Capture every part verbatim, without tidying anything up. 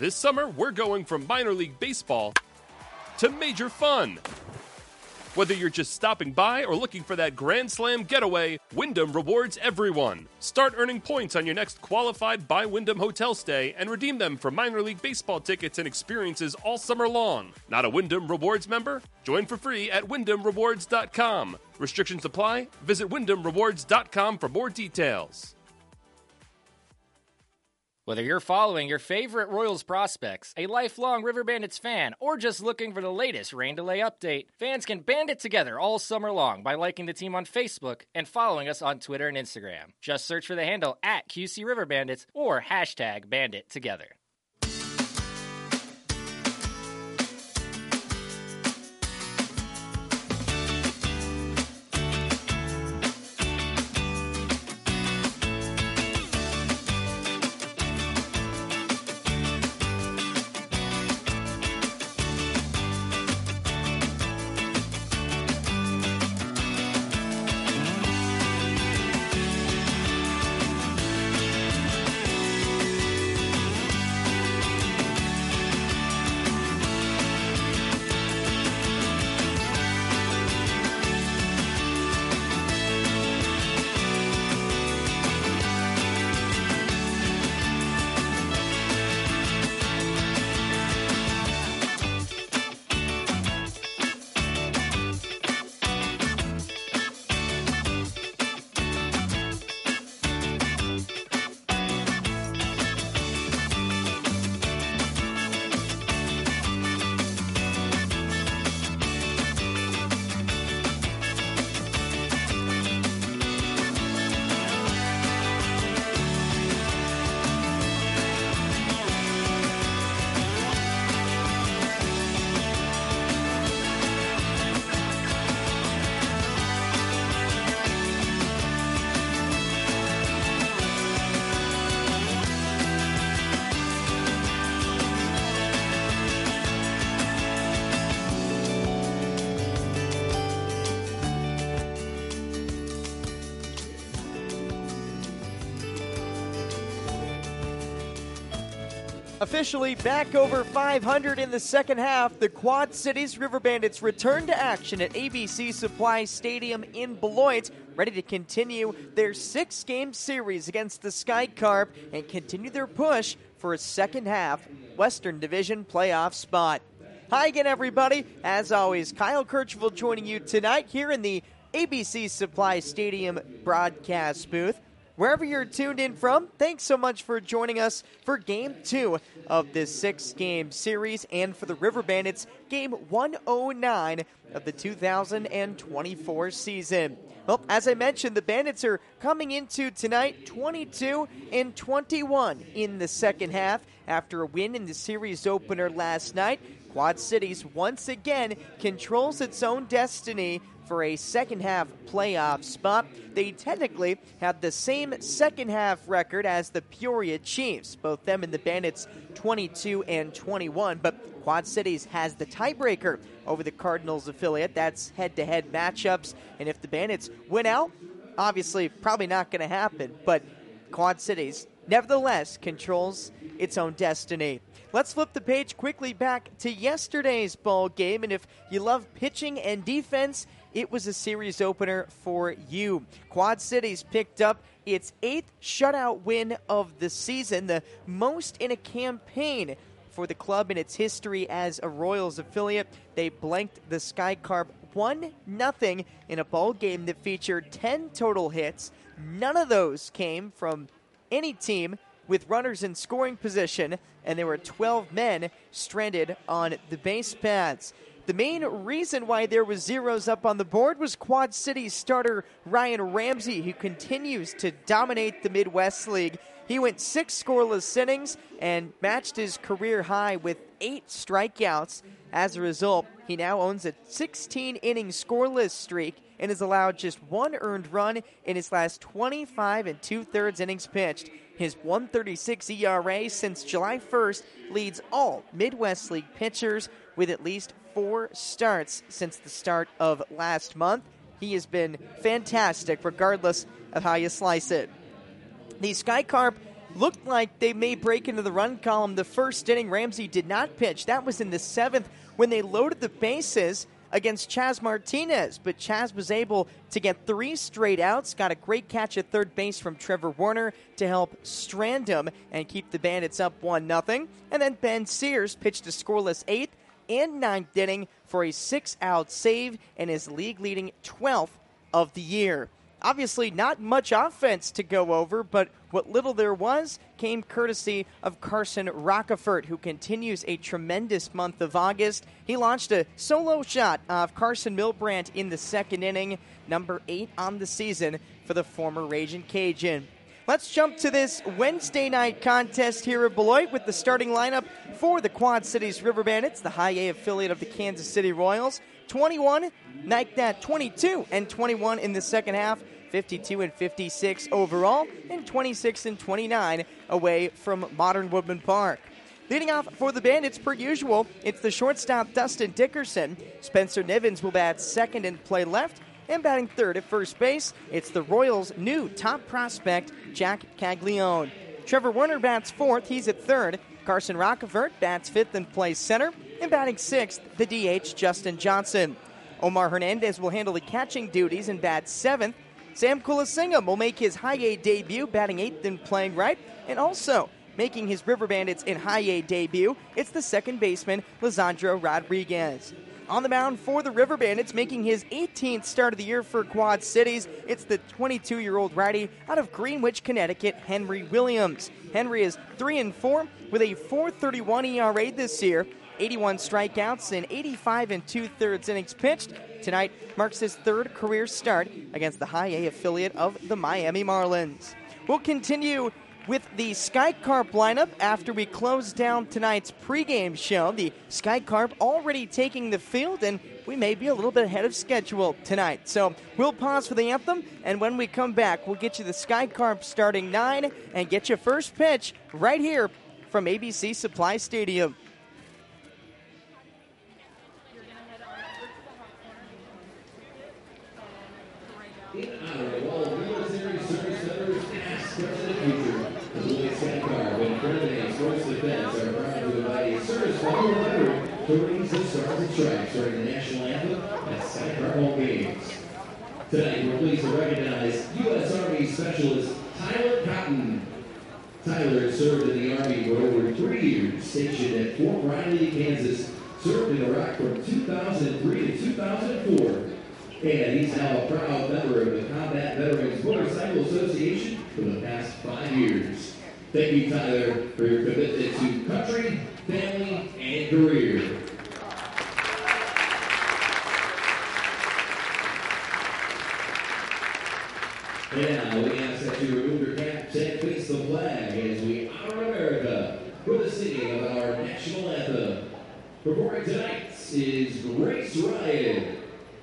This summer, we're going from minor league baseball to major fun. Whether you're just stopping by or looking for that Grand Slam getaway, Wyndham rewards everyone. Start earning points on your next qualified by Wyndham hotel stay and redeem them for minor league baseball tickets and experiences all summer long. Not a Wyndham Rewards member? Join for free at wyndham rewards dot com. Restrictions apply. Visit wyndham rewards dot com for more details. Whether you're following your favorite Royals prospects, a lifelong River Bandits fan, or just looking for the latest rain delay update, fans can band it together all summer long by liking the team on Facebook and following us on Twitter and Instagram. Just search for the handle at Q C River Bandits or hashtag Bandit Together. Officially back over five hundred in the second half, the Quad Cities River Bandits return to action at A B C Supply Stadium in Beloit, ready to continue their six-game series against the Sky Carp and continue their push for a second half Western Division playoff spot. Hi again, everybody. As always, Kyle Kirchville joining you tonight here in the A B C Supply Stadium broadcast booth. Wherever you're tuned in from, thanks so much for joining us for Game two of this six-game series and for the River Bandits Game one oh nine of the two thousand twenty-four season. Well, as I mentioned, the Bandits are coming into tonight twenty-two and twenty-one in the second half after a win in the series opener last night. Quad Cities once again controls its own destiny for a second-half playoff spot. They technically have the same second-half record as the Peoria Chiefs, both them and the Bandits twenty-two and twenty-one, but Quad Cities has the tiebreaker over the Cardinals affiliate. That's head-to-head matchups, and if the Bandits win out, obviously probably not going to happen, but Quad Cities nevertheless controls its own destiny. Let's flip the page quickly back to yesterday's ball game, and if you love pitching and defense, it was a series opener for you. Quad Cities picked up its eighth shutout win of the season, the most in a campaign for the club in its history as a Royals affiliate. They blanked the Sky Carp one nothing in a ball game that featured ten total hits. None of those came from any team with runners in scoring position, and there were twelve men stranded on the base paths. The main reason why there was zeros up on the board was Quad Cities starter Ryan Ramsey, who continues to dominate the Midwest League. He went six scoreless innings and matched his career high with eight strikeouts. As a result, he now owns a sixteen-inning scoreless streak and has allowed just one earned run in his last twenty-five and two-thirds innings pitched. His one thirty-six E R A since July first leads all Midwest League pitchers with at least four starts since the start of last month. He has been fantastic regardless of how you slice it. The Sky Carp looked like they may break into the run column the first inning. Ramsey did not pitch. That was in the seventh when they loaded the bases against Chaz Martinez, but Chaz was able to get three straight outs, got a great catch at third base from Trevor Warner to help strand him and keep the Bandits up one nothing. And then Ben Sears pitched a scoreless eighth and ninth inning for a six-out save and his league-leading twelfth of the year. Obviously, not much offense to go over, but what little there was came courtesy of Carson Rockefort, who continues a tremendous month of August. He launched a solo shot of Carson Milbrandt in the second inning, number eight on the season for the former Ragin' Cajun. Let's jump to this Wednesday night contest here at Beloit with the starting lineup for the Quad Cities River Bandits, the high A affiliate of the Kansas City Royals. twenty-one, like that, twenty-two and twenty-one in the second half, fifty-two and fifty-six overall, and twenty-six and twenty-nine away from Modern Woodman Park. Leading off for the Bandits, per usual, it's the shortstop Dustin Dickerson. Spencer Nivens will bat second and play left. And batting third at first base, it's the Royals' new top prospect, Jack Caglione. Trevor Werner bats fourth. He's at third. Carson Rockefort bats fifth and plays center. And batting sixth, the D H, Justin Johnson. Omar Hernandez will handle the catching duties and bat seventh. Sam Kulasingham will make his high A debut, batting eighth and playing right. And also making his River Bandits in high A debut, it's the second baseman, Lisandro Rodriguez. On the mound for the River Bandits, making his eighteenth start of the year for Quad Cities, it's the twenty-two-year-old righty out of Greenwich, Connecticut, Henry Williams. Henry is three and four with a four thirty-one E R A this year, eighty-one strikeouts and eighty-five and two-thirds innings pitched. Tonight marks his third career start against the high A affiliate of the Miami Marlins. We'll continue with the Sky Carp lineup after we close down tonight's pregame show. The Sky Carp already taking the field, and we may be a little bit ahead of schedule tonight. So we'll pause for the anthem, and when we come back, we'll get you the Sky Carp starting nine and get you first pitch right here from A B C Supply Stadium. To raise the stars and stripes during the national anthem at Sky Carp home games. Tonight, we're pleased to recognize U S Army Specialist Tyler Cotton. Tyler served in the Army for over three years, stationed at Fort Riley, Kansas, served in Iraq from two thousand three to two thousand four. And he's now a proud member of the Combat Veterans Motorcycle Association for the past five years. Thank you, Tyler, for your commitment to country, family, and career. And now we ask that you remove your caps and face the flag as we honor America with the singing of our national anthem. Performing tonight is Grace Ryan.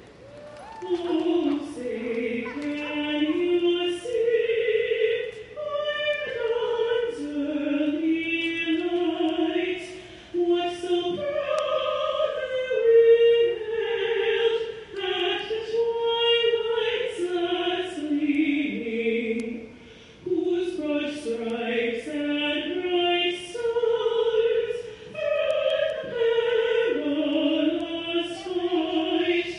Oh, say, can you see by the dawn's early light what so proudly we hailed at the twilight's last gleaming, whose broad stripes and bright stars through the perilous fight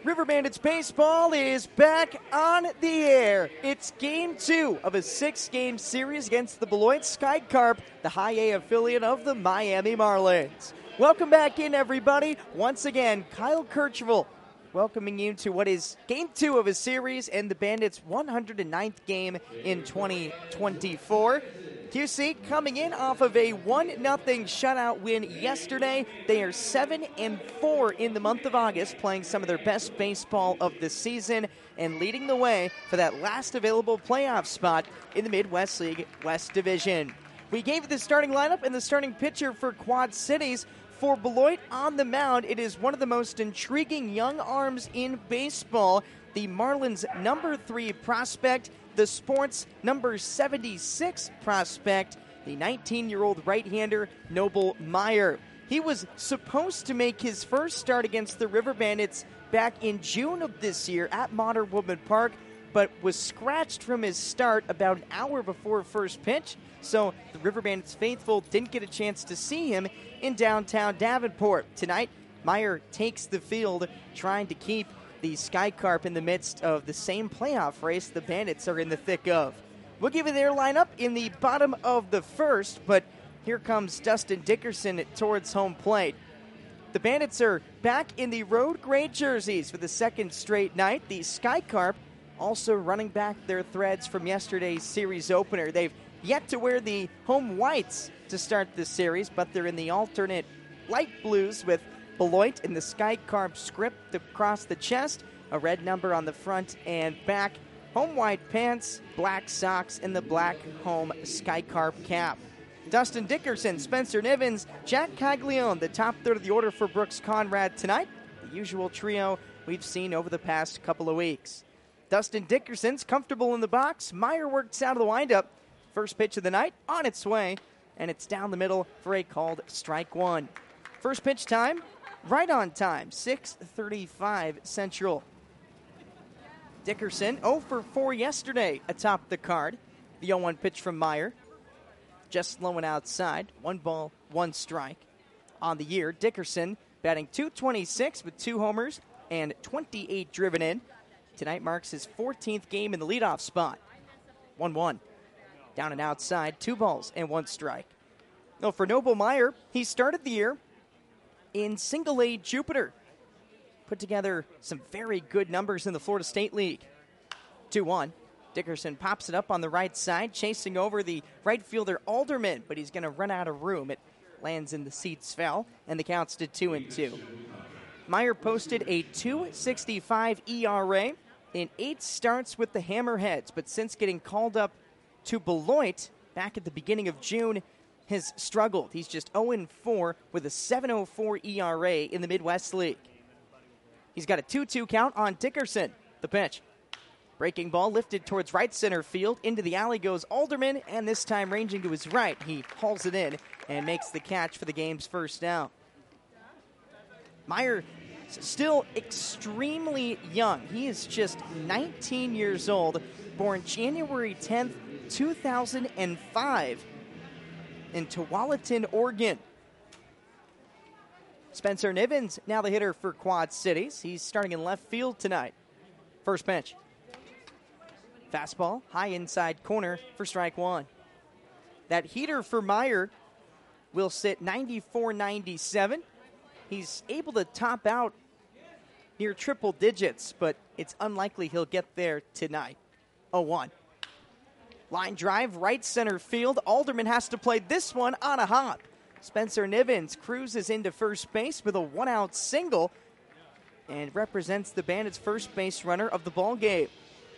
River Bandits baseball is back on the air. It's game two of a six-game series against the Beloit Sky Carp, the high A affiliate of the Miami Marlins. Welcome back in, everybody. Once again, Kyle Kirchville welcoming you to what is game two of a series and the Bandits' one hundred ninth game in twenty twenty-four. Q C coming in off of a one nothing shutout win yesterday. They are seven and four in the month of August, playing some of their best baseball of the season and leading the way for that last available playoff spot in the Midwest League West Division. We gave you the starting lineup and the starting pitcher for Quad Cities. For Beloit on the mound, it is one of the most intriguing young arms in baseball. The Marlins' number three prospect, the Sports' number seventy-six prospect, the nineteen-year-old right-hander Noble Meyer. He was supposed to make his first start against the River Bandits back in June of this year at Modern Woodman Park, but was scratched from his start about an hour before first pitch, so the River Bandits faithful didn't get a chance to see him in downtown Davenport. Tonight, Meyer takes the field trying to keep the Sky Carp in the midst of the same playoff race the Bandits are in the thick of. We'll give you their lineup in the bottom of the first, but here comes Dustin Dickerson towards home plate. The Bandits are back in the road gray jerseys for the second straight night. The Sky Carp also running back their threads from yesterday's series opener. They've yet to wear the home whites to start this series, but they're in the alternate light blues with Beloit in the Sky Carp script across the chest, a red number on the front and back, home white pants, black socks, and the black home Sky Carp cap. Dustin Dickerson, Spencer Nivens, Jack Caglione, the top third of the order for Brooks Conrad tonight, the usual trio we've seen over the past couple of weeks. Dustin Dickerson's comfortable in the box. Meyer works out of the windup. First pitch of the night on its way, and it's down the middle for a called strike one. First pitch time, right on time, six thirty-five Central. Dickerson oh for four yesterday atop the card. The oh one pitch from Meyer. Just slowing outside. One ball, one strike. On the year, Dickerson batting two twenty-six with two homers and twenty-eight driven in. Tonight marks his fourteenth game in the leadoff spot. one one. Down and outside, two balls and one strike. No, for Noble Meyer, he started the year in Single A Jupiter. Put together some very good numbers in the Florida State League. two one. Dickerson pops it up on the right side, chasing over the right fielder Alderman, but he's going to run out of room. It lands in the seats foul, and the count's to two and two. Meyer posted a two sixty-five E R A in eight starts with the Hammerheads, but since getting called up to Beloit back at the beginning of June, has struggled. He's just oh and four with a seven oh four E R A in the Midwest League. He's got a two two count on Dickerson. The pitch. Breaking ball lifted towards right center field. Into the alley goes Alderman, and this time ranging to his right, he hauls it in and makes the catch for the game's first down. Meyer still extremely young. He is just nineteen years old, born January tenth, two thousand five in Tualatin, Oregon. Spencer Nivens, now the hitter for Quad Cities. He's starting in left field tonight. First pitch. Fastball, high inside corner for strike one. That heater for Meyer will sit ninety-four ninety-seven. He's able to top out near triple digits, but it's unlikely he'll get there tonight. oh one. Line drive, right center field. Alderman has to play this one on a hop. Spencer Nivens cruises into first base with a one-out single and represents the Bandits' first base runner of the ball game.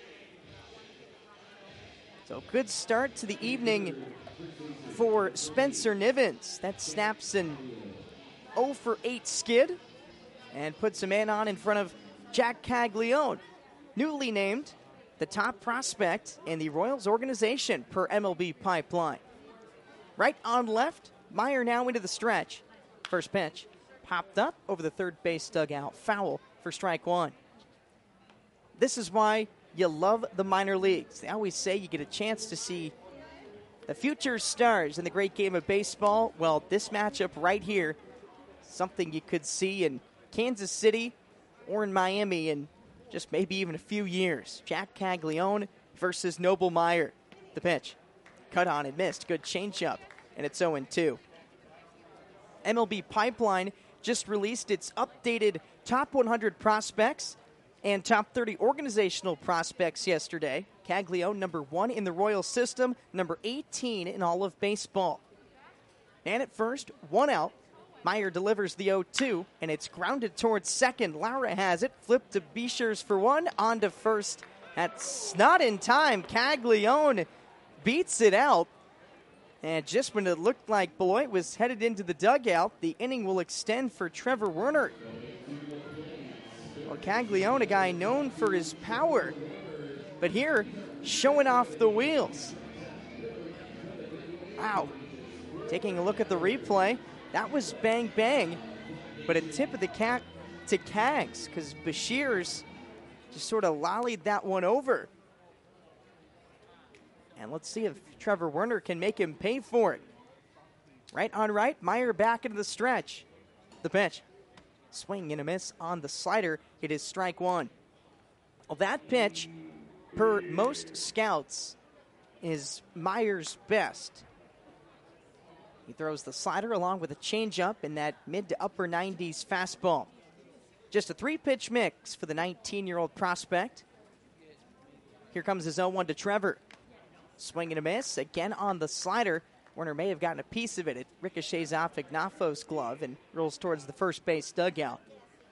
So good start to the evening for Spencer Nivens. That snaps an oh for eight skid and puts a man on in front of Jack Caglione, newly named the top prospect in the Royals organization per M L B Pipeline. Right on left, Meyer now into the stretch. First pitch, popped up over the third base dugout. Foul for strike one. This is why you love the minor leagues. They always say you get a chance to see the future stars in the great game of baseball. Well, this matchup right here, something you could see in Kansas City or in Miami in just maybe even a few years. Jack Caglione versus Noble Meyer. The pitch. Cut on and missed. Good changeup. And it's oh and two. M L B Pipeline just released its updated top one hundred prospects and top thirty organizational prospects yesterday. Caglione, number one in the Royal system, number eighteen in all of baseball. And at first, one out. Meyer delivers the oh two, and it's grounded towards second. Laura has it. Flipped to Bichers for one. On to first. That's not in time. Caglione beats it out. And just when it looked like Beloit was headed into the dugout, the inning will extend for Trevor Werner. Well, Caglione, a guy known for his power, but here, showing off the wheels. Wow. Taking a look at the replay, that was bang bang, but a tip of the cap to Cags, because Bichers just sort of lollied that one over. And let's see if Trevor Werner can make him pay for it. Right on right, Meyer back into the stretch. The pitch. Swing and a miss on the slider. It is strike one. Well, that pitch, per most scouts, is Meyer's best. He throws the slider along with a changeup in that mid to upper nineties fastball. Just a three-pitch mix for the nineteen-year-old prospect. Here comes his oh one to Trevor. Swing and a miss, again on the slider. Werner may have gotten a piece of it. It ricochets off Ignafo's glove and rolls towards the first base dugout.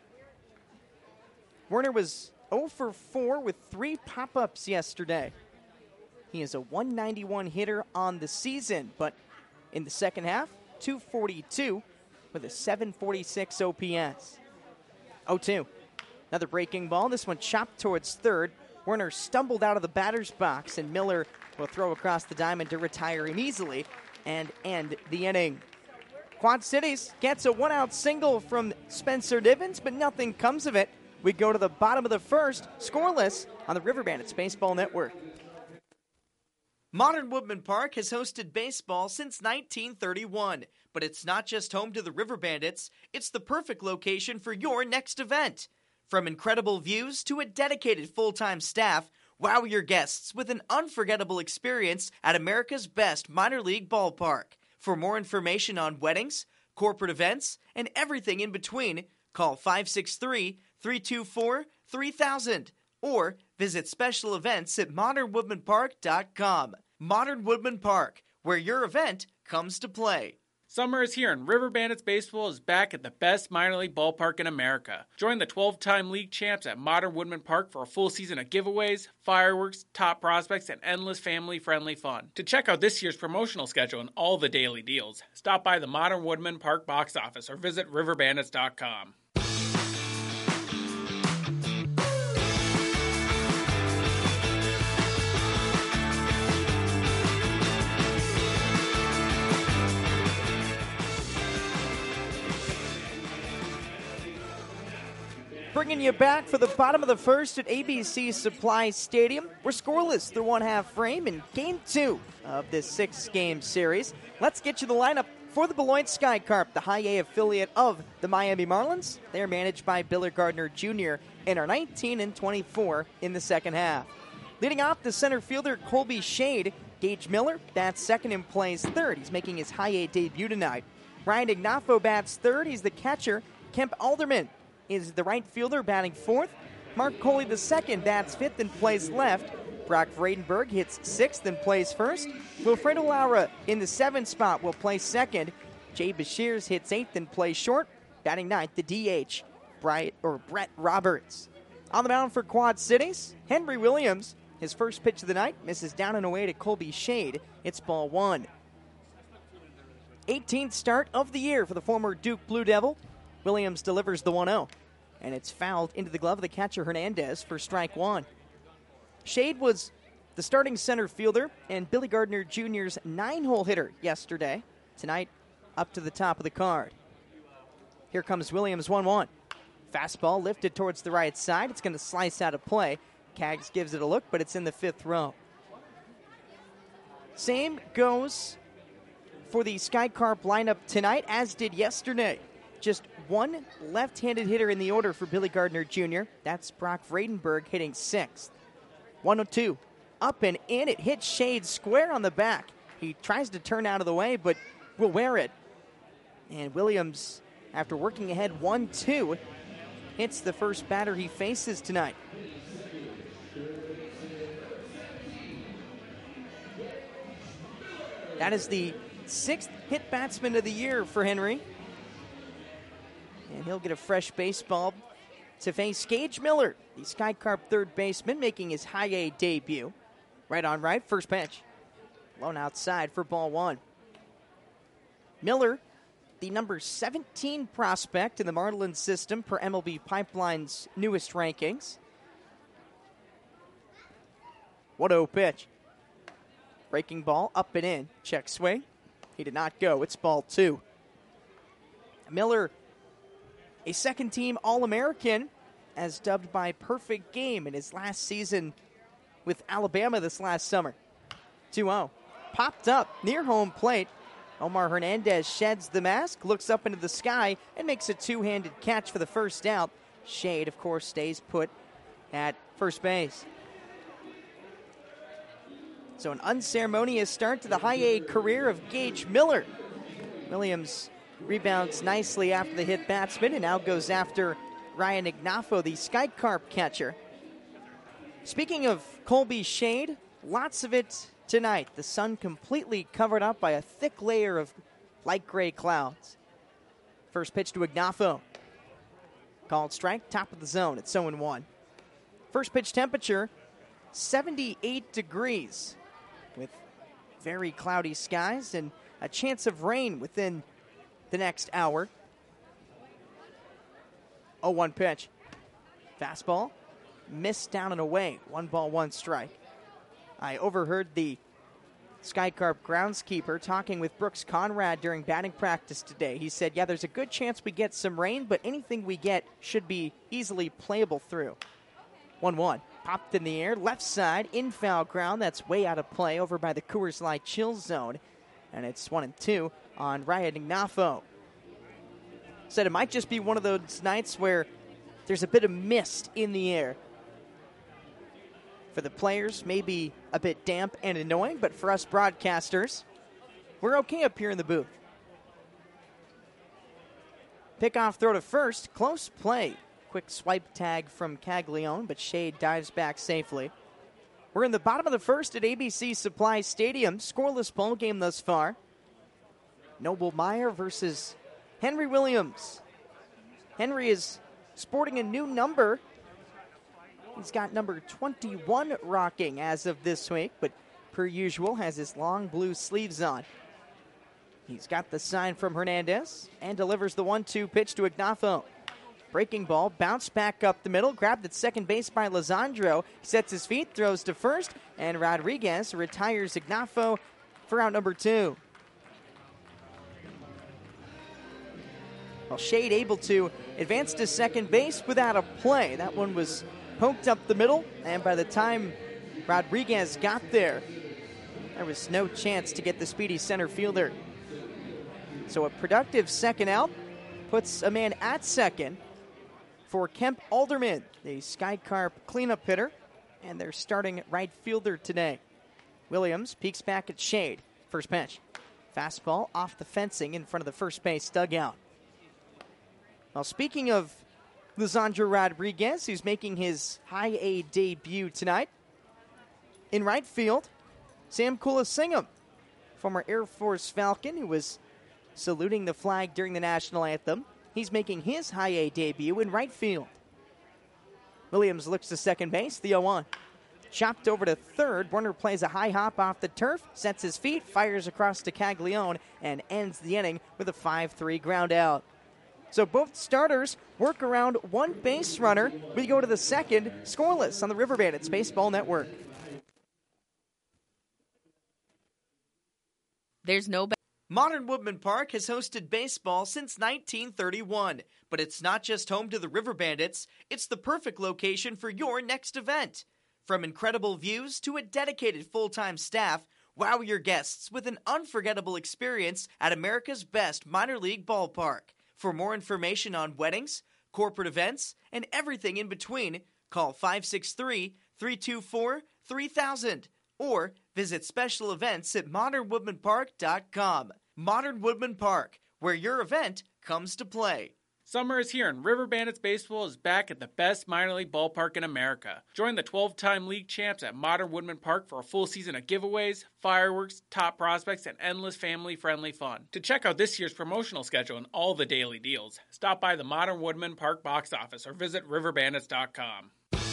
Werner was oh for four with three pop-ups yesterday. He is a one ninety-one hitter on the season, but in the second half, two forty-two with a seven forty-six O P S. oh two. Another breaking ball. This one chopped towards third. Werner stumbled out of the batter's box, and Miller will throw across the diamond to retire him easily and end the inning. Quad Cities gets a one-out single from Spencer Nivens, but nothing comes of it. We go to the bottom of the first, scoreless on the River Bandits Baseball Network. Modern Woodman Park has hosted baseball since nineteen thirty-one, but it's not just home to the River Bandits, it's the perfect location for your next event. From incredible views to a dedicated full-time staff, wow your guests with an unforgettable experience at America's best minor league ballpark. For more information on weddings, corporate events, and everything in between, call five six three, three two four, three thousand or visit special events at modern woodman park dot com. Modern Woodman Park, where your event comes to play. Summer is here and River Bandits Baseball is back at the best minor league ballpark in America. Join the twelve-time league champs at Modern Woodman Park for a full season of giveaways, fireworks, top prospects, and endless family-friendly fun. To check out this year's promotional schedule and all the daily deals, stop by the Modern Woodman Park box office or visit river bandits dot com. Bringing you back for the bottom of the first at A B C Supply Stadium. We're scoreless through one half frame in game two of this six-game series. Let's get you the lineup for the Beloit Sky Carp, the high A affiliate of the Miami Marlins. They are managed by Billy Gardner Junior and are nineteen and twenty-four in the second half. Leading off, the center fielder Colby Shade. Gage Miller bats second and plays third. He's making his high A debut tonight. Ryan Ignafo bats third. He's the catcher. Kemp Alderman is the right fielder batting fourth. Mark Coley the second bats fifth and plays left. Brock Vredenberg hits sixth and plays first. Wilfredo Laura in the seventh spot will play second. Jay Bichers hits eighth and plays short. Batting ninth, the D H, Bright, or Brett Roberts. On the mound for Quad Cities, Henry Williams. His first pitch of the night misses down and away to Colby Shade. It's ball one. eighteenth start of the year for the former Duke Blue Devil. Williams delivers the one oh, and it's fouled into the glove of the catcher Hernandez for strike one. Shade was the starting center fielder and Billy Gardner Junior's nine-hole hitter yesterday. Tonight, up to the top of the card. Here comes Williams, one one. Fastball lifted towards the right side. It's going to slice out of play. Cags gives it a look, but it's in the fifth row. Same goes for the Sky Carp lineup tonight as did yesterday. Just one left-handed hitter in the order for Billy Gardner Junior That's Brock Vredenberg hitting sixth. one oh two. Up and in. It hits Shade square on the back. He tries to turn out of the way, but will wear it. And Williams, after working ahead one two, hits the first batter he faces tonight. That is the sixth hit batsman of the year for Henry. And he'll get a fresh baseball to face Gage Miller, the Sky Carp third baseman, making his high A debut. Right on right, first pitch. Blown outside for ball one. Miller, the number seventeen prospect in the Marlins system per M L B Pipeline's newest rankings. one oh pitch. Breaking ball, up and in. Check swing. He did not go. It's ball two. Miller, a second-team All-American, as dubbed by Perfect Game in his last season with Alabama this last summer. two oh. Popped up near home plate. Omar Hernandez sheds the mask, looks up into the sky, and makes a two-handed catch for the first out. Shade, of course, stays put at first base. So an unceremonious start to the high A career of Gage Miller. Williams rebounds nicely after the hit batsman and now goes after Ryan Ignafo, the Sky Carp catcher. Speaking of Colby shade, lots of it tonight. The sun completely covered up by a thick layer of light gray clouds. First pitch to Ignafo. Called strike, top of the zone. It's oh one. First pitch temperature, seventy-eight degrees with very cloudy skies and a chance of rain within the next hour. oh one pitch. Fastball. Missed down and away. One ball, one strike. I overheard the Sky Carp groundskeeper talking with Brooks Conrad during batting practice today. He said, yeah, there's a good chance we get some rain, but anything we get should be easily playable through. one one. Popped in the air, left side, in foul ground. That's way out of play over by the Coors Light chill zone. And it's one and two on Ryan Ignafo. Said it might just be one of those nights where there's a bit of mist in the air. For the players, maybe a bit damp and annoying, but for us broadcasters, we're okay up here in the booth. Pickoff throw to first, close play. Quick swipe tag from Caglione, but Shade dives back safely. We're in the bottom of the first at A B C Supply Stadium. Scoreless ball game thus far. Noble Meyer versus Henry Williams. Henry is sporting a new number. He's got number twenty-one rocking as of this week, but per usual has his long blue sleeves on. He's got the sign from Hernandez and delivers the one two pitch to Ignafo. Breaking ball, bounced back up the middle, grabbed at second base by Lizandro, sets his feet, throws to first, and Rodriguez retires Ignafo for out number two. Well, Shade able to advance to second base without a play. That one was poked up the middle, and by the time Rodriguez got there, there was no chance to get the speedy center fielder. So a productive second out puts a man at second for Kemp Alderman, the Sky Carp cleanup hitter, and their starting right fielder today. Williams peeks back at Shade. First pitch. Fastball off the fencing in front of the first base dugout. Well, speaking of Lisandro Rodriguez, who's making his high A debut tonight, in right field, Sam Kulasingham, former Air Force Falcon who was saluting the flag during the national anthem. He's making his high A debut in right field. Williams looks to second base, the oh one. Chopped over to third. Warner plays a high hop off the turf, sets his feet, fires across to Caglione, and ends the inning with a five three ground out. So both starters work around one base runner. We go to the second, scoreless on the River Bandits Baseball Network. There's no... Modern Woodman Park has hosted baseball since nineteen thirty-one, but it's not just home to the River Bandits, it's the perfect location for your next event. From incredible views to a dedicated full-time staff, wow your guests with an unforgettable experience at America's best minor league ballpark. For more information on weddings, corporate events, and everything in between, call five six three, three two four, three thousand or visit special events at modern woodman park dot com. Modern Woodman Park, where your event comes to play. Summer is here, and River Bandits Baseball is back at the best minor league ballpark in America. Join the twelve-time league champs at Modern Woodman Park for a full season of giveaways, fireworks, top prospects, and endless family-friendly fun. To check out this year's promotional schedule and all the daily deals, stop by the Modern Woodman Park box office or visit river bandits dot com.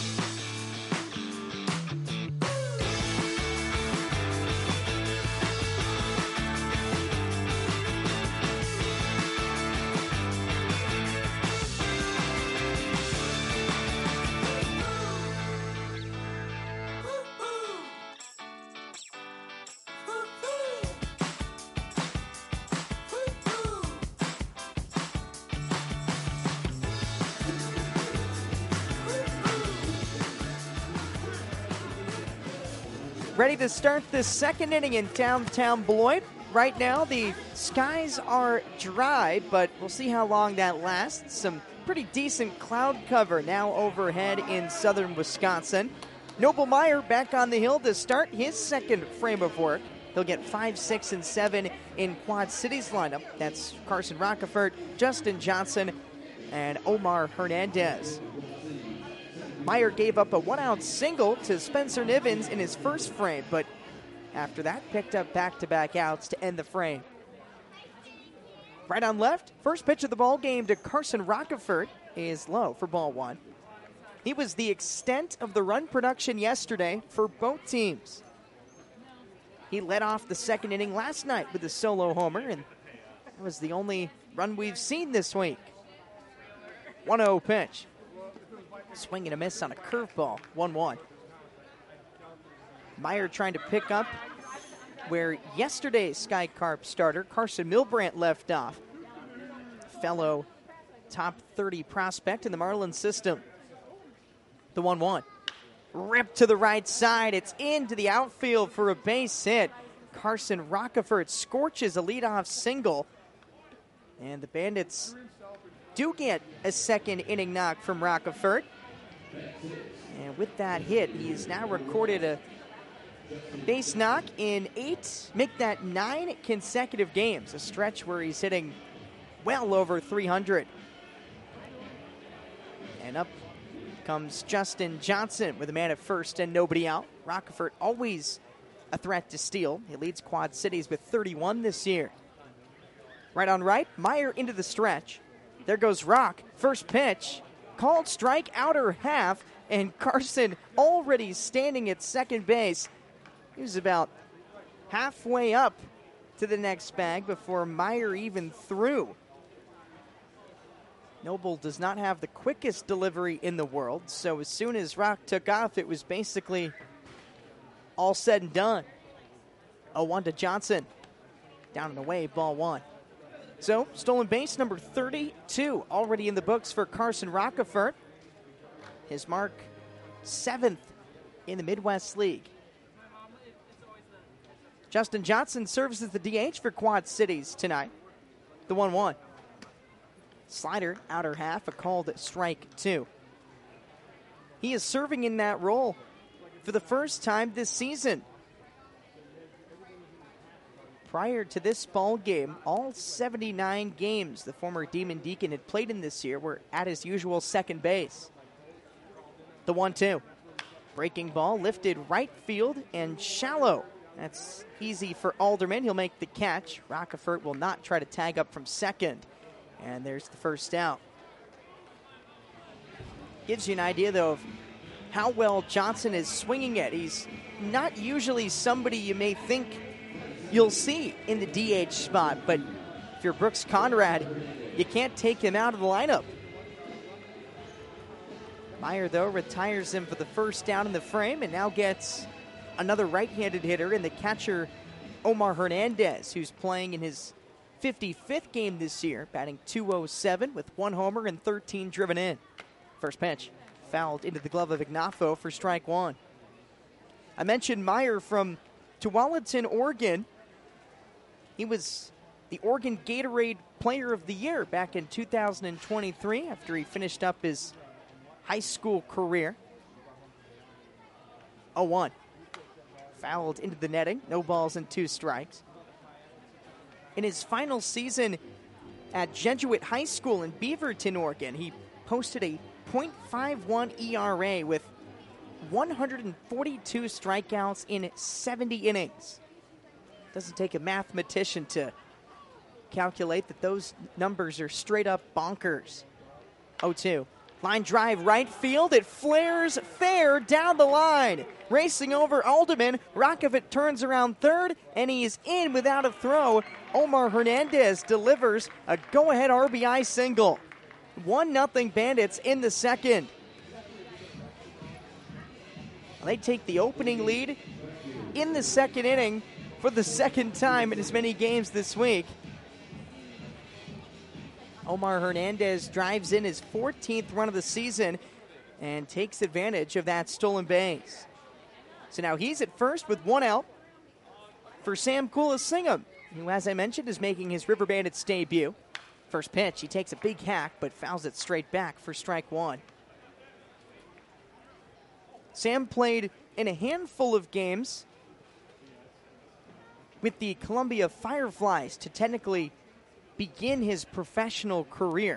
Ready to start the second inning in downtown Beloit. Right now, the skies are dry, but we'll see how long that lasts. Some pretty decent cloud cover now overhead in southern Wisconsin. Noble Meyer back on the hill to start his second frame of work. He'll get five, six, and seven in Quad Cities lineup. That's Carson Rockefort, Justin Johnson, and Omar Hernandez. Meyer gave up a one-out single to Spencer Nivens in his first frame, but after that, picked up back-to-back outs to end the frame. Right on left, first pitch of the ball game to Carson Rockefort is low for ball one. He was the extent of the run production yesterday for both teams. He led off the second inning last night with a solo homer, and that was the only run we've seen this week. one oh pitch. Swing and a miss on a curveball, one one. Meyer trying to pick up where yesterday's Sky Carp starter Carson Milbrandt left off. Fellow top thirty prospect in the Marlins system. The one one. Ripped to the right side. It's into the outfield for a base hit. Carson Rockefort scorches a leadoff single. And the Bandits do get a second inning knock from Rockefort. And with that hit, he's now recorded a base knock in eight, make that nine consecutive games, a stretch where he's hitting well over three hundred. And up comes Justin Johnson with a man at first and nobody out. Rockefort always a threat to steal. He leads Quad Cities with thirty-one this year. Right on right, Meyer into the stretch. There goes Rock, first pitch. Called strike, outer half, and Carson already standing at second base. He was about halfway up to the next bag before Meyer even threw. Noble does not have the quickest delivery in the world, so as soon as Rock took off, it was basically all said and done. oh one to Johnson. Down and away, ball one. So, stolen base number thirty-two already in the books for Carson Rockefort. His mark seventh in the Midwest League. Justin Johnson serves as the D H for Quad Cities tonight. The one one. Slider, outer half, a called strike two. He is serving in that role for the first time this season. Prior to this ball game, all seventy-nine games the former Demon Deacon had played in this year were at his usual second base. The one two. Breaking ball lifted right field and shallow. That's easy for Alderman. He'll make the catch. Rockefort will not try to tag up from second. And there's the first out. Gives you an idea, though, of how well Johnson is swinging it. He's not usually somebody you may think you'll see in the D H spot, but if you're Brooks Conrad, you can't take him out of the lineup. Meyer, though, retires him for the first down in the frame and now gets another right-handed hitter in the catcher, Omar Hernandez, who's playing in his fifty-fifth game this year, batting two oh seven with one homer and thirteen driven in. First pitch, fouled into the glove of Ignafo for strike one. I mentioned Meyer from Tualatin, Oregon. He was the Oregon Gatorade Player of the Year back in two thousand twenty-three after he finished up his high school career. oh one. Fouled into the netting. No balls and two strikes. In his final season at Jesuit High School in Beaverton, Oregon, he posted a point five one E R A with one hundred forty-two strikeouts in seventy innings. Doesn't take a mathematician to calculate that those numbers are straight up bonkers. oh two. Line drive right field. It flares fair down the line. Racing over Alderman. Rakovic turns around third, and he is in without a throw. Omar Hernandez delivers a go-ahead R B I single. one nothing Bandits in the second. They take the opening lead in the second inning for the second time in as many games this week. Omar Hernandez drives in his fourteenth run of the season and takes advantage of that stolen base. So now he's at first with one out for Sam Colasingham, who, as I mentioned, is making his River Bandits debut. First pitch, he takes a big hack, but fouls it straight back for strike one. Sam played in a handful of games with the Columbia Fireflies to technically begin his professional career.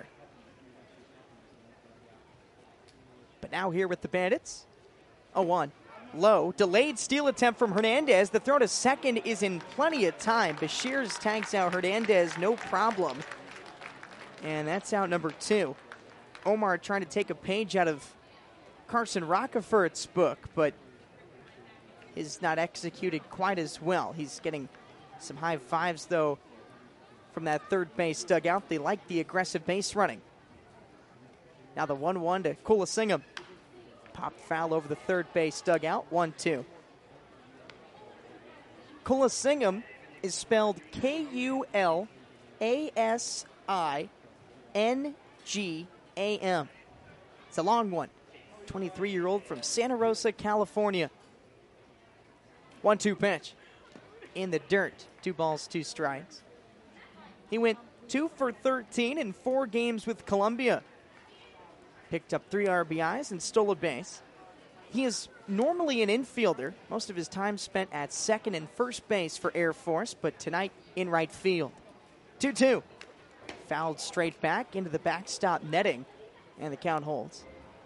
But now here with the Bandits, oh one. Low, delayed steal attempt from Hernandez. The throw to second is in plenty of time. Bashirs tags out Hernandez, no problem. And that's out number two. Omar trying to take a page out of Carson Rockefeller's book, but is not executed quite as well. He's getting some high fives, though, from that third base dugout. They like the aggressive base running. Now the one one to Colasingham. Popped foul over the third base dugout, one two. Colasingham is spelled K U L A S I N G A M. It's a long one. twenty-three-year-old from Santa Rosa, California. one two pitch. In the dirt. Two balls, two strikes. He went two for thirteen in four games with Columbia. Picked up three R B Is and stole a base. He is normally an infielder. Most of his time spent at second and first base for Air Force, but tonight in right field. two two. Fouled straight back into the backstop netting, and the count holds.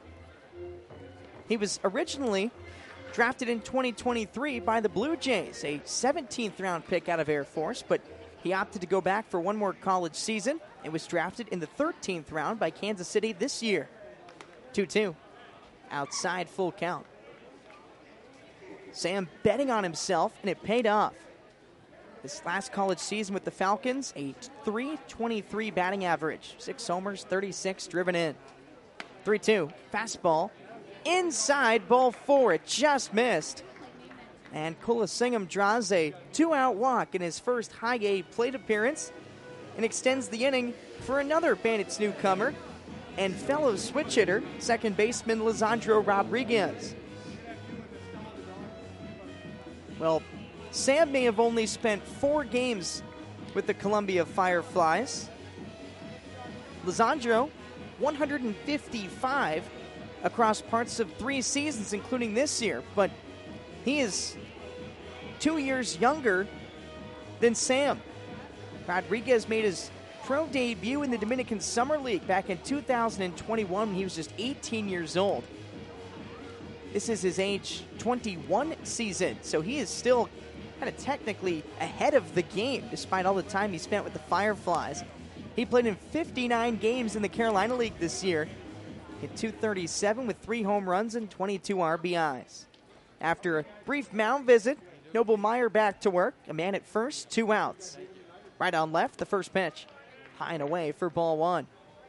He was originally drafted in twenty twenty-three by the Blue Jays, a seventeenth round pick out of Air Force, but he opted to go back for one more college season and was drafted in the thirteenth round by Kansas City this year. two two. Outside full count. Sam betting on himself, and it paid off. This last college season with the Falcons, a three twenty-three batting average. Six homers, thirty-six driven in. three two. Fastball. Inside, ball four. It just missed. And Colasingham draws a two-out walk in his first high A plate appearance and extends the inning for another Bandits newcomer and fellow switch hitter, second baseman Lisandro Rodriguez. Well, Sam may have only spent four games with the Columbia Fireflies. Lisandro, one hundred fifty-five across parts of three seasons, including this year, but he is two years younger than Sam. Rodriguez made his pro debut in the Dominican Summer League back in two thousand twenty-one when he was just eighteen years old. This is his age twenty-one season, so he is still kind of technically ahead of the game despite all the time he spent with the Fireflies. He played in fifty-nine games in the Carolina League this year, hit two thirty-seven with three home runs and twenty-two R B Is. After a brief mound visit, Noble Meyer back to work, a man at first, two outs. Right on left, the first pitch. High and away for ball one.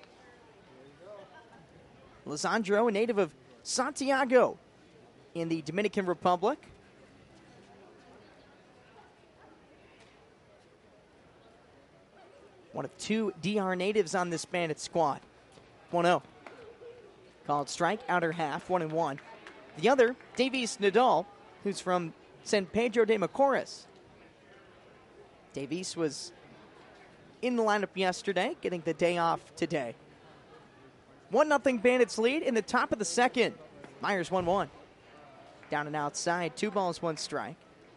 Lisandro, a native of Santiago in the Dominican Republic. One of two D R natives on this Bandit squad. one oh. Called strike, outer half, one and one. The other, Davies Nadal, who's from San Pedro de Macorís. Davies was in the lineup yesterday, getting the day off today. one nothing Bandits lead in the top of the second. Myers one one. Down and outside, two balls, one strike.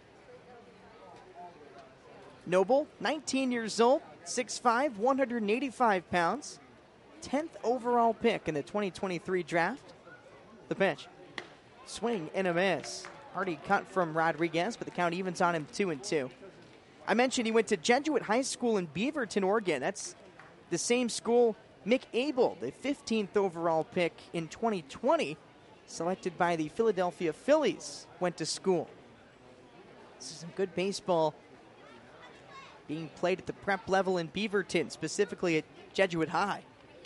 Noble, nineteen years old, six five, one hundred eighty-five pounds. tenth overall pick in the twenty twenty-three draft. The pitch. Swing and a miss. Already cut from Rodriguez, but the count evens on him two and two. I mentioned he went to Jesuit High School in Beaverton, Oregon. That's the same school Mick Abel, the fifteenth overall pick in twenty twenty, selected by the Philadelphia Phillies, went to school. This is some good baseball being played at the prep level in Beaverton, specifically at Jesuit High.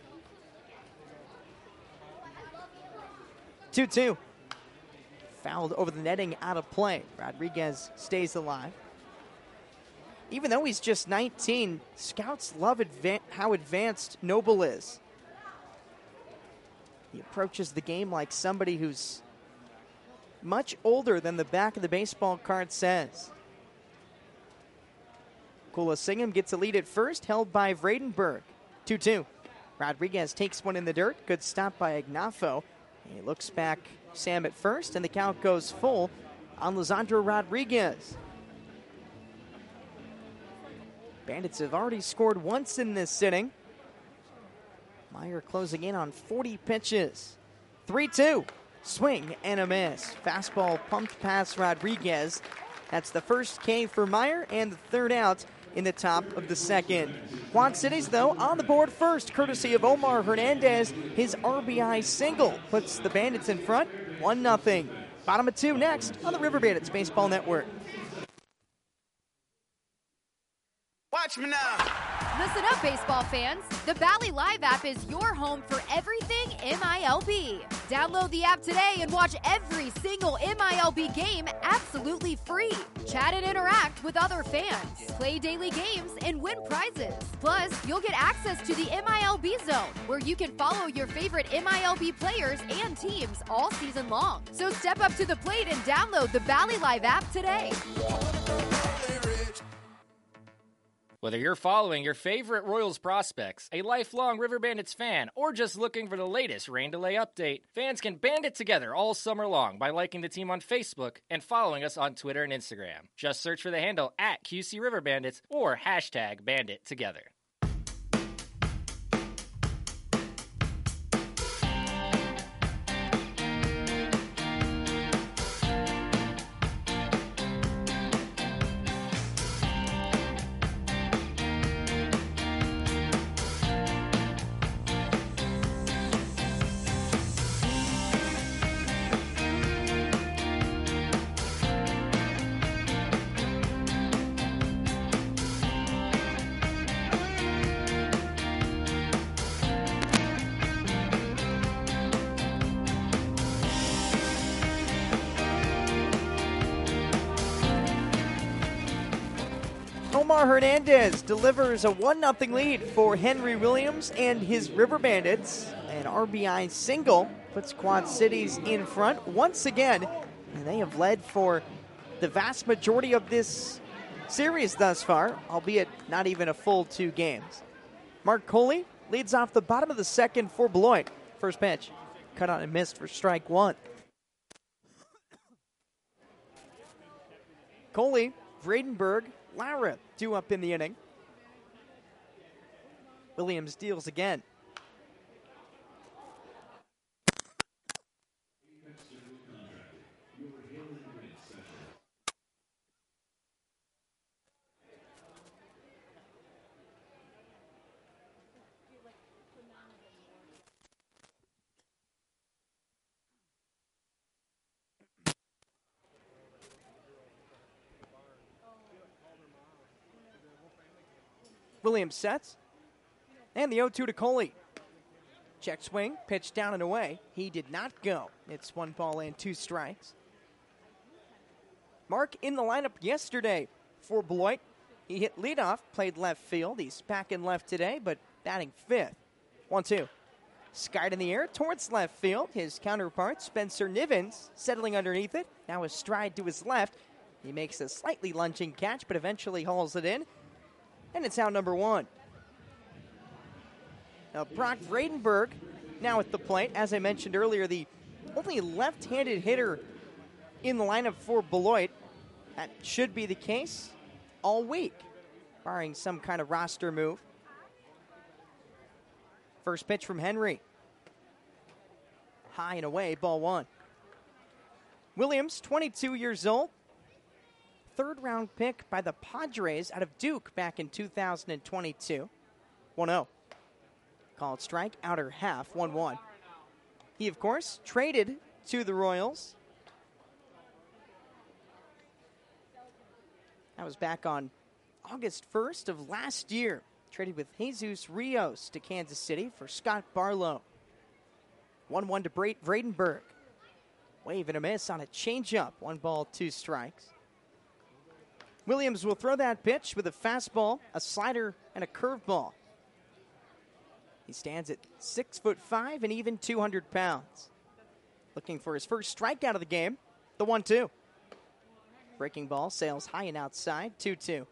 two two. Fouled over the netting, out of play. Rodriguez stays alive. Even though he's just nineteen, scouts love adva- how advanced Noble is. He approaches the game like somebody who's much older than the back of the baseball card says. Kula Singham gets a lead at first, held by Vredenberg. two two. Rodriguez takes one in the dirt. Good stop by Ignafo. He looks back Sam at first, and the count goes full on Lisandro Rodriguez. Bandits have already scored once in this inning. Meyer closing in on forty pitches. three two. Swing and a miss. Fastball pumped past Rodriguez. That's the first K for Meyer and the third out in the top of the second. Quad Cities, though, on the board first, courtesy of Omar Hernandez. His R B I single puts the Bandits in front, one nothing. Bottom of two next on the River Bandits Baseball Network. Watch me now. Listen up, baseball fans. The Bally Live app is your home for everything M I L B. Download the app today and watch every single M I L B game absolutely free. Chat and interact with other fans. Play daily games and win prizes. Plus, you'll get access to the M I L B Zone, where you can follow your favorite M I L B players and teams all season long. So step up to the plate and download the Bally Live app today. Whether you're following your favorite Royals prospects, a lifelong River Bandits fan, or just looking for the latest rain delay update, fans can band it together all summer long by liking the team on Facebook and following us on Twitter and Instagram. Just search for the handle at Q C River Bandits or hashtag Bandit Together. Omar Hernandez delivers a one nothing lead for Henry Williams and his River Bandits. An R B I single puts Quad Cities in front once again, and they have led for the vast majority of this series thus far, albeit not even a full two games. Mark Coley leads off the bottom of the second for Beloit. First pitch, cut on and missed for strike one. Coley, Vredenberg, Lara due up in the inning. Williams deals again. Williams sets. And the oh two to Coley. Check swing, pitch down and away. He did not go. It's one ball and two strikes. Mark in the lineup yesterday for Beloit. He hit leadoff, played left field. He's back in left today, but batting fifth. one two. Skied in the air towards left field. His counterpart, Spencer Nivens, settling underneath it. Now a stride to his left. He makes a slightly lunging catch, but eventually hauls it in. And it's out number one. Now, Brock Vredenberg now at the plate. As I mentioned earlier, the only left-handed hitter in the lineup for Beloit. That should be the case all week, barring some kind of roster move. First pitch from Henry. High and away, ball one. Williams, twenty-two years old. Third round pick by the Padres out of Duke back in two thousand twenty-two. one oh. Called strike, outer half, one one. He, of course, traded to the Royals. That was back on August first of last year. Traded with Jesus Rios to Kansas City for Scott Barlow. one one to Bra- Vredenberg. Wave and a miss on a changeup. One ball, two strikes. Williams will throw that pitch with a fastball, a slider, and a curveball. He stands at six foot five and even two hundred pounds. Looking for his first strikeout of the game, the one two. Breaking ball sails high and outside, two two.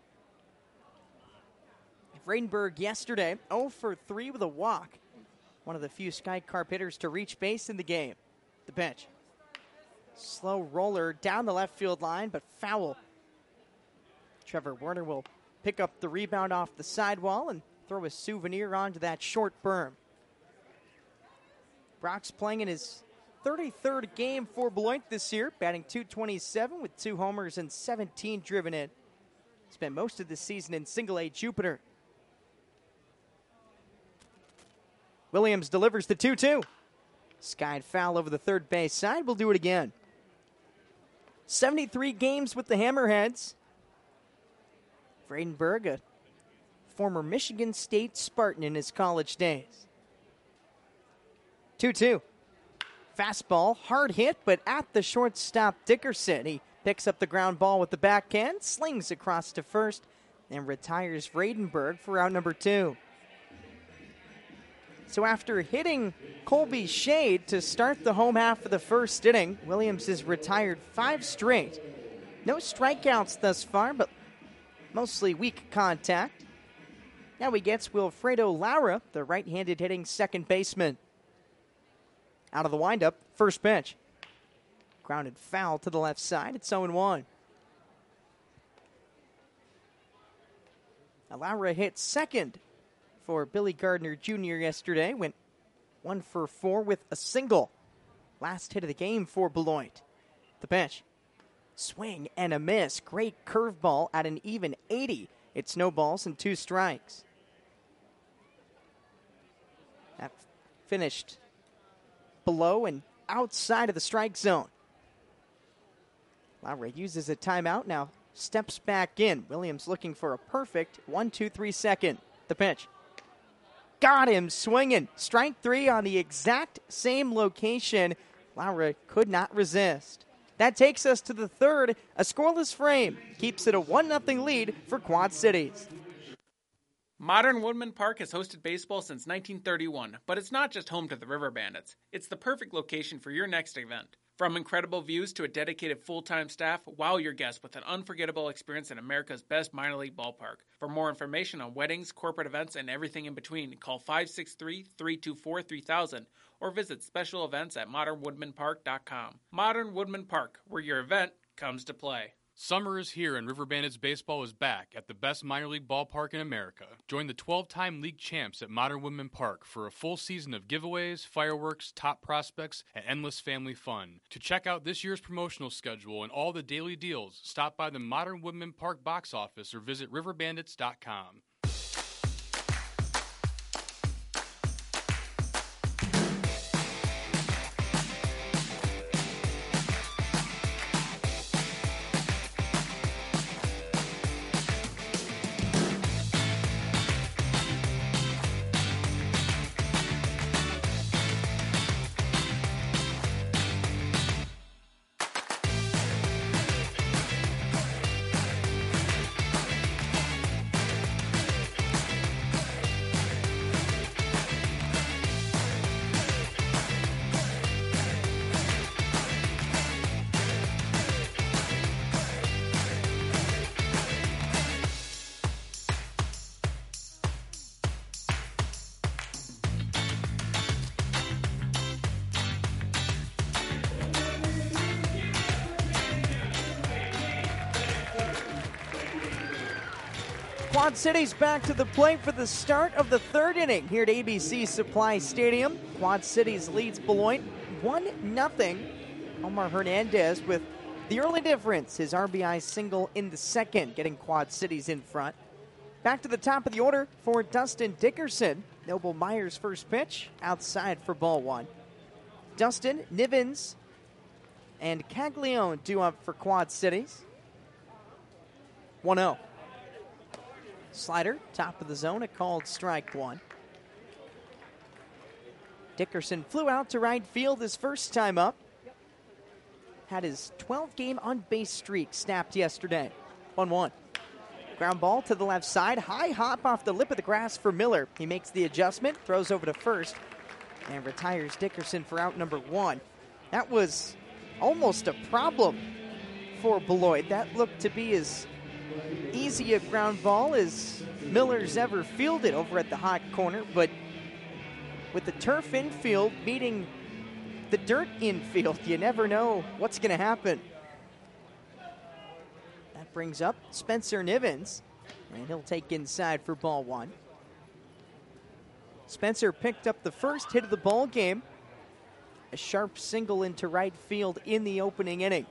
Vredenberg yesterday, oh for three with a walk. One of the few Sky Carp hitters to reach base in the game. The pitch. Slow roller down the left field line, but foul. Trevor Werner will pick up the rebound off the sidewall and throw a souvenir onto that short berm. Brock's playing in his thirty-third game for Beloit this year, batting two twenty-seven with two homers and seventeen driven in. Spent most of the season in single A Jupiter. Williams delivers the two two. Skied foul over the third base side. We'll do it again. seventy-three games with the Hammerheads. Vredenberg, a former Michigan State Spartan in his college days. two two. Fastball, hard hit, but at the shortstop Dickerson. He picks up the ground ball with the backhand, slings across to first, and retires Vredenberg for out number two. So after hitting Colby Shade to start the home half of the first inning, Williams has retired five straight. No strikeouts thus far, but mostly weak contact. Now he gets Wilfredo Laura, the right-handed hitting second baseman. Out of the windup, first pitch. Grounded foul to the left side. It's oh one. Now Laura hit second for Billy Gardner Junior yesterday. Went one for four with a single. Last hit of the game for Beloit. The pitch. Swing and a miss. Great curveball at an even eighty. It's no balls and two strikes. That finished below and outside of the strike zone. Laura uses a timeout, now steps back in. Williams looking for a perfect one two three second. The pitch. Got him swinging. Strike three on the exact same location. Laura could not resist. That takes us to the third. A scoreless frame keeps it a one nothing lead for Quad Cities. Modern Woodman Park has hosted baseball since nineteen thirty-one, but it's not just home to the River Bandits. It's the perfect location for your next event. From incredible views to a dedicated full-time staff, wow your guests with an unforgettable experience in America's best minor league ballpark. For more information on weddings, corporate events, and everything in between, call five six three, three two four, three thousand or visit special events at modern woodman park dot com. Modern Woodman Park, where your event comes to play. Summer is here and River Bandits baseball is back at the best minor league ballpark in America. Join the twelve-time league champs at Modern Woodman Park for a full season of giveaways, fireworks, top prospects, and endless family fun. To check out this year's promotional schedule and all the daily deals, stop by the Modern Woodman Park box office or visit river bandits dot com. Quad Cities back to the plate for the start of the third inning here at A B C Supply Stadium. Quad Cities leads Beloit one nothing. Omar Hernandez with the early difference. His R B I single in the second, getting Quad Cities in front. Back to the top of the order for Dustin Dickerson. Noble Myers' first pitch, outside for ball one. Dustin, Nivens, and Caglione due up for Quad Cities. one oh. Slider, top of the zone, a called strike one. Dickerson flew out to right field his first time up. Had his twelve-game on-base streak snapped yesterday. one one. Ground ball to the left side. High hop off the lip of the grass for Miller. He makes the adjustment, throws over to first, and retires Dickerson for out number one. That was almost a problem for Beloit. That looked to be as easy a ground ball as Miller's ever fielded over at the hot corner, but with the turf infield meeting the dirt infield, you never know what's going to happen. That brings up Spencer Nivens, and he'll take inside for ball one. Spencer picked up the first hit of the ball game, a sharp single into right field in the opening inning.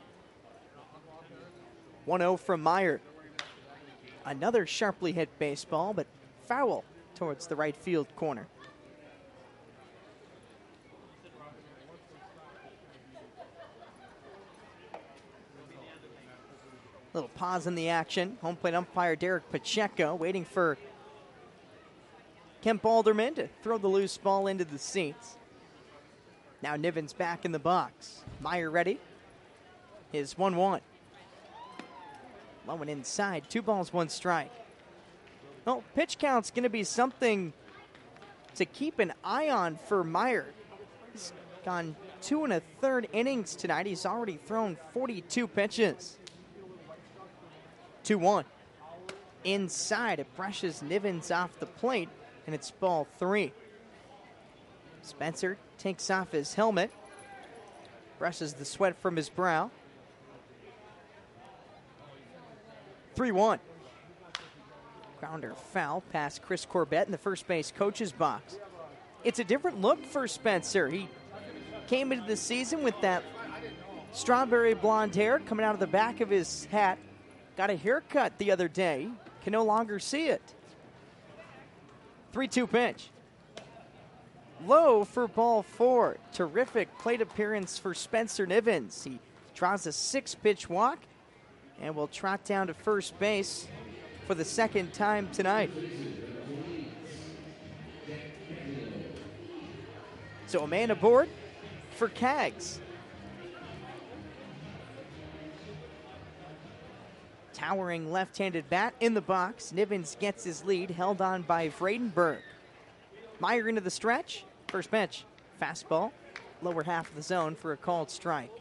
one oh from Meyer. Another sharply hit baseball, but foul towards the right field corner. Little pause in the action. Home plate umpire Derek Pacheco waiting for Kemp Alderman to throw the loose ball into the seats. Now Nivens back in the box. Meyer ready. His one one. Low and inside. Two balls, one strike. Well, pitch count's going to be something to keep an eye on for Meyer. He's gone two and a third innings tonight. He's already thrown forty-two pitches. two one. Inside, it brushes Nivens off the plate, and it's ball three. Spencer takes off his helmet, brushes the sweat from his brow. three one. Grounder foul past Chris Corbett in the first base coach's box. It's a different look for Spencer. He came into the season with that strawberry blonde hair coming out of the back of his hat. Got a haircut the other day. Can no longer see it. three two pitch. Low for ball four. Terrific plate appearance for Spencer Nivens. He draws a six-pitch walk and will trot down to first base for the second time tonight. So a man aboard for Cags. Towering left-handed bat in the box. Nivens gets his lead, held on by Vredenberg. Meyer into the stretch. First pitch. Fastball. Lower half of the zone for a called strike.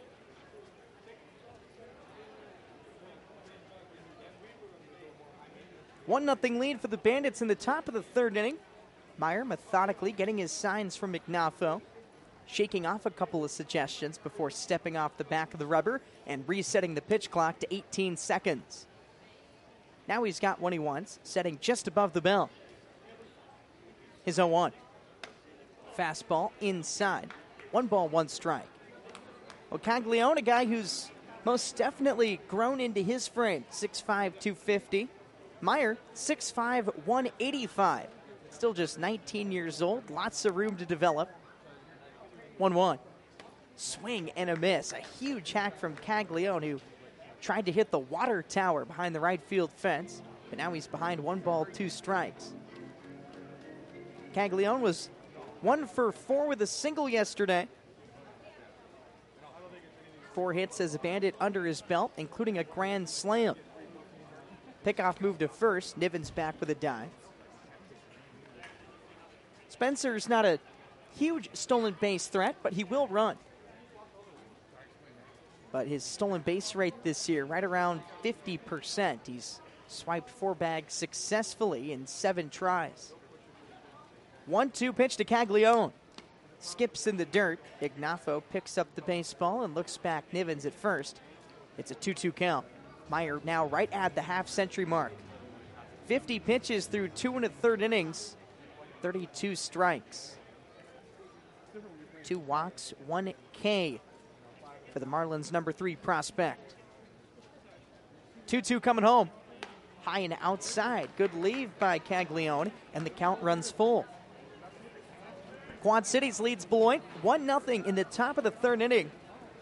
one nothing lead for the Bandits in the top of the third inning. Meyer methodically getting his signs from McNafo, shaking off a couple of suggestions before stepping off the back of the rubber and resetting the pitch clock to eighteen seconds. Now he's got what he wants, setting just above the bell. His oh one. Fastball inside. One ball, one strike. Well, Caglione, a guy who's most definitely grown into his frame, six five, two fifty. Meyer, six five, one eighty-five. Still just nineteen years old. Lots of room to develop. one one. Swing and a miss. A huge hack from Caglione, who tried to hit the water tower behind the right field fence. But now he's behind one ball, two strikes. Caglione was one for four with a single yesterday. Four hits as a Bandit under his belt, including a grand slam. Pickoff move to first. Nivens back with a dive. Spencer's not a huge stolen base threat, but he will run. But his stolen base rate this year, right around fifty percent. He's swiped four bags successfully in seven tries. one two pitch to Caglione. Skips in the dirt. Ignafo picks up the baseball and looks back Nivens at first. It's a two two count. Meyer now right at the half-century mark. fifty pitches through two and a third innings, thirty-two strikes. Two walks, one K for the Marlins' number three prospect. two two coming home. High and outside. Good lead by Caglione, and the count runs full. Quad Cities leads Beloit one nothing in the top of the third inning.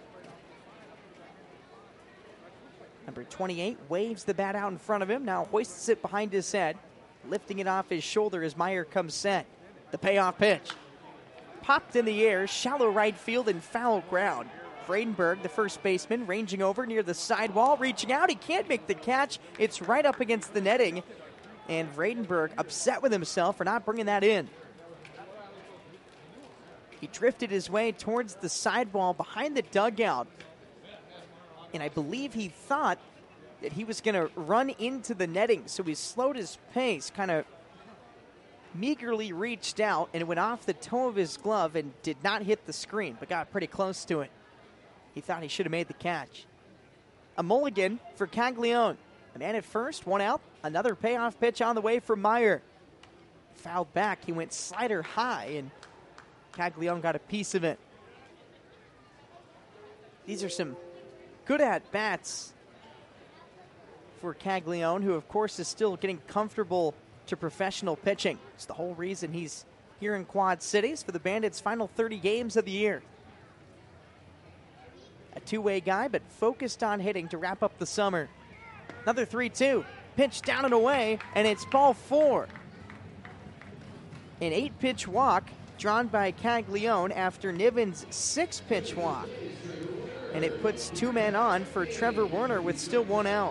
Number twenty-eight waves the bat out in front of him, now hoists it behind his head, lifting it off his shoulder as Meyer comes set. The payoff pitch. Popped in the air, shallow right field and foul ground. Vredenberg, the first baseman, ranging over near the sidewall, reaching out. He can't make the catch. It's right up against the netting. And Vredenberg upset with himself for not bringing that in. He drifted his way towards the sidewall behind the dugout. And I believe he thought that he was going to run into the netting, so he slowed his pace, kind of meagerly reached out, and it went off the toe of his glove and did not hit the screen, but got pretty close to it. He thought he should have made the catch. A mulligan for Caglione. A man at first, one out. Another payoff pitch on the way for Meyer. Fouled back. He went slider high, and Caglione got a piece of it. These are some good at-bats for Caglione, who, of course, is still getting comfortable to professional pitching. It's the whole reason he's here in Quad Cities for the Bandits' final thirty games of the year. A two-way guy, but focused on hitting to wrap up the summer. Another three two. Pitch down and away, and it's ball four. An eight-pitch walk drawn by Caglione after Niven's six-pitch walk. And it puts two men on for Trevor Werner with still one out.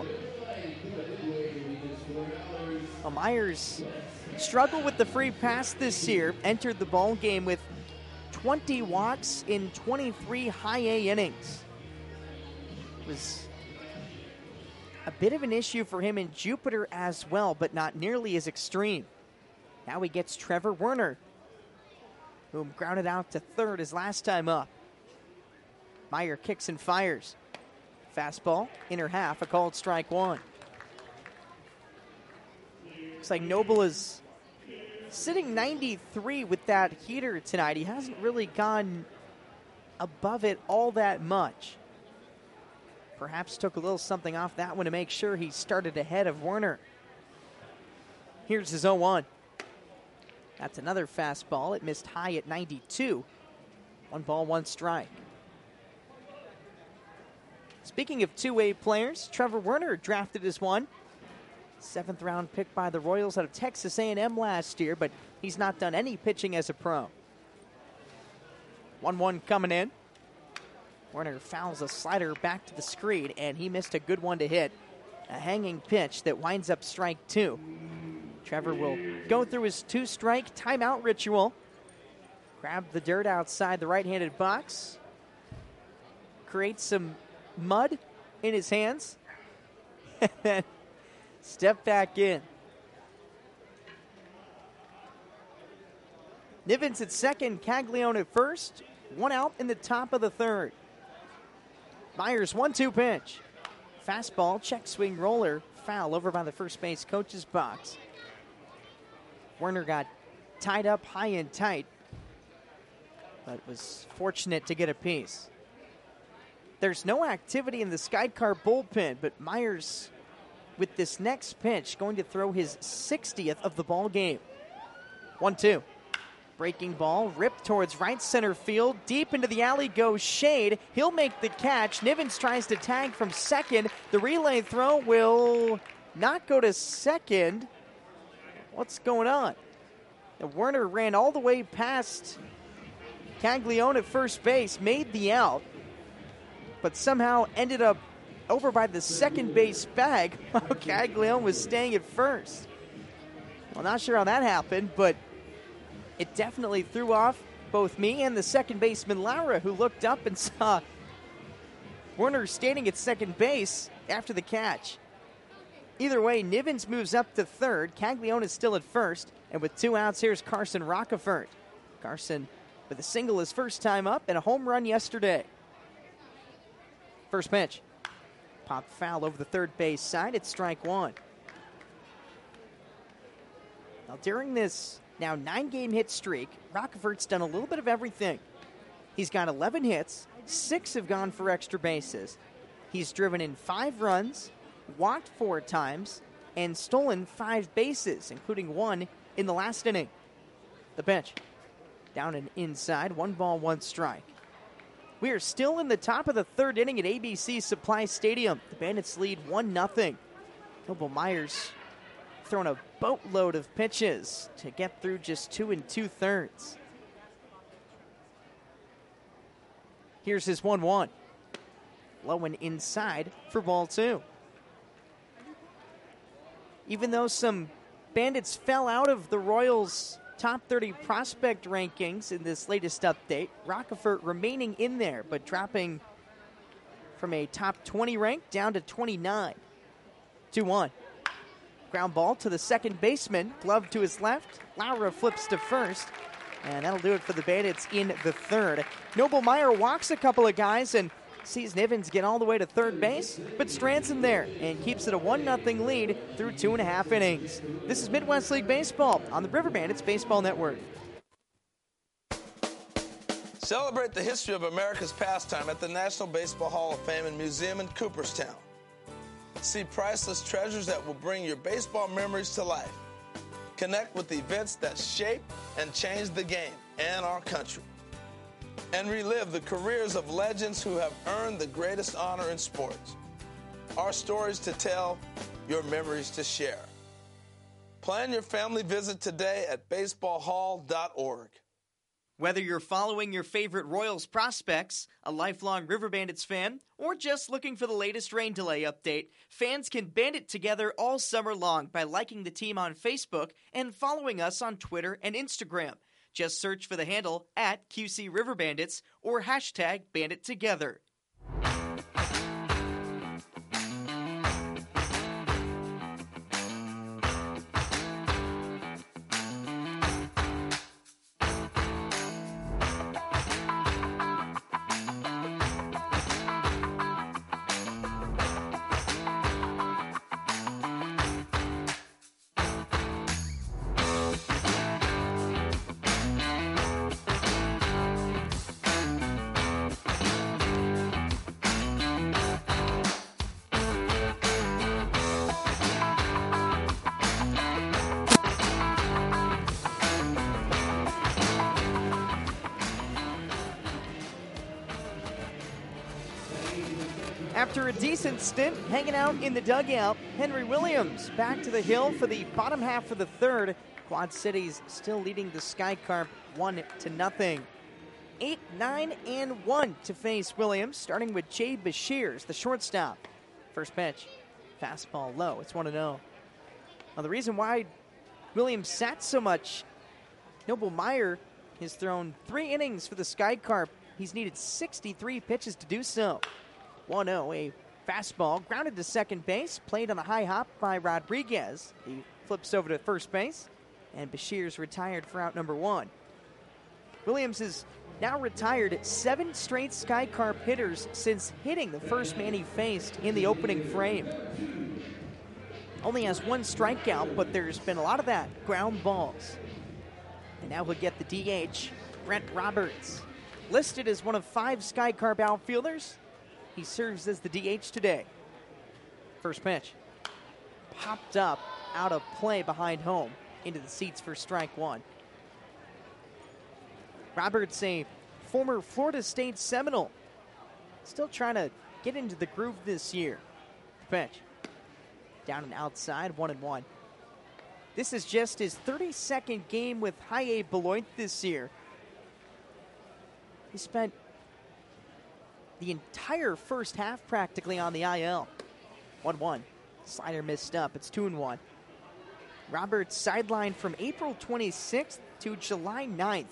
Well, Myers struggled with the free pass this year, entered the ball game with twenty walks in twenty-three high A innings. It was a bit of an issue for him in Jupiter as well, but not nearly as extreme. Now he gets Trevor Werner, whom grounded out to third his last time up. Meyer kicks and fires. Fastball, inner half, a called strike one. Looks like Noble is sitting ninety-three with that heater tonight. He hasn't really gone above it all that much. Perhaps took a little something off that one to make sure he started ahead of Werner. Here's his oh one. That's another fastball. It missed high at ninety-two. One ball, one strike. Speaking of two-way players, Trevor Werner drafted as one. Seventh round pick by the Royals out of Texas A and M last year, but he's not done any pitching as a pro. one one coming in. Werner fouls a slider back to the screen, and he missed a good one to hit. A hanging pitch that winds up strike two. Trevor will go through his two-strike timeout ritual. Grab the dirt outside the right-handed box. Create some mud in his hands. And then step back in. Nivens at second, Caglione at first. One out in the top of the third. Myers, one two pitch. Fastball, check swing roller, foul over by the first base coach's box. Werner got tied up high and tight, but was fortunate to get a piece. There's no activity in the Skycar bullpen, but Myers, with this next pitch, going to throw his sixtieth of the ball game. one two. Breaking ball, ripped towards right center field. Deep into the alley goes Shade. He'll make the catch. Nivens tries to tag from second. The relay throw will not go to second. What's going on? And Werner ran all the way past Caglione at first base, made the out, but somehow ended up over by the second base bag while Caglione was staying at first. Well, not sure how that happened, but it definitely threw off both me and the second baseman, Laura, who looked up and saw Werner standing at second base after the catch. Either way, Nivens moves up to third. Caglione is still at first. And with two outs, here's Carson Rockefort. Carson with a single his first time up and a home run yesterday. First pitch. Pop foul over the third base side. It's strike one. Now, during this now nine-game hit streak, Rockefort's done a little bit of everything. He's got eleven hits, six have gone for extra bases. He's driven in five runs, walked four times, and stolen five bases, including one in the last inning. The pitch. Down and inside, one ball, one strike. We are still in the top of the third inning at A B C Supply Stadium. The Bandits lead one nothing. Noble Myers throwing a boatload of pitches to get through just two and two-thirds. Here's his one one. Low and inside for ball two. Even though some Bandits fell out of the Royals' top thirty prospect rankings in this latest update, Rockefort remaining in there, but dropping from a top twenty rank down to twenty-nine. two one. Ground ball to the second baseman. Glove to his left. Laura flips to first. And that'll do it for the Bandits in the third. Noble Meyer walks a couple of guys and sees Nivens get all the way to third base, but Stranson there and keeps it a one nothing lead through two and a half innings. This is Midwest League Baseball on the River Bandits Baseball Network. Celebrate the history of America's pastime at the National Baseball Hall of Fame and Museum in Cooperstown. See priceless treasures that will bring your baseball memories to life. Connect with events that shape and change the game and our country. And relive the careers of legends who have earned the greatest honor in sports. Our stories to tell, your memories to share. Plan your family visit today at baseball hall dot org. Whether you're following your favorite Royals prospects, a lifelong River Bandits fan, or just looking for the latest rain delay update, fans can band it together all summer long by liking the team on Facebook and following us on Twitter and Instagram. Just search for the handle at Q C River Bandits or hashtag Bandit Together. After a decent stint hanging out in the dugout, Henry Williams back to the hill for the bottom half of the third. Quad Cities still leading the Sky Carp one to nothing. Eight, nine, and one to face Williams, starting with Jay Bashirs, the shortstop. First pitch, fastball low. It's one to oh. Now the reason why Williams sat so much, Noble Meyer has thrown three innings for the Sky Carp. He's needed sixty-three pitches to do so. one oh, a fastball grounded to second base, played on a high hop by Rodriguez. He flips over to first base, and Bashir's retired for out number one. Williams has now retired seven straight Sky Carp hitters since hitting the first man he faced in the opening frame. Only has one strikeout, but there's been a lot of that, ground balls. And now he'll get the D H, Brent Roberts. Listed as one of five Sky Carp outfielders, he serves as the D H today. First pitch. Popped up out of play behind home into the seats for strike one. Roberts, a former Florida State Seminole, still trying to get into the groove this year. Pitch. Down and outside, one and one. This is just his thirty-second game with High A Beloit this year. He spent the entire first half practically on the I L. one one. Slider missed up. It's two and one. Roberts sidelined from April twenty-sixth to July ninth.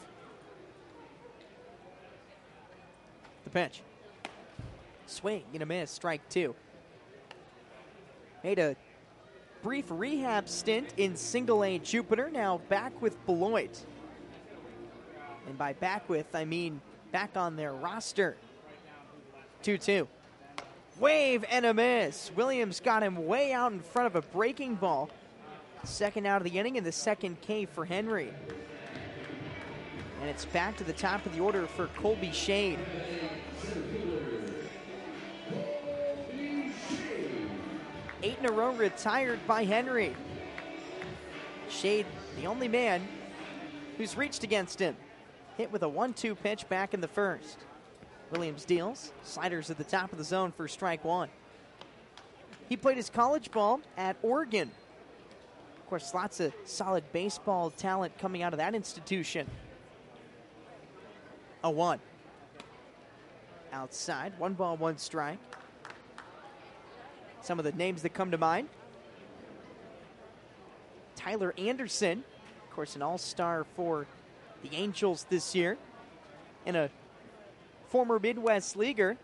The pitch. Swing and a miss. Strike two. Made a brief rehab stint in Single A Jupiter. Now back with Beloit. And by back with, I mean back on their roster. two two. Wave and a miss. Williams got him way out in front of a breaking ball. Second out of the inning and the second K for Henry. And it's back to the top of the order for Colby Shade. Eight in a row retired by Henry. Shade, the only man who's reached against him. Hit with a one two pitch back in the first. Williams deals. Sliders at the top of the zone for strike one. He played his college ball at Oregon. Of course, lots of solid baseball talent coming out of that institution. A one. Outside, one ball, one strike. Some of the names that come to mind. Tyler Anderson, of course, an all-star for the Angels this year. And a former Midwest leaguer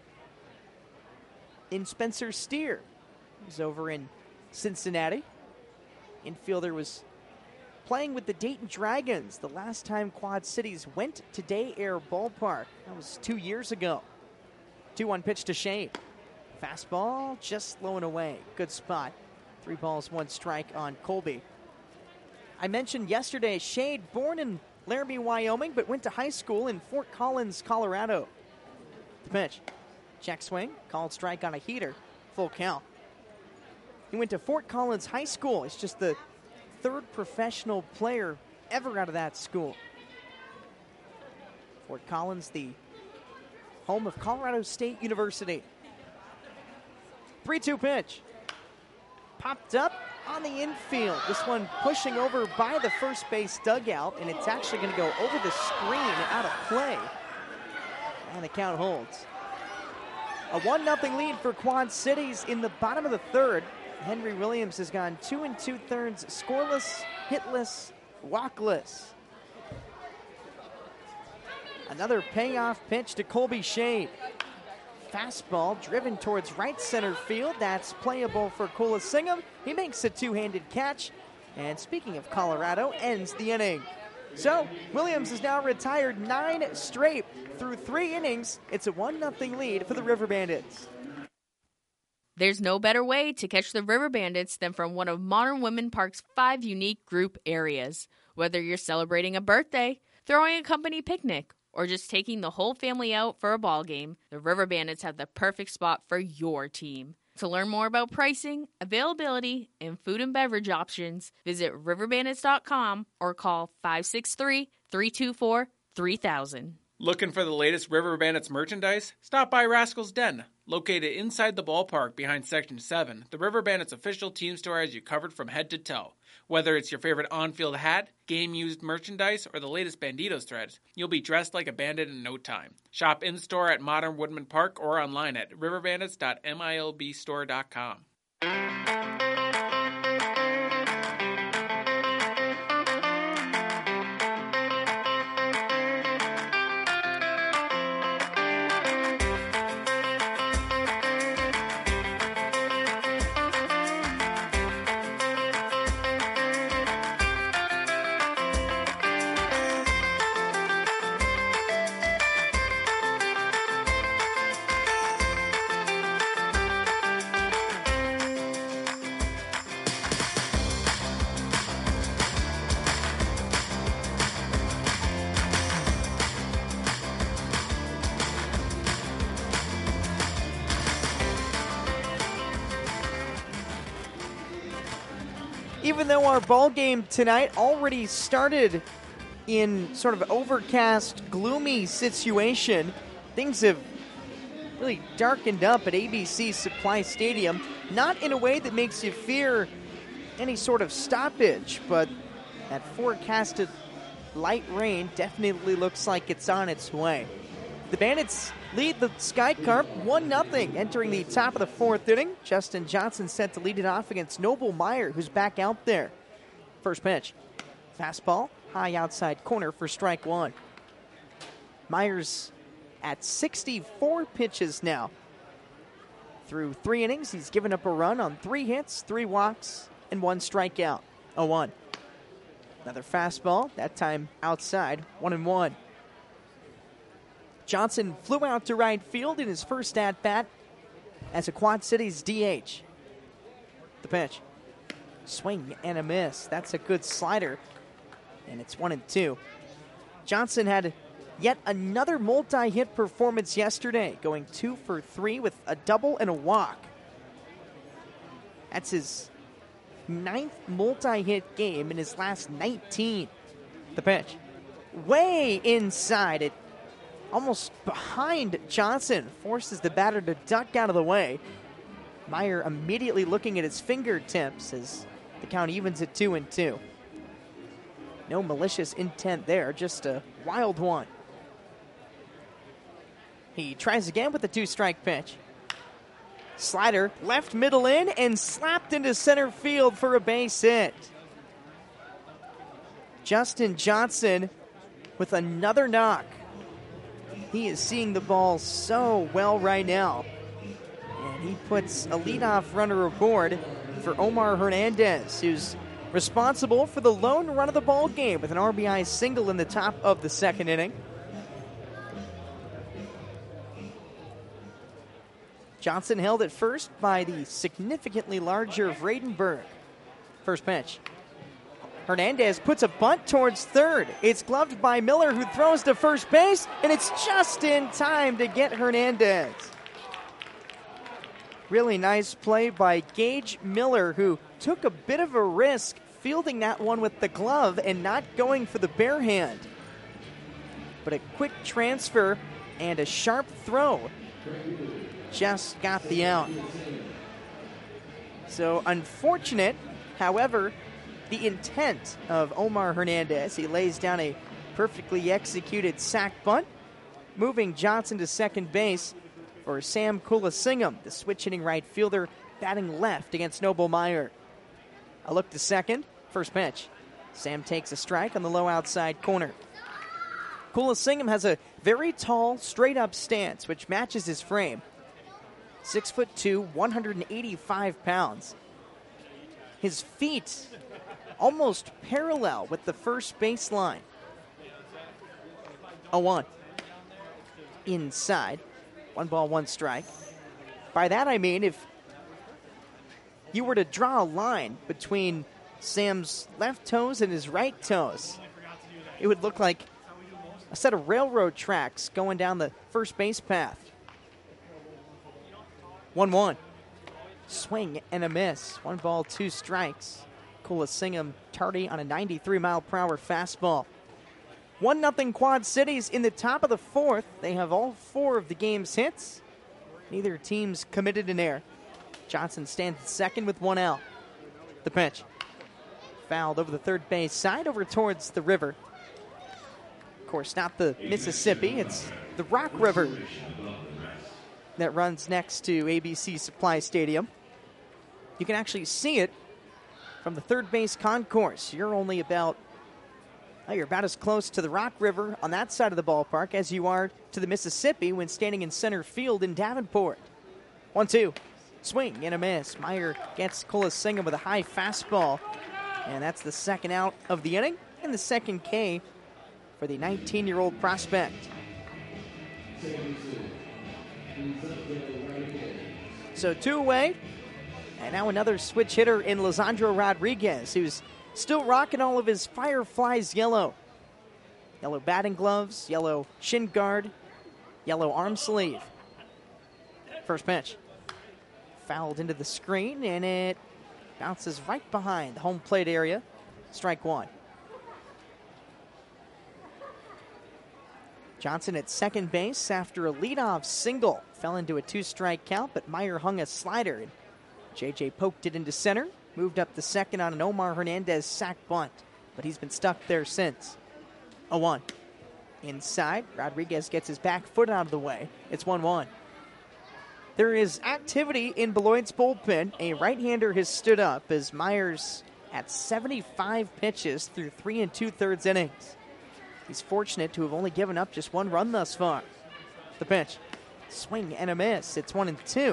in Spencer Steer. He's over in Cincinnati. Infielder was playing with the Dayton Dragons the last time Quad Cities went to Day Air Ballpark. That was two years ago. two one pitch to Shade. Fastball just slowing away. Good spot. Three balls, one strike on Colby. I mentioned yesterday, Shade, born in Laramie, Wyoming, but went to high school in Fort Collins, Colorado. The pitch. Check swing. Called strike on a heater. Full count. He went to Fort Collins High School. He's just the third professional player ever out of that school. Fort Collins, the home of Colorado State University. three two pitch. Popped up on the infield. This one pushing over by the first base dugout, and it's actually going to go over the screen out of play. And the count holds. A one nothing lead for Quad Cities in the bottom of the third. Henry Williams has gone two and two-thirds scoreless, hitless, walkless. Another payoff pitch to Colby Shade. Fastball driven towards right center field. That's playable for Colasingham. He makes a two-handed catch. And speaking of Colorado, ends the inning. So, Williams is now retired nine straight through three innings. It's a one nothing lead for the River Bandits. There's no better way to catch the River Bandits than from one of Modern Woodmen Park's five unique group areas. Whether you're celebrating a birthday, throwing a company picnic, or just taking the whole family out for a ball game, the River Bandits have the perfect spot for your team. To learn more about pricing, availability, and food and beverage options, visit river bandits dot com or call five six three, three two four, three thousand. Looking for the latest River Bandits merchandise? Stop by Rascal's Den. Located inside the ballpark behind Section seven, the River Bandits official team store has you covered from head to toe. Whether it's your favorite on-field hat, game-used merchandise, or the latest Banditos threads, you'll be dressed like a bandit in no time. Shop in-store at Modern Woodmen Park or online at river bandits dot milb store dot com. Even though our ball game tonight already started in sort of overcast, gloomy situation, things have really darkened up at A B C Supply Stadium. Not in a way that makes you fear any sort of stoppage, but that forecasted light rain definitely looks like it's on its way. The Bandits lead the Sky Carp one nothing entering the top of the fourth inning. Justin Johnson set to lead it off against Noble Meyer, who's back out there. First pitch. Fastball, high outside corner for strike one. Myers at sixty-four pitches now. Through three innings, he's given up a run on three hits, three walks, and one strikeout. oh one. Another fastball, that time outside, one and one. Johnson flew out to right field in his first at-bat as a Quad Cities D H. The pitch. Swing and a miss. That's a good slider. And it's one and two. Johnson had yet another multi-hit performance yesterday, going two for three with a double and a walk. That's his ninth multi-hit game in his last nineteen. The pitch. Way inside it. Almost behind Johnson. Forces the batter to duck out of the way. Meyer immediately looking at his fingertips as the count evens at two and two. No malicious intent there, just a wild one. He tries again with the two-strike pitch. Slider left middle in and slapped into center field for a base hit. Justin Johnson with another knock. He is seeing the ball so well right now. And he puts a leadoff runner aboard for Omar Hernandez, who's responsible for the lone run of the ball game with an R B I single in the top of the second inning. Johnson held at first by the significantly larger Vredenberg. First pitch. Hernandez puts a bunt towards third. It's gloved by Miller, who throws to first base, and it's just in time to get Hernandez. Really nice play by Gage Miller, who took a bit of a risk fielding that one with the glove and not going for the bare hand. But a quick transfer and a sharp throw just got the out. So unfortunate, however, the intent of Omar Hernandez. He lays down a perfectly executed sac bunt, moving Johnson to second base for Sam Kulasingham, the switch-hitting right fielder, batting left against Noble Meyer. A look to second, first pitch. Sam takes a strike on the low outside corner. Kulasingham has a very tall, straight-up stance, which matches his frame. Six foot two, one hundred eighty-five pounds. His feet almost parallel with the first baseline. oh one. Inside. One ball, one strike. By that I mean if you were to draw a line between Sam's left toes and his right toes, it would look like a set of railroad tracks going down the first base path. one one. Swing and a miss. One ball, two strikes. Kulasingham tardy on a ninety-three mile per hour fastball. one nothing Quad Cities in the top of the fourth. They have all four of the game's hits. Neither team's committed an error. Johnson stands at second with one out. The pitch. Fouled over the third base side over towards the river. Of course, not the Mississippi. It's the Rock River that runs next to A B C Supply Stadium. You can actually see it from the third base concourse. You're only about, well, you're about as close to the Rock River on that side of the ballpark as you are to the Mississippi when standing in center field in Davenport. one two. Swing and a miss. Meyer gets Kulasingham with a high fastball. And that's the second out of the inning and the second K for the nineteen-year-old prospect. So two away. And now another switch hitter in Lisandro Rodriguez, who's still rocking all of his Fireflies yellow. Yellow batting gloves, yellow shin guard, yellow arm sleeve. First pitch. Fouled into the screen, and it bounces right behind the home plate area. Strike one. Johnson at second base after a leadoff single. Fell into a two-strike count, but Meyer hung a slider. And J J poked it into center, moved up to second on an Omar Hernandez sac bunt, but he's been stuck there since. oh one. Inside, Rodriguez gets his back foot out of the way. It's one one. There is activity in Beloit's bullpen. A right-hander has stood up as Myers at seventy-five pitches through three and two-thirds innings. He's fortunate to have only given up just one run thus far. The pitch. Swing and a miss. It's one and two.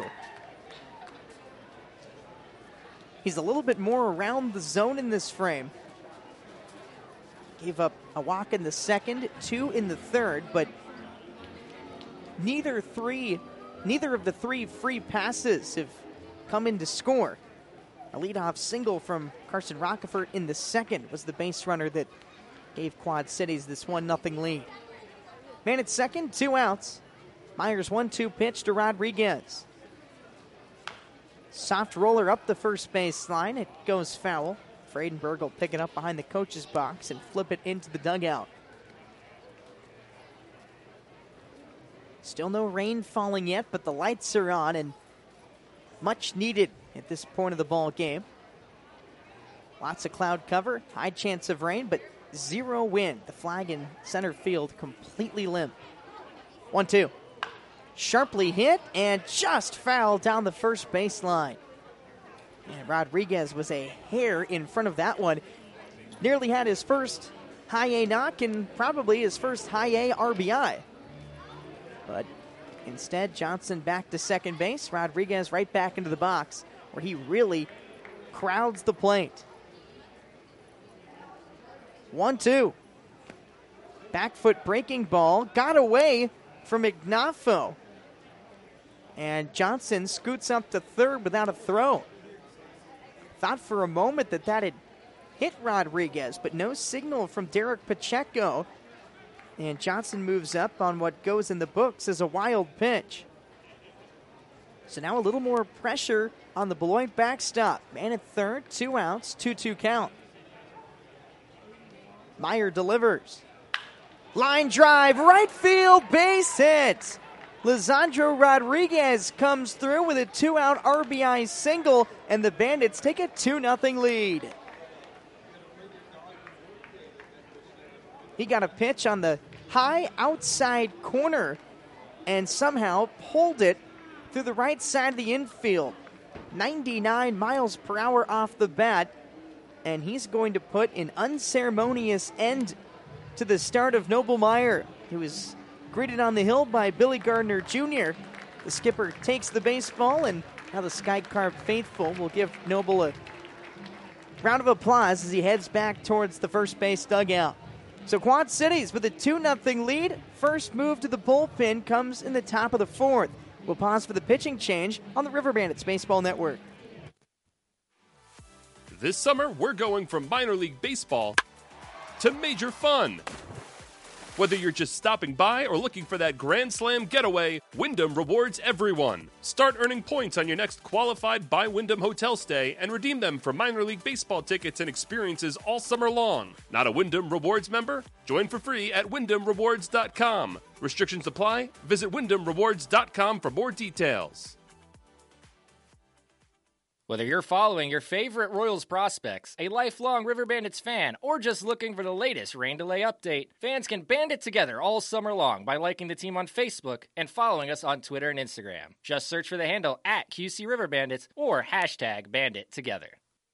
He's a little bit more around the zone in this frame. Gave up a walk in the second, two in the third, but neither three, neither of the three free passes have come in to score. A leadoff single from Carson Rockefort in the second was the base runner that gave Quad Cities this one nothing lead. Man at second, two outs. Myers one two pitch to Rodriguez. Soft roller up the first base line. It goes foul. Friedenberg will pick it up behind the coach's box and flip it into the dugout. Still no rain falling yet, but the lights are on and much needed at this point of the ball game. Lots of cloud cover, high chance of rain, but zero wind. The flag in center field completely limp. one two. Sharply hit and just fouled down the first baseline. And Rodriguez was a hair in front of that one. Nearly had his first high A knock and probably his first high A R B I. But instead, Johnson back to second base. Rodriguez right back into the box where he really crowds the plate. one two. Back foot breaking ball. Got away from Ignafo. And Johnson scoots up to third without a throw. Thought for a moment that that had hit Rodriguez, but no signal from Derek Pacheco. And Johnson moves up on what goes in the books as a wild pitch. So now a little more pressure on the Beloit backstop. Man at third, two outs, two two count. Meyer delivers. Line drive, right field, base hit. Lisandro Rodriguez comes through with a two-out R B I single, and the Bandits take a two nothing lead. He got a pitch on the high outside corner and somehow pulled it through the right side of the infield. ninety-nine miles per hour off the bat, and he's going to put an unceremonious end to the start of Noble Meyer. He was greeted on the hill by Billy Gardner Junior The skipper takes the baseball, and now the Sky Carp faithful will give Noble a round of applause as he heads back towards the first base dugout. So Quad Cities with a two nothing lead. First move to the bullpen comes in the top of the fourth. We'll pause for the pitching change on the River Bandits Baseball Network. This summer, we're going from minor league baseball to major fun. Whether you're just stopping by or looking for that Grand Slam getaway, Wyndham rewards everyone. Start earning points on your next qualified by Wyndham hotel stay and redeem them for minor league baseball tickets and experiences all summer long. Not a Wyndham Rewards member? Join for free at wyndham rewards dot com. Restrictions apply. Visit wyndham rewards dot com for more details. Whether you're following your favorite Royals prospects, a lifelong River Bandits fan, or just looking for the latest rain delay update, fans can band it together all summer long by liking the team on Facebook and following us on Twitter and Instagram. Just search for the handle at Q C River Bandits or hashtag Bandit Together.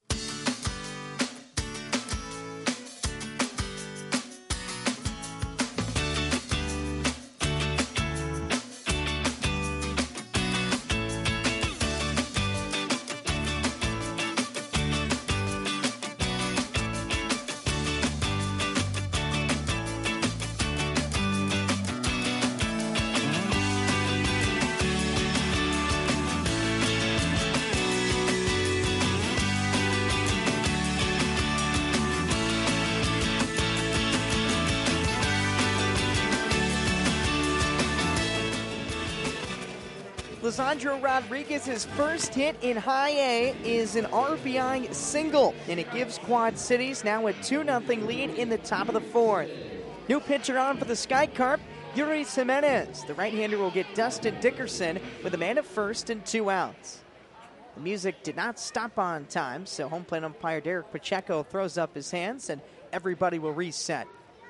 Lisandro Rodriguez's first hit in high A is an R B I single, and it gives Quad Cities now a two nothing lead in the top of the fourth. New pitcher on for the Sky Carp, Yuris Jimenez. The right-hander will get Dustin Dickerson with a man at first and two outs. The music did not stop on time, so home plate umpire Derek Pacheco throws up his hands, and everybody will reset.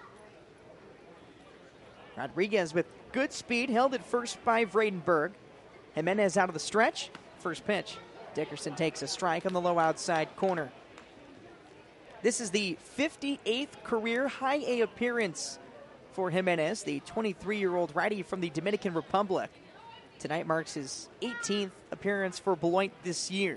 Rodriguez with good speed, held at first by Vredenberg. Jimenez out of the stretch. First pitch. Dickerson takes a strike on the low outside corner. This is the fifty-eighth career high A appearance for Jimenez, the twenty-three-year-old righty from the Dominican Republic. Tonight marks his eighteenth appearance for Beloit this year.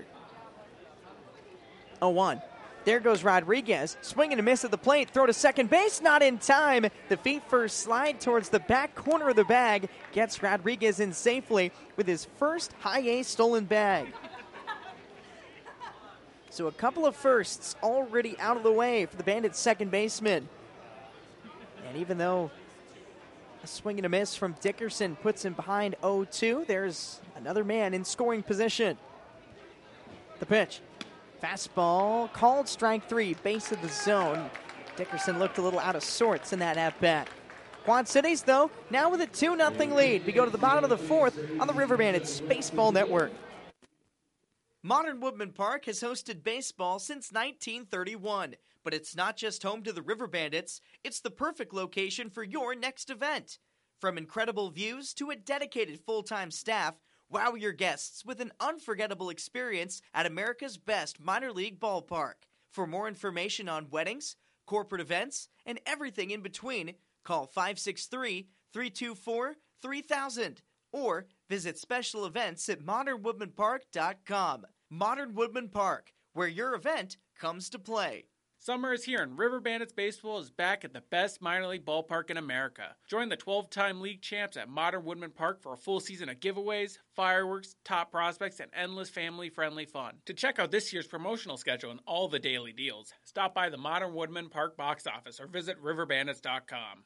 oh one. There goes Rodriguez. Swing and a miss at the plate. Throw to second base. Not in time. The feet first slide towards the back corner of the bag. Gets Rodriguez in safely with his first high A stolen bag. So a couple of firsts already out of the way for the Bandits' second baseman. And even though a swing and a miss from Dickerson puts him behind oh two, there's another man in scoring position. The pitch. Fastball called strike three, base of the zone. Dickerson looked a little out of sorts in that at-bat. Quad Cities, though, now with a two nothing lead. We go to the bottom of the fourth on the River Bandits Baseball Network. Modern Woodman Park has hosted baseball since nineteen thirty-one. But it's not just home to the River Bandits, it's the perfect location for your next event. From incredible views to a dedicated full-time staff, wow your guests with an unforgettable experience at America's best minor league ballpark. For more information on weddings, corporate events, and everything in between, call five six three, three two four, three thousand or visit special events at modern woodman park dot com. Modern Woodman Park, where your event comes to play. Summer is here, and River Bandits Baseball is back at the best minor league ballpark in America. Join the twelve-time league champs at Modern Woodman Park for a full season of giveaways, fireworks, top prospects, and endless family-friendly fun. To check out this year's promotional schedule and all the daily deals, stop by the Modern Woodman Park box office or visit river bandits dot com.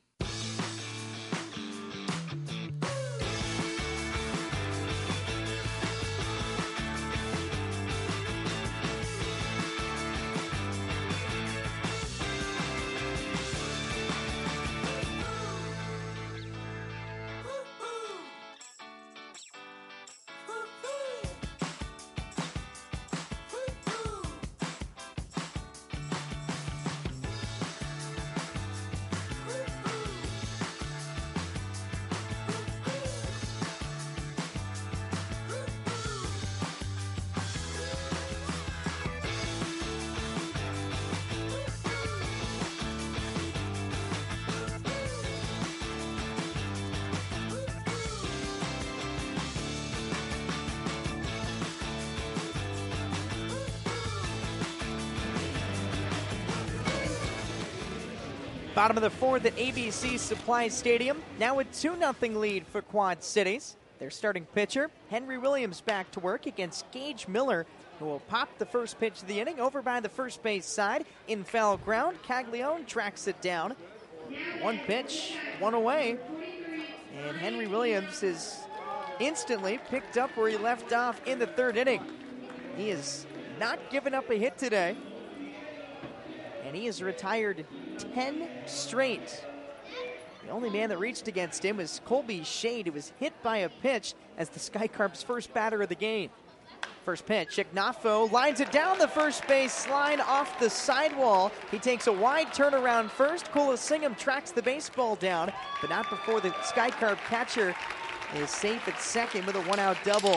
Bottom of the fourth at A B C Supply Stadium. Now a two nothing lead for Quad Cities. Their starting pitcher, Henry Williams, back to work against Gage Miller, who will pop the first pitch of the inning over by the first base side. In foul ground, Caglione tracks it down. One pitch, one away. And Henry Williams is instantly picked up where he left off in the third inning. He has not given up a hit today. And he has retired ten straight. The only man that reached against him was Colby Shade, who was hit by a pitch as the Skycarps' first batter of the game. First pitch, Ignafo lines it down the first base line off the sidewall. He takes a wide turnaround first. Kulasingham tracks the baseball down, but not before the Skycarp catcher is safe at second with a one-out double.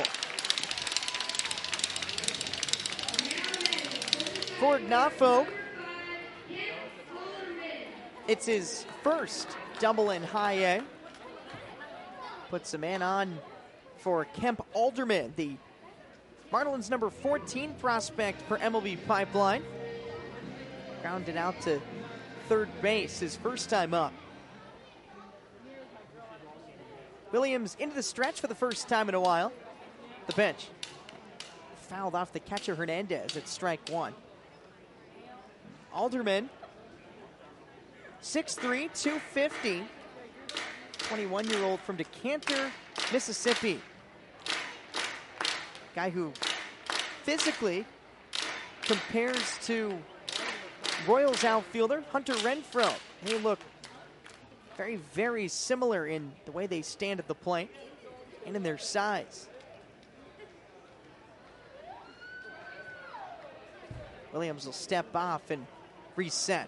For Ignafo, it's his first double in high A. Puts a man on for Kemp Alderman, the Marlins number fourteen prospect per M L B Pipeline. Grounded out to third base his first time up. Williams into the stretch for the first time in a while. The pitch. Fouled off the catcher Hernandez at strike one. Alderman, six three, two fifty, twenty-one-year-old from Decanter, Mississippi. Guy who physically compares to Royals outfielder Hunter Renfroe. They look very, very similar in the way they stand at the plate and in their size. Williams will step off and reset.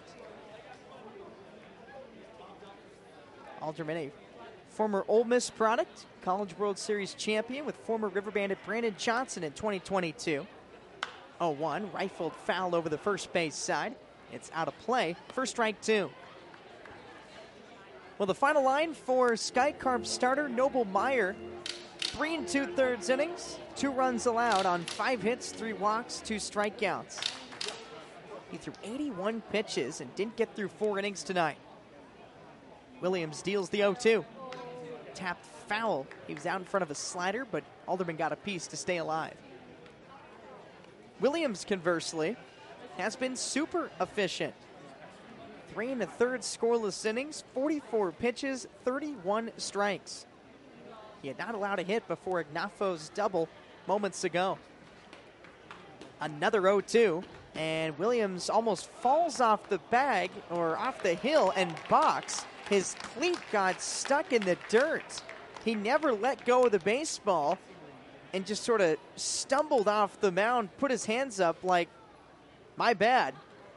Alderman, a former Ole Miss product, College World Series champion with former River Bandit Brandon Johnson in twenty twenty-two. oh one, rifled foul over the first base side. It's out of play. First strike two. Well, the final line for Skycarp starter Noble Meyer. Three and two-thirds innings, two runs allowed on five hits, three walks, two strikeouts. He threw eighty-one pitches and didn't get through four innings tonight. Williams deals the oh two. Tapped foul. He was out in front of a slider, but Alderman got a piece to stay alive. Williams, conversely, has been super efficient. Three and a third scoreless innings, forty-four pitches, thirty-one strikes. He had not allowed a hit before Ignafo's double moments ago. Another oh two, and Williams almost falls off the bag or off the hill and box. His cleat got stuck in the dirt. He never let go of the baseball and just sort of stumbled off the mound, put his hands up like, my bad.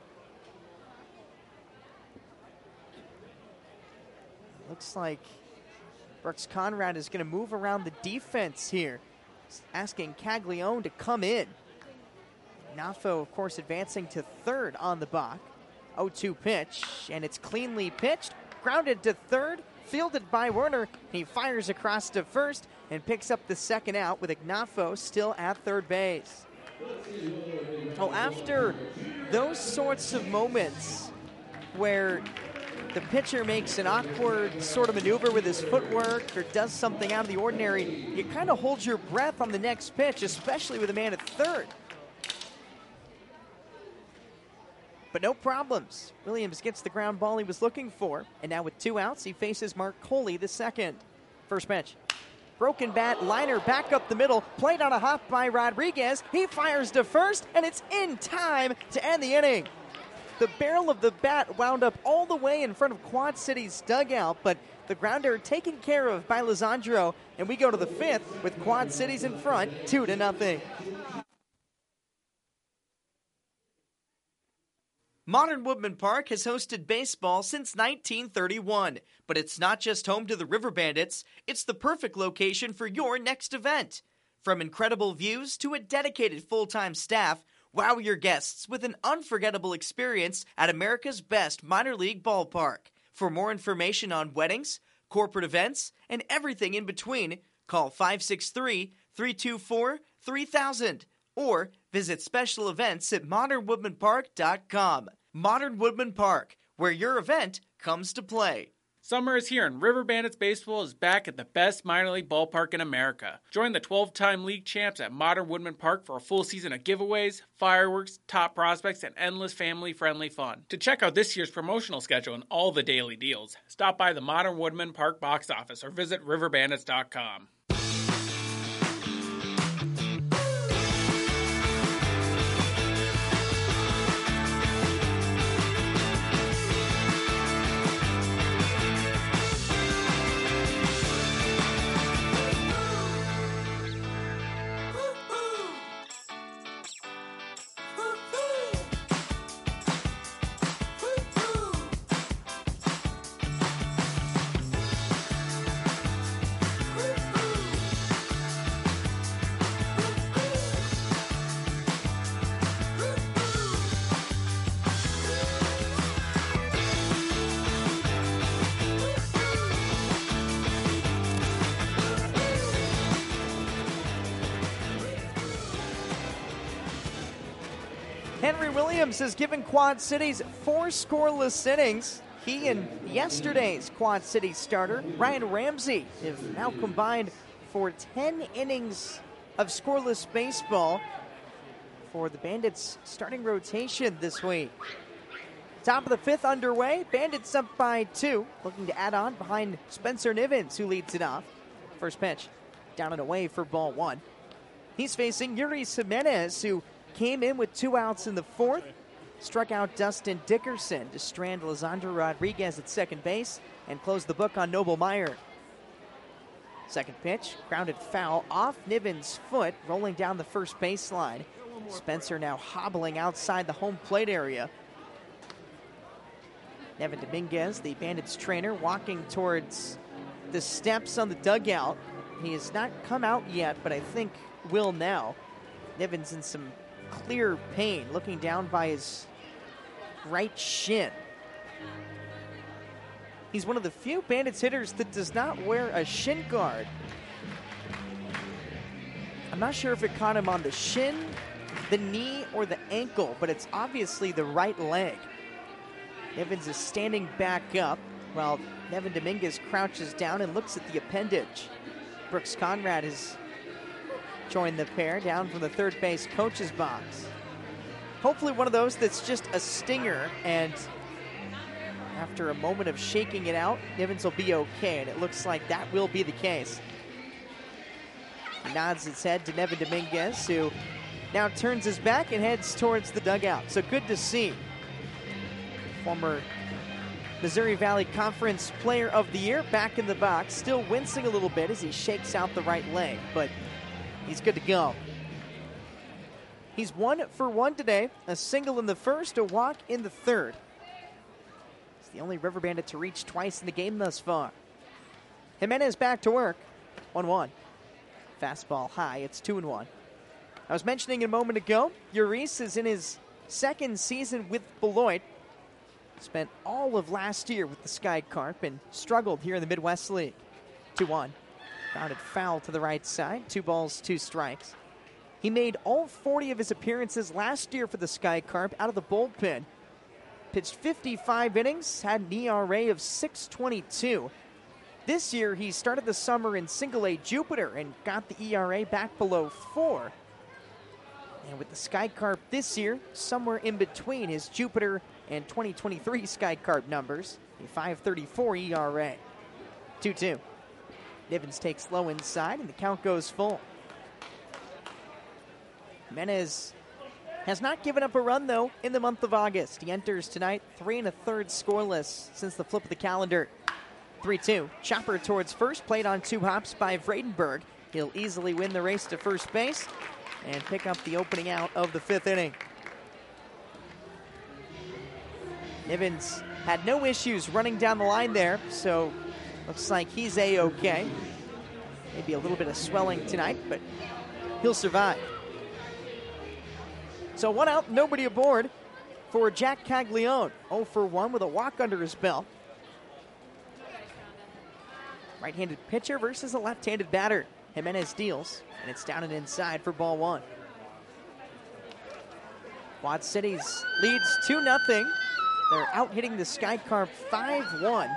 Looks like Brooks Conrad is going to move around the defense here, asking Caglione to come in. Ignafo, of course, advancing to third on the Bach. oh two pitch, and it's cleanly pitched. Grounded to third, fielded by Werner. He fires across to first and picks up the second out with Ignafo still at third base. Oh, after those sorts of moments where the pitcher makes an awkward sort of maneuver with his footwork or does something out of the ordinary, you kind of hold your breath on the next pitch, especially with a man at third. But no problems. Williams gets the ground ball he was looking for, and now with two outs, he faces Mark Coley, the second. First pitch. Broken bat, liner back up the middle, played on a hop by Rodriguez. He fires to first, and it's in time to end the inning. The barrel of the bat wound up all the way in front of Quad City's dugout, but the grounder taken care of by Lisandro, and we go to the fifth with Quad Cities in front, two to nothing. Modern Woodman Park has hosted baseball since nineteen thirty-one, but it's not just home to the River Bandits, it's the perfect location for your next event. From incredible views to a dedicated full-time staff, wow your guests with an unforgettable experience at America's best minor league ballpark. For more information on weddings, corporate events, and everything in between, call five six three, three two four, three thousand or visit special events at modern woodman park dot com. Modern Woodman Park, where your event comes to play. Summer is here and River Bandits Baseball is back at the best minor league ballpark in America. Join the twelve-time league champs at Modern Woodman Park for a full season of giveaways, fireworks, top prospects, and endless family-friendly fun. To check out this year's promotional schedule and all the daily deals, stop by the Modern Woodman Park box office or visit river bandits dot com. Henry Williams has given Quad Cities four scoreless innings. He and yesterday's Quad Cities starter, Ryan Ramsey, have now combined for ten innings of scoreless baseball for the Bandits' starting rotation this week. Top of the fifth underway. Bandits up by two, looking to add on behind Spencer Nivens, who leads it off. First pitch, down and away for ball one. He's facing Yuri Jimenez, who came in with two outs in the fourth, struck out Dustin Dickerson to strand Lisandro Rodriguez at second base and close the book on Noble Meyer. Second pitch, grounded foul off Nivens' foot, rolling down the first baseline. Spencer now hobbling outside the home plate area. Nevin Dominguez, the Bandits trainer, walking towards the steps on the dugout. He has not come out yet, but I think will now. Nivens in some clear pain, looking down by his right shin. He's one of the few Bandits hitters that does not wear a shin guard. I'm not sure if it caught him on the shin, the knee, or the ankle, but it's obviously the right leg. Nivens is standing back up while Nevin Dominguez crouches down and looks at the appendage. Brooks Conrad has join the pair down from the third base coach's box. Hopefully one of those that's just a stinger, and after a moment of shaking it out, Nivens will be okay, and it looks like that will be the case. He nods his head to Nevin Dominguez, who now turns his back and heads towards the dugout. So good to see. Former Missouri Valley Conference Player of the Year back in the box, still wincing a little bit as he shakes out the right leg, but he's good to go. He's one for one today, a single in the first, a walk in the third. He's the only River Bandit to reach twice in the game thus far. Jimenez back to work, one one. Fastball high, it's two and one. I was mentioning a moment ago, Urias is in his second season with Beloit. Spent all of last year with the Sky Carp and struggled here in the Midwest League. two one. Grounded foul to the right side, two balls, two strikes. He made all forty of his appearances last year for the Sky Carp out of the bullpen. Pitched fifty-five innings, had an E R A of six twenty-two. This year, he started the summer in Single A Jupiter and got the E R A back below four. And with the Sky Carp this year, somewhere in between his Jupiter and twenty twenty-three Sky Carp numbers, a five thirty-four E R A. two two. Nivens takes low inside, and the count goes full. Jimenez has not given up a run, though, in the month of August. He enters tonight three and a third scoreless since the flip of the calendar. three two. Chopper towards first, played on two hops by Vredenberg. He'll easily win the race to first base and pick up the opening out of the fifth inning. Nivens had no issues running down the line there, so looks like he's A-okay. Maybe a little bit of swelling tonight, but he'll survive. So one out, nobody aboard for Jack Caglione. oh for one with a walk under his belt. Right-handed pitcher versus a left-handed batter. Jimenez deals, and it's down and inside for ball one. Quad Cities leads two nothing. They're out hitting the Sky Carp five one.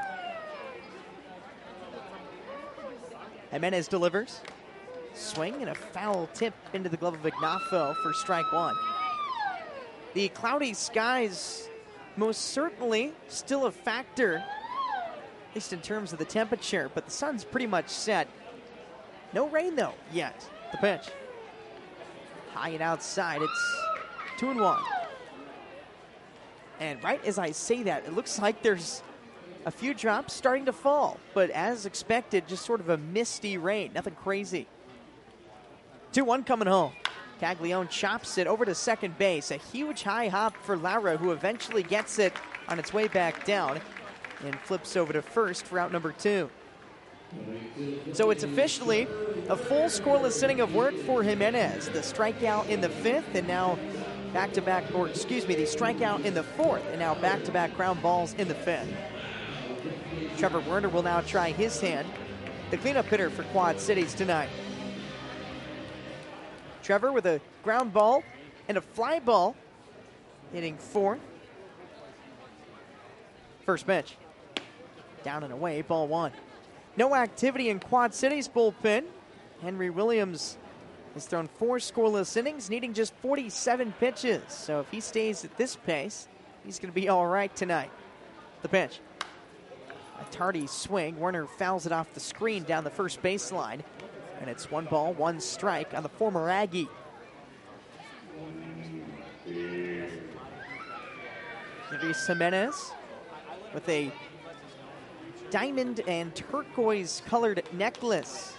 Jimenez delivers. Swing and a foul tip into the glove of Ignafo for strike one. The cloudy skies most certainly still a factor, at least in terms of the temperature, but the sun's pretty much set. No rain, though, yet. The pitch. High and outside, it's two and one. And right as I say that, it looks like there's a few drops starting to fall, but as expected, just sort of a misty rain, nothing crazy. two one coming home. Caglione chops it over to second base. A huge high hop for Lara, who eventually gets it on its way back down and flips over to first for out number two. So it's officially a full scoreless inning of work for Jimenez. The strikeout in the fifth, and now back-to-back, or excuse me, the strikeout in the fourth, and now back-to-back ground balls in the fifth. Trevor Werner will now try his hand, the cleanup hitter for Quad Cities tonight. Trevor with a ground ball and a fly ball, hitting fourth. First pitch. Down and away, ball one. No activity in Quad Cities bullpen. Henry Williams has thrown four scoreless innings, needing just forty-seven pitches. So if he stays at this pace, he's going to be all right tonight. The pitch. A tardy swing. Werner fouls it off the screen down the first baseline. And it's one ball, one strike on the former Aggie. Luis Jimenez with a diamond and turquoise colored necklace.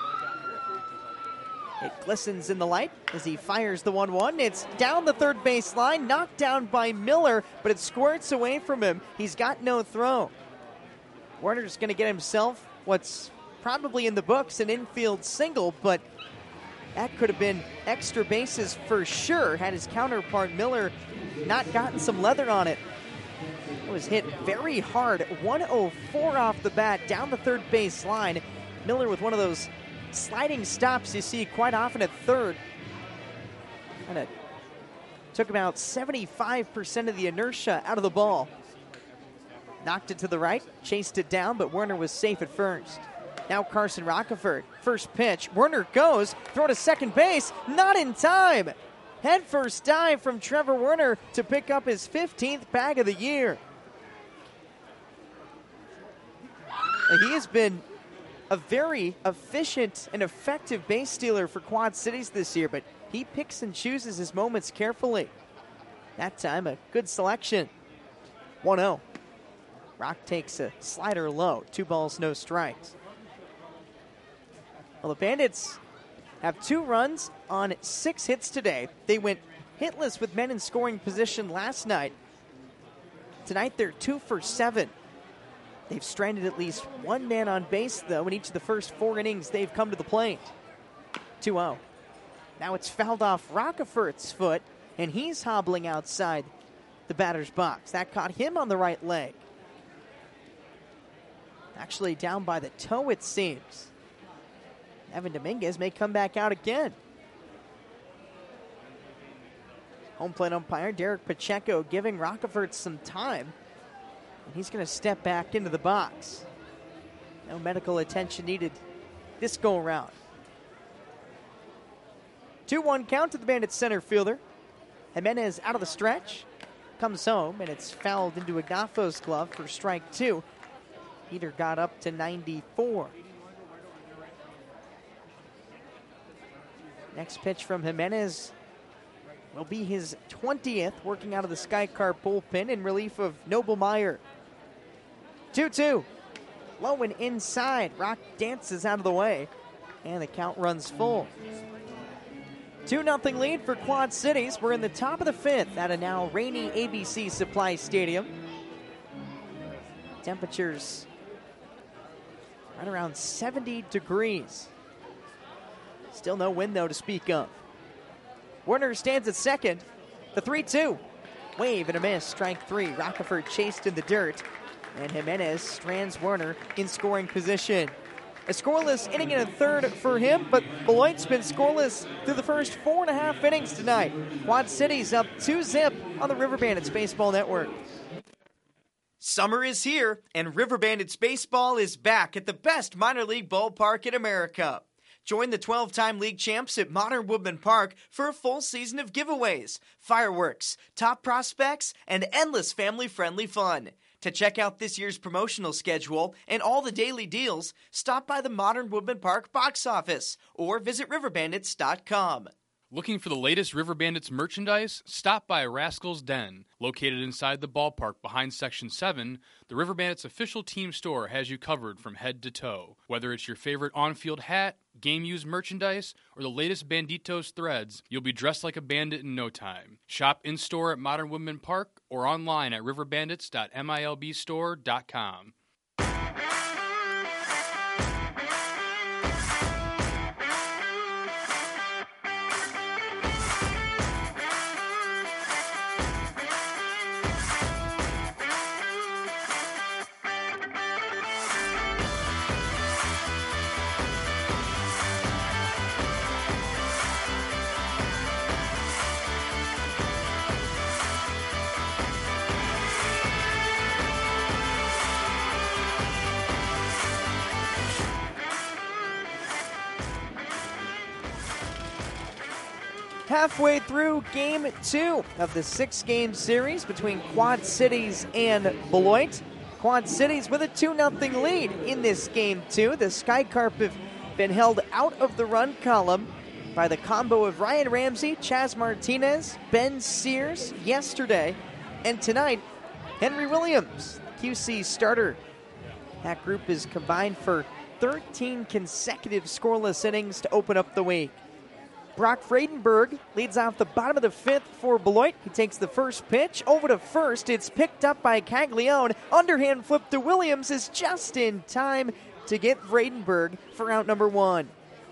It glistens in the light as he fires the one one. It's down the third base line, knocked down by Miller, but it squirts away from him. He's got no throw. Werner's going to get himself what's probably in the books an infield single, but that could have been extra bases for sure had his counterpart Miller not gotten some leather on it. It was hit very hard, one oh four off the bat, down the third base line. Miller with one of those sliding stops you see quite often at third. Kind of took about seventy-five percent of the inertia out of the ball. Knocked it to the right, chased it down, but Werner was safe at first. Now Carson Rockefort. First pitch. Werner goes. Throw to second base. Not in time. Head first dive from Trevor Werner to pick up his fifteenth bag of the year. He has been a very efficient and effective base stealer for Quad Cities this year, but he picks and chooses his moments carefully. That time, a good selection. one oh. Rock takes a slider low. Two balls, no strikes. Well, the Bandits have two runs on six hits today. They went hitless with men in scoring position last night. Tonight, they're two for seven. They've stranded at least one man on base, though, in each of the first four innings they've come to the plate. two oh. Now it's fouled off Rockefort's foot, and he's hobbling outside the batter's box. That caught him on the right leg. Actually down by the toe, it seems. Evan Dominguez may come back out again. Home plate umpire Derek Pacheco giving Rockefort some time. And he's going to step back into the box. No medical attention needed this go around. two one count to the Bandits center fielder. Jimenez out of the stretch. Comes home, and it's fouled into Ignafo's glove for strike two. Heater got up to ninety-four. Next pitch from Jimenez will be his twentieth, working out of the Skycar bullpen in relief of Noblemeyer. two two. Low and inside. Rock dances out of the way, and the count runs full. two nothing lead for Quad Cities. We're in the top of the fifth at a now rainy A B C Supply Stadium. Temperatures right around seventy degrees. Still no wind, though, to speak of. Werner stands at second. The three two. Wave and a miss. Strike three. Rockefort chased in the dirt. And Jimenez strands Werner in scoring position. A scoreless inning and a third for him, but Beloit's been scoreless through the first four and a half innings tonight. Quad Cities up two zip on the River Bandits Baseball Network. Summer is here, and River Bandits Baseball is back at the best minor league ballpark in America. Join the twelve-time league champs at Modern Woodman Park for a full season of giveaways, fireworks, top prospects, and endless family-friendly fun. To check out this year's promotional schedule and all the daily deals, stop by the Modern Woodman Park box office or visit river bandits dot com. Looking for the latest River Bandits merchandise? Stop by Rascal's Den. Located inside the ballpark behind Section seven, the River Bandits official team store has you covered from head to toe. Whether it's your favorite on-field hat, game-used merchandise, or the latest Banditos threads, you'll be dressed like a bandit in no time. Shop in-store at Modern Woodman Park or online at river bandits dot milb store dot com. Halfway through game two of the six-game series between Quad Cities and Beloit. Quad Cities with a two nothing lead in this game two. The Skycarp have been held out of the run column by the combo of Ryan Ramsey, Chaz Martinez, Ben Sears yesterday, and tonight, Henry Williams, Q C starter. That group is combined for thirteen consecutive scoreless innings to open up the week. Brock Friedenberg leads off the bottom of the fifth for Beloit. He takes the first pitch over to first. It's picked up by Caglione. Underhand flip to Williams is just in time to get Friedenberg for out number one.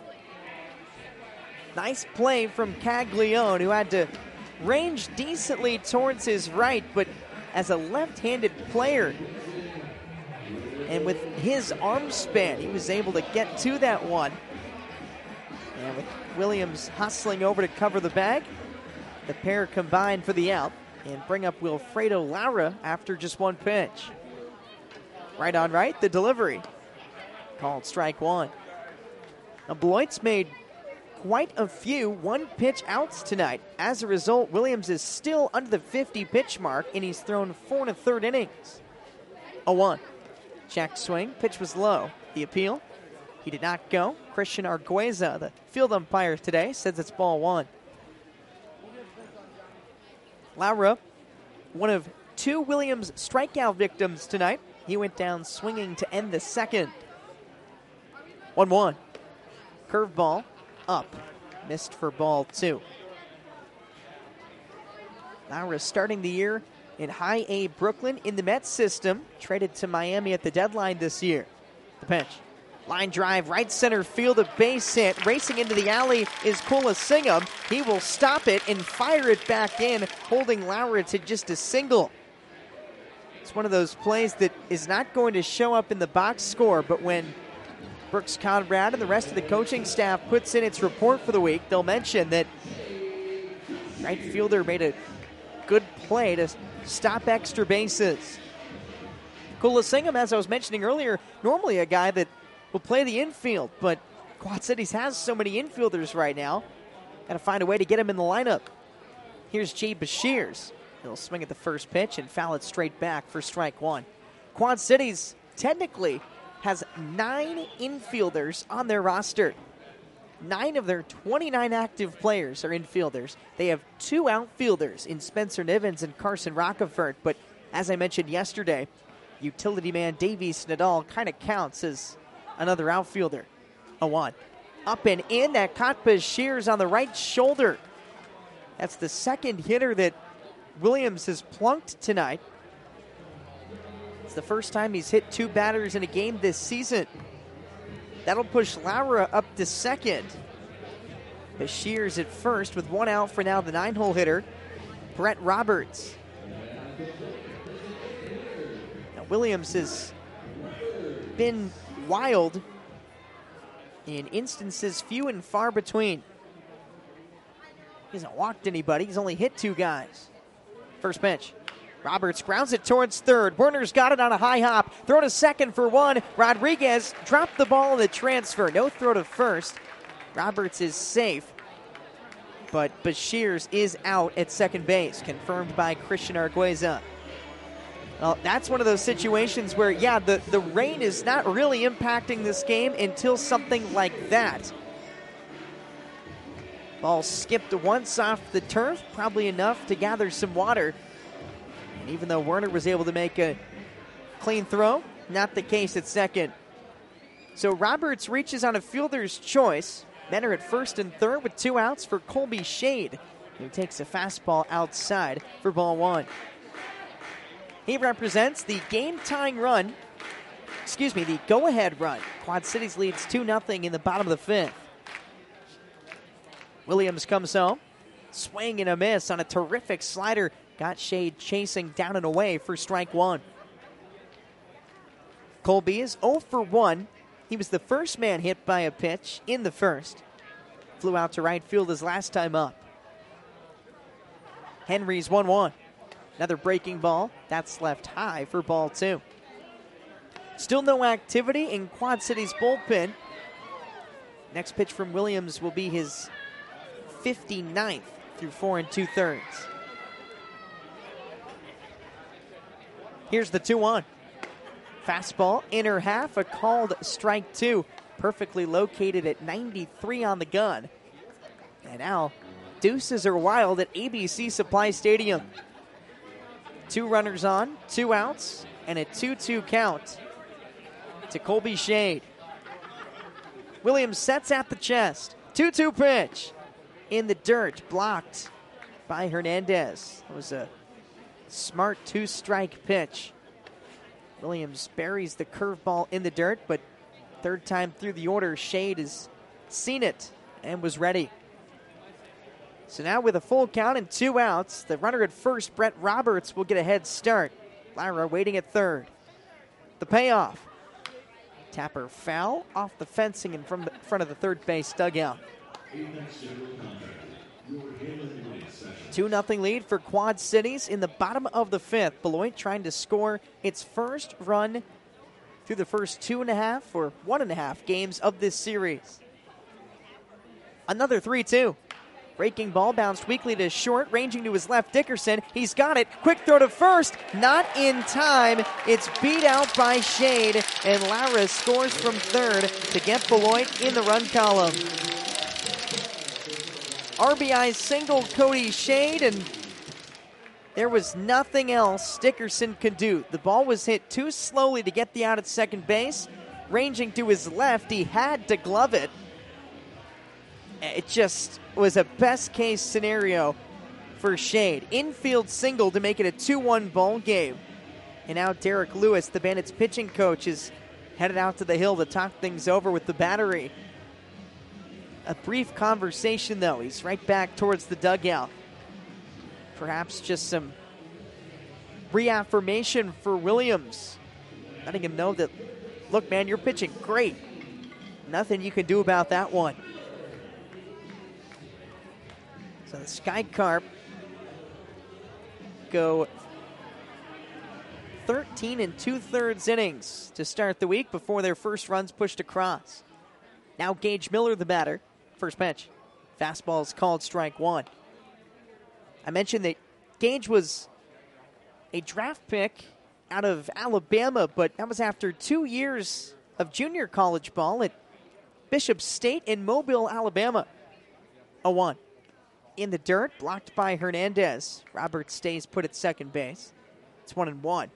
Nice play from Caglione, who had to range decently towards his right, but as a left-handed player, and with his arm span, he was able to get to that one. And with Williams hustling over to cover the bag, the pair combine for the out and bring up Wilfredo Laura after just one pitch. Right on right, the delivery. Called strike one. Now, Beloit's made quite a few one-pitch outs tonight. As a result, Williams is still under the fifty pitch mark, and he's thrown four and a third innings. oh one. Check swing. Pitch was low. The appeal. He did not go. Christian Argueza, the field umpire today, says it's ball one. Laura, one of two Williams strikeout victims tonight. He went down swinging to end the second. one one. Curveball up. Missed for ball two. Laura starting the year in High A Brooklyn in the Mets system. Traded to Miami at the deadline this year. The pitch. Line drive, right center field, a base hit. Racing into the alley is Kulasingham. He will stop it and fire it back in, holding Laura to just a single. It's one of those plays that is not going to show up in the box score, but when Brooks Conrad and the rest of the coaching staff puts in its report for the week, they'll mention that right fielder made a good play to stop extra bases. Kulasingham, as I was mentioning earlier, normally a guy that will play the infield, but Quad Cities has so many infielders right now. Got to find a way to get him in the lineup. Here's Jay Bashirs. He'll swing at the first pitch and foul it straight back for strike one. Quad Cities technically has nine infielders on their roster. Nine of their twenty-nine active players are infielders. They have two outfielders in Spencer Nivens and Carson Rockefort, but as I mentioned yesterday, utility man Davies Nadal kind of counts as another outfielder. oh one. Up and in. That caught Bashirs on the right shoulder. That's the second hitter that Williams has plunked tonight. It's the first time he's hit two batters in a game this season. That'll push Laura up to second. Bashirs at first with one out for now the nine-hole hitter, Brett Roberts. Now Williams has been wild in instances few and far between. He hasn't walked anybody. He's only hit two guys. First pitch. Roberts grounds it towards third. Werner's got it on a high hop. Throw to second for one. Rodriguez dropped the ball in the transfer. No throw to first. Roberts is safe. But Bashirs is out at second base, confirmed by Christian Argueza. Well, that's one of those situations where, yeah, the, the rain is not really impacting this game until something like that. Ball skipped once off the turf, probably enough to gather some water. And even though Werner was able to make a clean throw, not the case at second. So Roberts reaches on a fielder's choice. Men are at first and third with two outs for Colby Shade, who takes a fastball outside for ball one. He represents the game-tying run, excuse me, the go-ahead run. Quad Cities leads two nothing in the bottom of the fifth. Williams comes home, swing and a miss on a terrific slider. Got Shade chasing down and away for strike one. Colby is oh for one. He was the first man hit by a pitch in the first. Flew out to right field his last time up. Henry's one one. Another breaking ball. That's left high for ball two. Still no activity in Quad City's bullpen. Next pitch from Williams will be his fifty-ninth through four and two-thirds. Here's the two one. Fastball, inner half, a called strike two. Perfectly located at ninety-three on the gun. And now, deuces are wild at A B C Supply Stadium. Two runners on, two outs, and a two two count to Colby Shade. Williams sets at the chest. two two pitch. In the dirt, blocked by Hernandez. It was a smart two-strike pitch. Williams buries the curveball in the dirt, but third time through the order, Shade has seen it and was ready. So now with a full count and two outs, the runner at first, Brett Roberts, will get a head start. Lyra waiting at third. The payoff. Tapper foul off the fencing in front of the third base dugout. two nothing lead for Quad Cities in the bottom of the fifth. Beloit trying to score its first run through the first two and a half or one and a half games of this series. Another three two. Breaking ball bounced weakly to short, ranging to his left. Dickerson, he's got it. Quick throw to first, not in time. It's beat out by Shade, and Lara scores from third to get Beloit in the run column. R B I single Cody Shade, and there was nothing else Dickerson could do. The ball was hit too slowly to get the out at second base. Ranging to his left, he had to glove it. It just was a best-case scenario for Shade. Infield single to make it a two one ball game. And now Derek Lewis, the Bandits pitching coach, is headed out to the hill to talk things over with the battery. A brief conversation, though. He's right back towards the dugout. Perhaps just some reaffirmation for Williams. Letting him know that, look, man, you're pitching great. Nothing you can do about that one. So the Sky Carp go thirteen and two-thirds innings to start the week before their first runs pushed across. Now Gage Miller, the batter. First pitch. Fastball is called strike one. I mentioned that Gage was a draft pick out of Alabama, but that was after two years of junior college ball at Bishop State in Mobile, Alabama. oh one. In the dirt, blocked by Hernandez. Robert stays put at second base. It's one and one.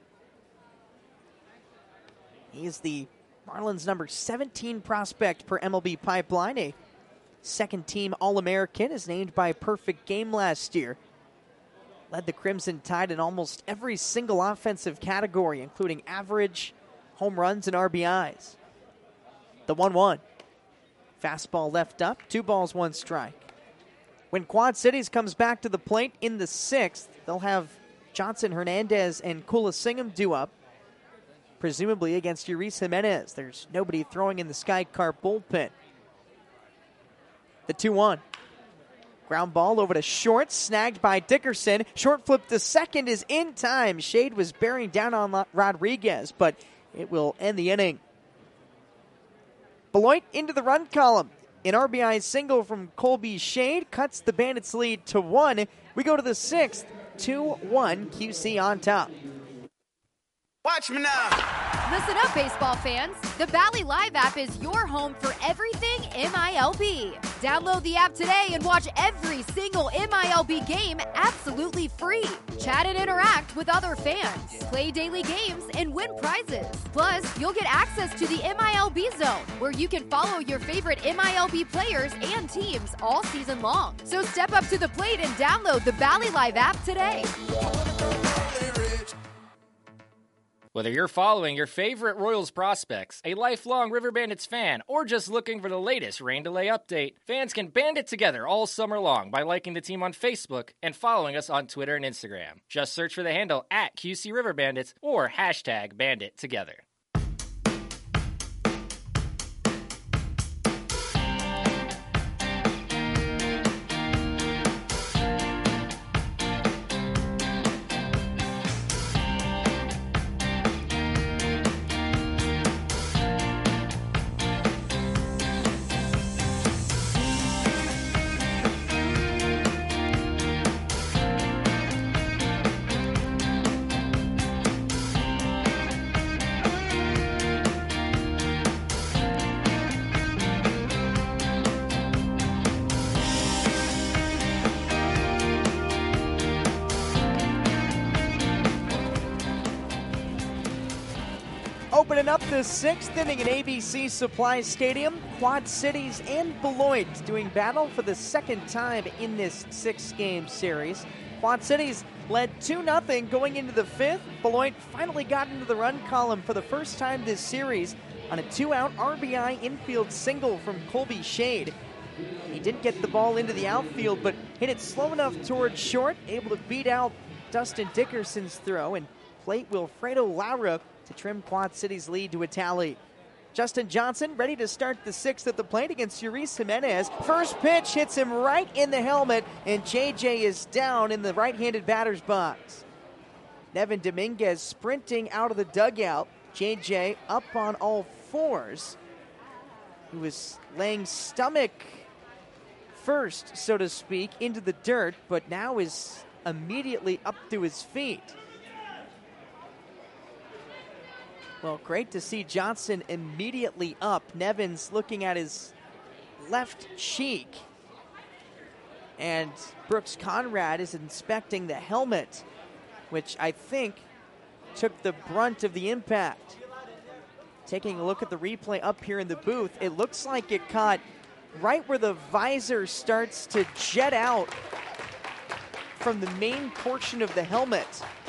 He is the Marlins' number seventeen prospect per M L B Pipeline. A second-team All-American, is named by Perfect Game last year. Led the Crimson Tide in almost every single offensive category, including average, home runs, and R B Is. The one one. Fastball left up, two balls, one strike. When Quad Cities comes back to the plate in the sixth, they'll have Johnson, Hernandez, and Kulasingham due up, presumably against Urias Jimenez. There's nobody throwing in the Sky Carp bullpen. The two one. Ground ball over to short, snagged by Dickerson. Short flip to second is in time. Shade was bearing down on Rodriguez, but it will end the inning. Beloit into the run column. An R B I single from Colby Shade cuts the Bandits' lead to one. We go to the sixth, two one, Q C on top. Watch me now. Listen up, baseball fans. The Bally Live app is your home for everything M I L B. Download the app today and watch every single M I L B game absolutely free. Chat and interact with other fans. Play daily games and win prizes. Plus, you'll get access to the M I L B Zone, where you can follow your favorite M I L B players and teams all season long. So step up to the plate and download the Bally Live app today. Whether you're following your favorite Royals prospects, a lifelong River Bandits fan, or just looking for the latest rain delay update, fans can band it together all summer long by liking the team on Facebook and following us on Twitter and Instagram. Just search for the handle at Q C River Bandits or hashtag Bandit Together. Opening up the sixth inning at A B C Supply Stadium, Quad Cities and Beloit doing battle for the second time in this six-game series. Quad Cities led two nothing going into the fifth. Beloit finally got into the run column for the first time this series on a two-out R B I infield single from Colby Shade. He didn't get the ball into the outfield, but hit it slow enough towards short, able to beat out Dustin Dickerson's throw, and plate Wilfredo Lara to trim Quad City's lead to a tally. Justin Johnson ready to start the sixth at the plate against Urias Jimenez. First pitch hits him right in the helmet, and J J is down in the right-handed batter's box. Nevin Dominguez sprinting out of the dugout. J J up on all fours. He was laying stomach first, so to speak, into the dirt, but now is immediately up to his feet. Well, great to see Johnson immediately up. Nevins looking at his left cheek. And Brooks Conrad is inspecting the helmet, which I think took the brunt of the impact. Taking a look at the replay up here in the booth, it looks like it caught right where the visor starts to jet out from the main portion of the helmet.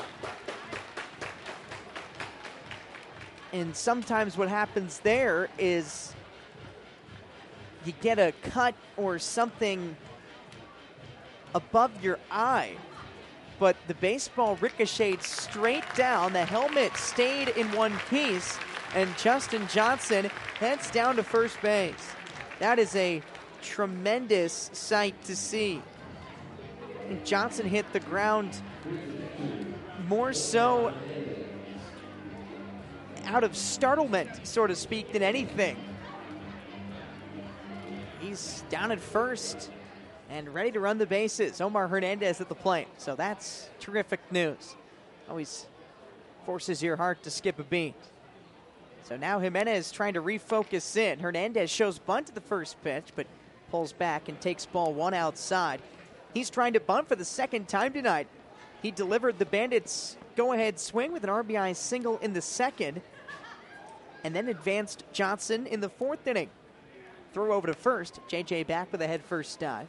And sometimes what happens there is you get a cut or something above your eye, but the baseball ricocheted straight down. The helmet stayed in one piece, and Justin Johnson heads down to first base. That is a tremendous sight to see. And Johnson hit the ground more so out of startlement, so to speak, than anything. He's down at first and ready to run the bases. Omar Hernandez at the plate. So that's terrific news. Always forces your heart to skip a beat. So now Jimenez trying to refocus in. Hernandez shows bunt to the first pitch, but pulls back and takes ball one outside. He's trying to bunt for the second time tonight. He delivered the Bandits' go-ahead swing with an R B I single in the second, and then advanced Johnson in the fourth inning. Throw over to first. J J back with a head first dive.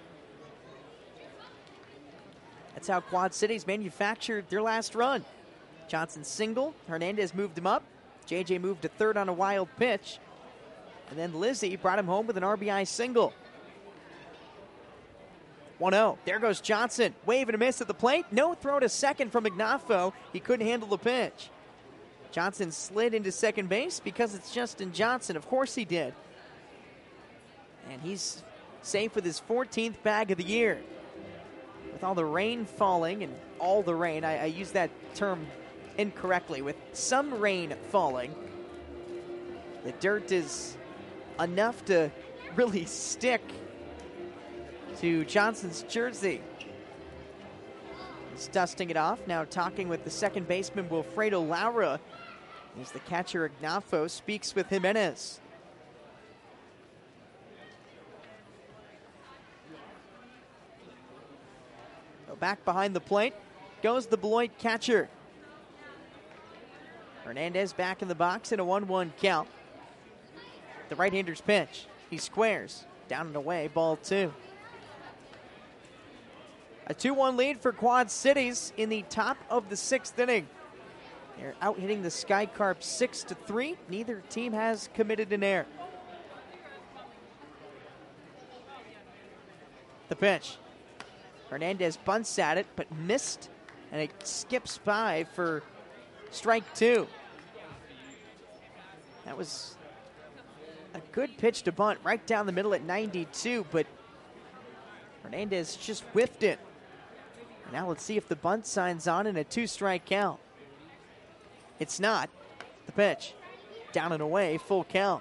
That's how Quad Cities manufactured their last run. Johnson single. Hernandez moved him up. J J moved to third on a wild pitch. And then Lizzie brought him home with an R B I single. one oh. There goes Johnson. Wave and a miss at the plate. No throw to second from Ignafo. He couldn't handle the pitch. Johnson slid into second base because it's Justin Johnson. Of course he did. And he's safe with his fourteenth bag of the year. With all the rain falling, and all the rain, I, I use that term incorrectly, with some rain falling, the dirt is enough to really stick to Johnson's jersey. He's dusting it off, now talking with the second baseman, Wilfredo Laura, as the catcher Ignafo speaks with Jimenez. So back behind the plate goes the Beloit catcher. Hernandez back in the box in a one one count. The right-hander's pitch. He squares. Down and away, ball two. A two one lead for Quad Cities in the top of the sixth inning. They're out hitting the Sky Carp six to three. Neither team has committed an error. The pitch. Hernandez bunts at it, but missed, and it skips by for strike two. That was a good pitch to bunt right down the middle at ninety-two, but Hernandez just whiffed it. Now let's see if the bunt signs on in a two-strike count. It's not. The pitch. Down and away, full count.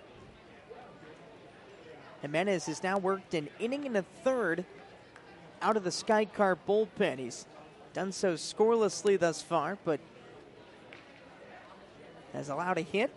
Jimenez has now worked an inning and a third out of the Sky Carp bullpen. He's done so scorelessly thus far, but has allowed a hit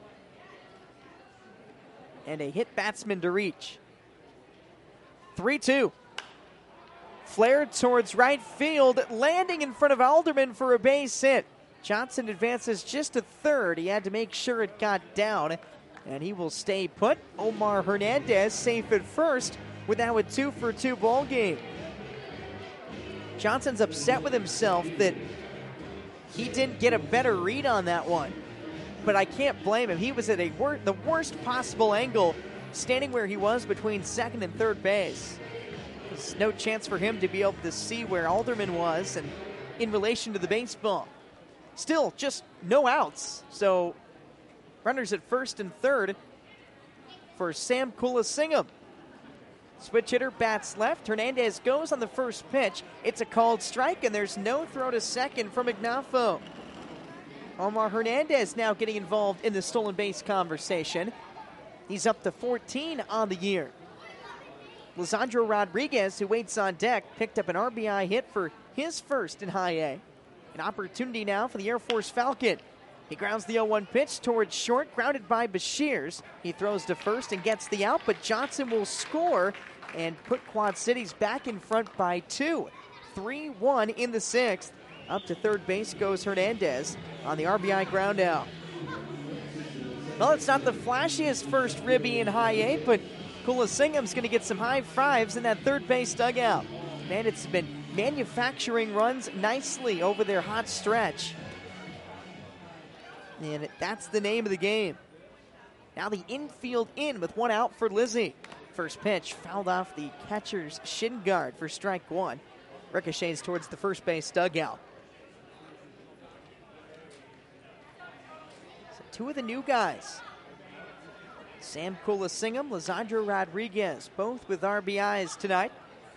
and a hit batsman to reach. three two. Flared towards right field, landing in front of Alderman for a base hit. Johnson advances just to third. He had to make sure it got down, and he will stay put. Omar Hernandez safe at first with now a two for two ball game. Johnson's upset with himself that he didn't get a better read on that one, but I can't blame him. He was at a wor- the worst possible angle, standing where he was between second and third base. There's no chance for him to be able to see where Alderman was and in relation to the baseball. Still, just no outs. So, runners at first and third for Sam Kulasingham. Switch hitter bats left. Hernandez goes on the first pitch. It's a called strike, and there's no throw to second from Ignafo. Omar Hernandez now getting involved in the stolen base conversation. He's up to fourteen on the year. Lisandro Rodriguez, who waits on deck, picked up an R B I hit for his first in high A. An opportunity now for the Air Force Falcon. He grounds the oh one pitch towards short, grounded by Bashirs. He throws to first and gets the out, but Johnson will score and put Quad Cities back in front by two. three one in the sixth. Up to third base goes Hernandez on the R B I ground out. Well, it's not the flashiest first ribby in high A, but Kulasingham's going to get some high fives in that third base dugout. Bandits have been manufacturing runs nicely over their hot stretch. And that's the name of the game. Now the infield in with one out for Lizzie. First pitch fouled off the catcher's shin guard for strike one. Ricochets towards the first base dugout. So two of the new guys. Sam Kulasingam, Lisandro Rodriguez, both with R B Is tonight.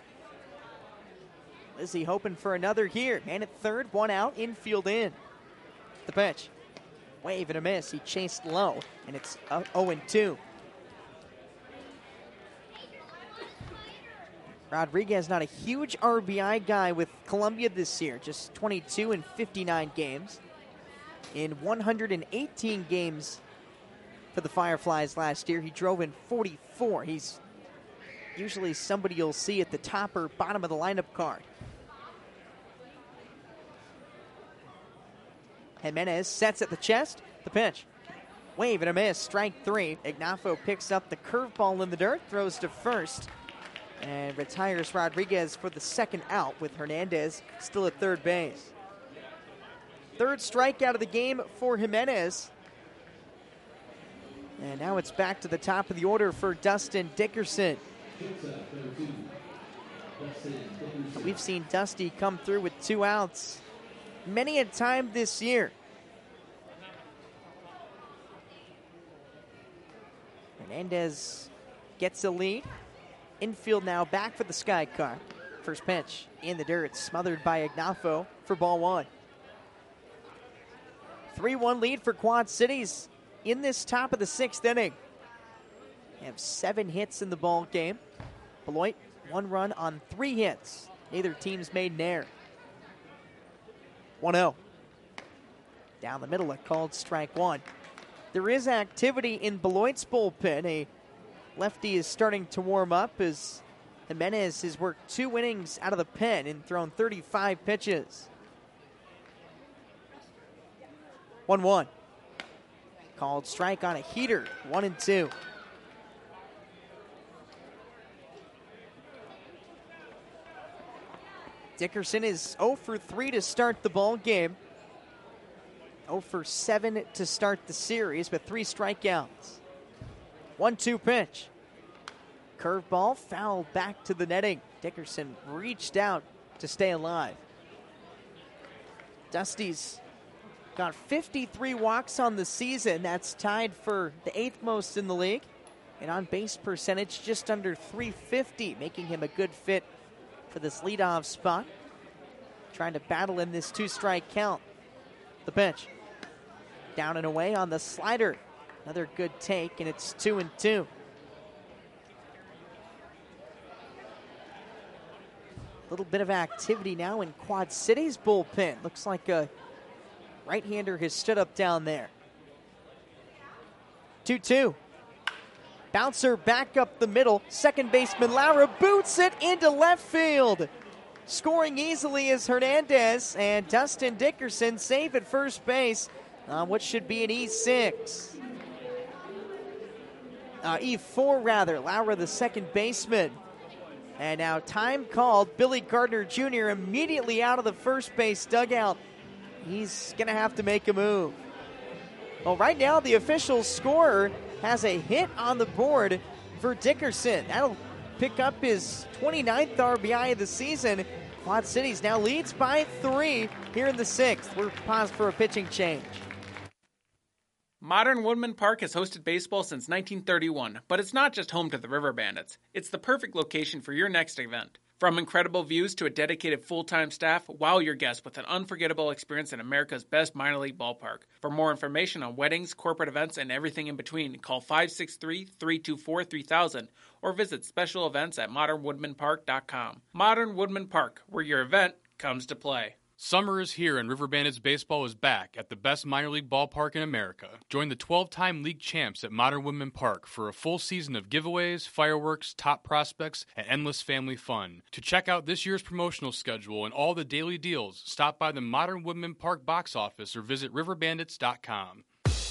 Lizzie hoping for another here. Man at third, one out, infield in. The pitch. Wave and a miss. He chased low, and it's oh and two. Rodriguez not a huge R B I guy with Columbia this year, just twenty-two in fifty-nine games. In one hundred eighteen games for the Fireflies last year, he drove in forty-four. He's usually somebody you'll see at the top or bottom of the lineup card. Jimenez sets at the chest. The pitch. Wave and a miss. Strike three. Ignafo picks up the curveball in the dirt, throws to first, and retires Rodriguez for the second out with Hernandez still at third base. Third strikeout of the game for Jimenez. And now it's back to the top of the order for Dustin Dickerson. We've seen Dusty come through with two outs many a time this year. Hernandez gets a lead. Infield now back for the Sky Car. First pitch in the dirt, smothered by Ignafo for ball one. three one lead for Quad Cities in this top of the sixth inning. They have seven hits in the ball game. Beloit, one run on three hits. Neither team's made an error. one oh. Down the middle, a called strike one. There is activity in Beloit's bullpen. A lefty is starting to warm up as Jimenez has worked two innings out of the pen and thrown thirty-five pitches. one one. Called strike on a heater, one and two. Dickerson is oh for three to start the ball game. oh for seven to start the series with three strikeouts. one two pitch. Curveball fouled back to the netting. Dickerson reached out to stay alive. Dusty's got fifty-three walks on the season. That's tied for the eighth most in the league. And on base percentage, just under three fifty, making him a good fit for this leadoff spot. Trying to battle in this two-strike count. The pitch. Down and away on the slider. Another good take, and it's two and two. A little bit of activity now in Quad Cities bullpen. Looks like a right-hander has stood up down there. two two. Bouncer back up the middle. Second baseman Laura boots it into left field. Scoring easily is Hernandez, and Dustin Dickerson safe at first base on what should be an E six. Uh, E four, rather. Laura, the second baseman. And now time called. Billy Gardner Junior immediately out of the first base dugout. He's going to have to make a move. Well, right now the official scorer has a hit on the board for Dickerson. That'll pick up his twenty-ninth R B I of the season. Quad Cities now leads by three here in the sixth. We're paused for a pitching change. Modern Woodman Park has hosted baseball since nineteen thirty-one, but it's not just home to the River Bandits. It's the perfect location for your next event. From incredible views to a dedicated full-time staff, wow your guests with an unforgettable experience in America's best minor league ballpark. For more information on weddings, corporate events, and everything in between, call five six three, three two four, three thousand or visit special events at modern woodman park dot com. Modern Woodman Park, where your event comes to play. Summer is here and River Bandits baseball is back at the best minor league ballpark in America. Join the twelve-time league champs at Modern Woodman Park for a full season of giveaways, fireworks, top prospects, and endless family fun. To check out this year's promotional schedule and all the daily deals, stop by the Modern Woodman Park box office or visit river bandits dot com.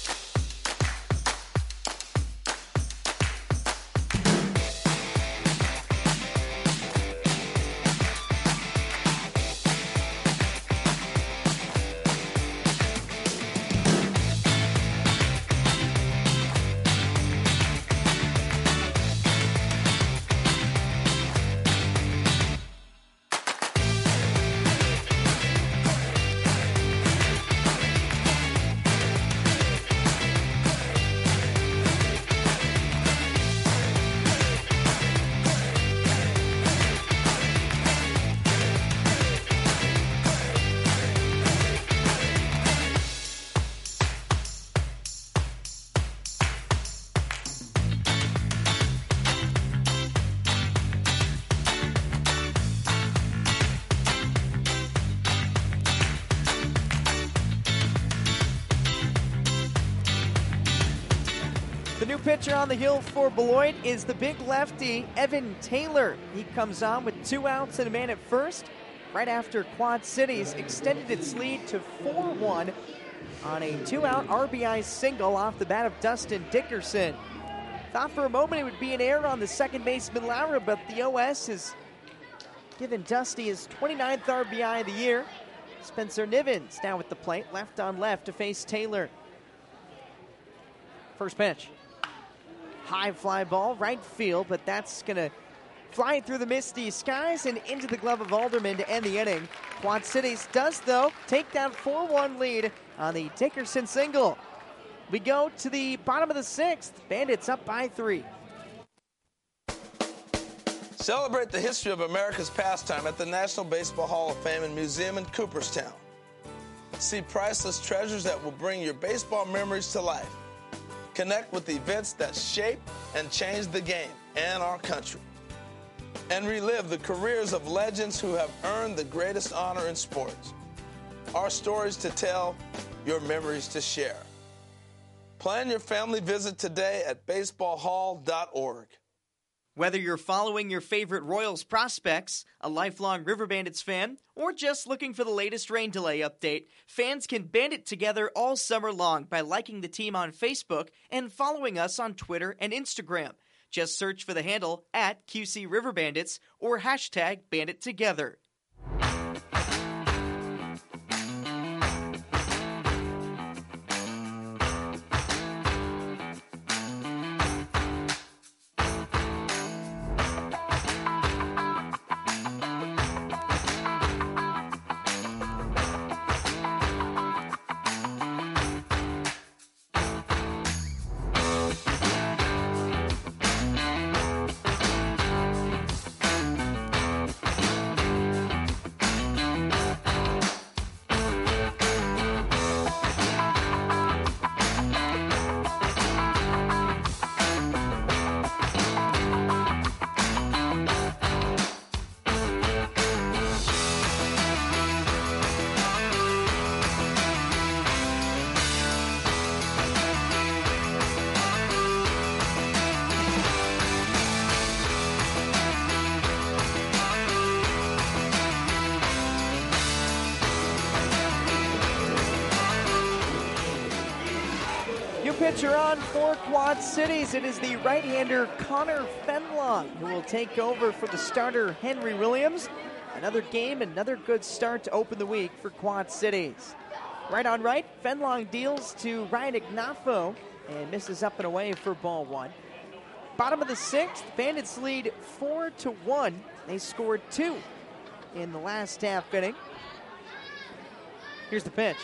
Pitcher on the hill for Beloit is the big lefty, Evan Taylor. He comes on with two outs and a man at first, right after Quad Cities extended its lead to four one on a two-out R B I single off the bat of Dustin Dickerson. Thought for a moment it would be an error on the second baseman Lara, but the O S has given Dusty his twenty-ninth R B I of the year. Spencer Nivens now at the plate, left on left to face Taylor. First pitch. High fly ball, right field, but that's going to fly through the misty skies and into the glove of Alderman to end the inning. Quad Cities does, though, take that four one lead on the Dickerson single. We go to the bottom of the sixth. Bandits up by three. Celebrate the history of America's pastime at the National Baseball Hall of Fame and Museum in Cooperstown. See priceless treasures that will bring your baseball memories to life. Connect with events that shape and change the game and our country. And relive the careers of legends who have earned the greatest honor in sports. Our stories to tell, your memories to share. Plan your family visit today at baseball hall dot org. Whether you're following your favorite Royals prospects, a lifelong River Bandits fan, or just looking for the latest rain delay update, fans can band it together all summer long by liking the team on Facebook and following us on Twitter and Instagram. Just search for the handle at Q C River Bandits or hashtag Bandit Together. Pitcher on for Quad Cities. It is the right-hander Connor Fenlong who will take over for the starter Henry Williams. Another game, another good start to open the week for Quad Cities. Right on right, Fenlong deals to Ryan Ignafo and misses up and away for ball one. Bottom of the sixth, Bandits lead four to one. They scored two in the last half inning. Here's the pitch.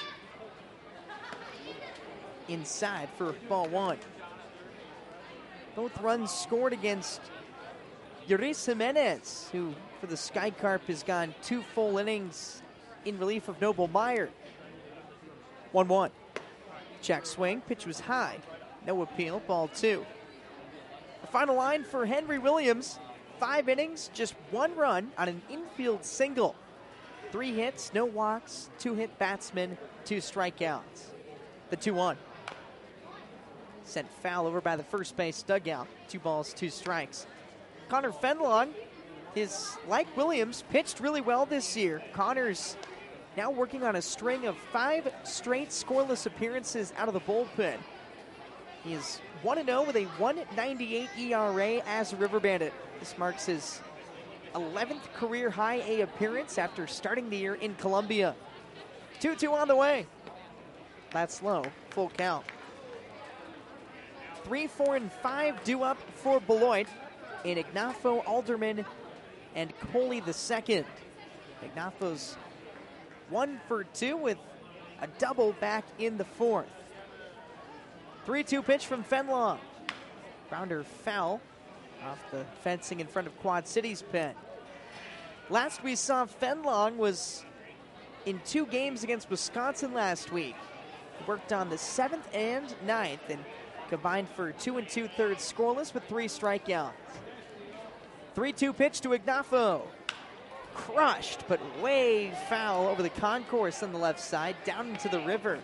Inside for ball one. Both runs scored against Yuris Jimenez, who for the Sky Carp has gone two full innings in relief of Noble Meyer. one one. Check swing, pitch was high. No appeal, ball two. The final line for Henry Williams, five innings, just one run on an infield single. Three hits, no walks, two hit batsmen, two strikeouts. The two one. Sent foul over by the first base dugout. Two balls, two strikes. Connor Fenlong is, like Williams, pitched really well this year. Connor's now working on a string of five straight scoreless appearances out of the bullpen. He is one and oh with a one ninety-eight E R A as a River Bandit. This marks his eleventh career high A appearance after starting the year in Columbia. two two on the way. That's low, full count. Three, four, and five due up for Beloit in Ignafo, Alderman, and Coley the second. Ignafo's one for two with a double back in the fourth. three two pitch from Fenlong. Grounder foul off the fencing in front of Quad City's pen. Last we saw Fenlong was in two games against Wisconsin last week. He worked on the seventh and ninth and combined for two and two-thirds scoreless with three strikeouts. three two pitch to Ignafo. Crushed, but way foul over the concourse on the left side, down into the river.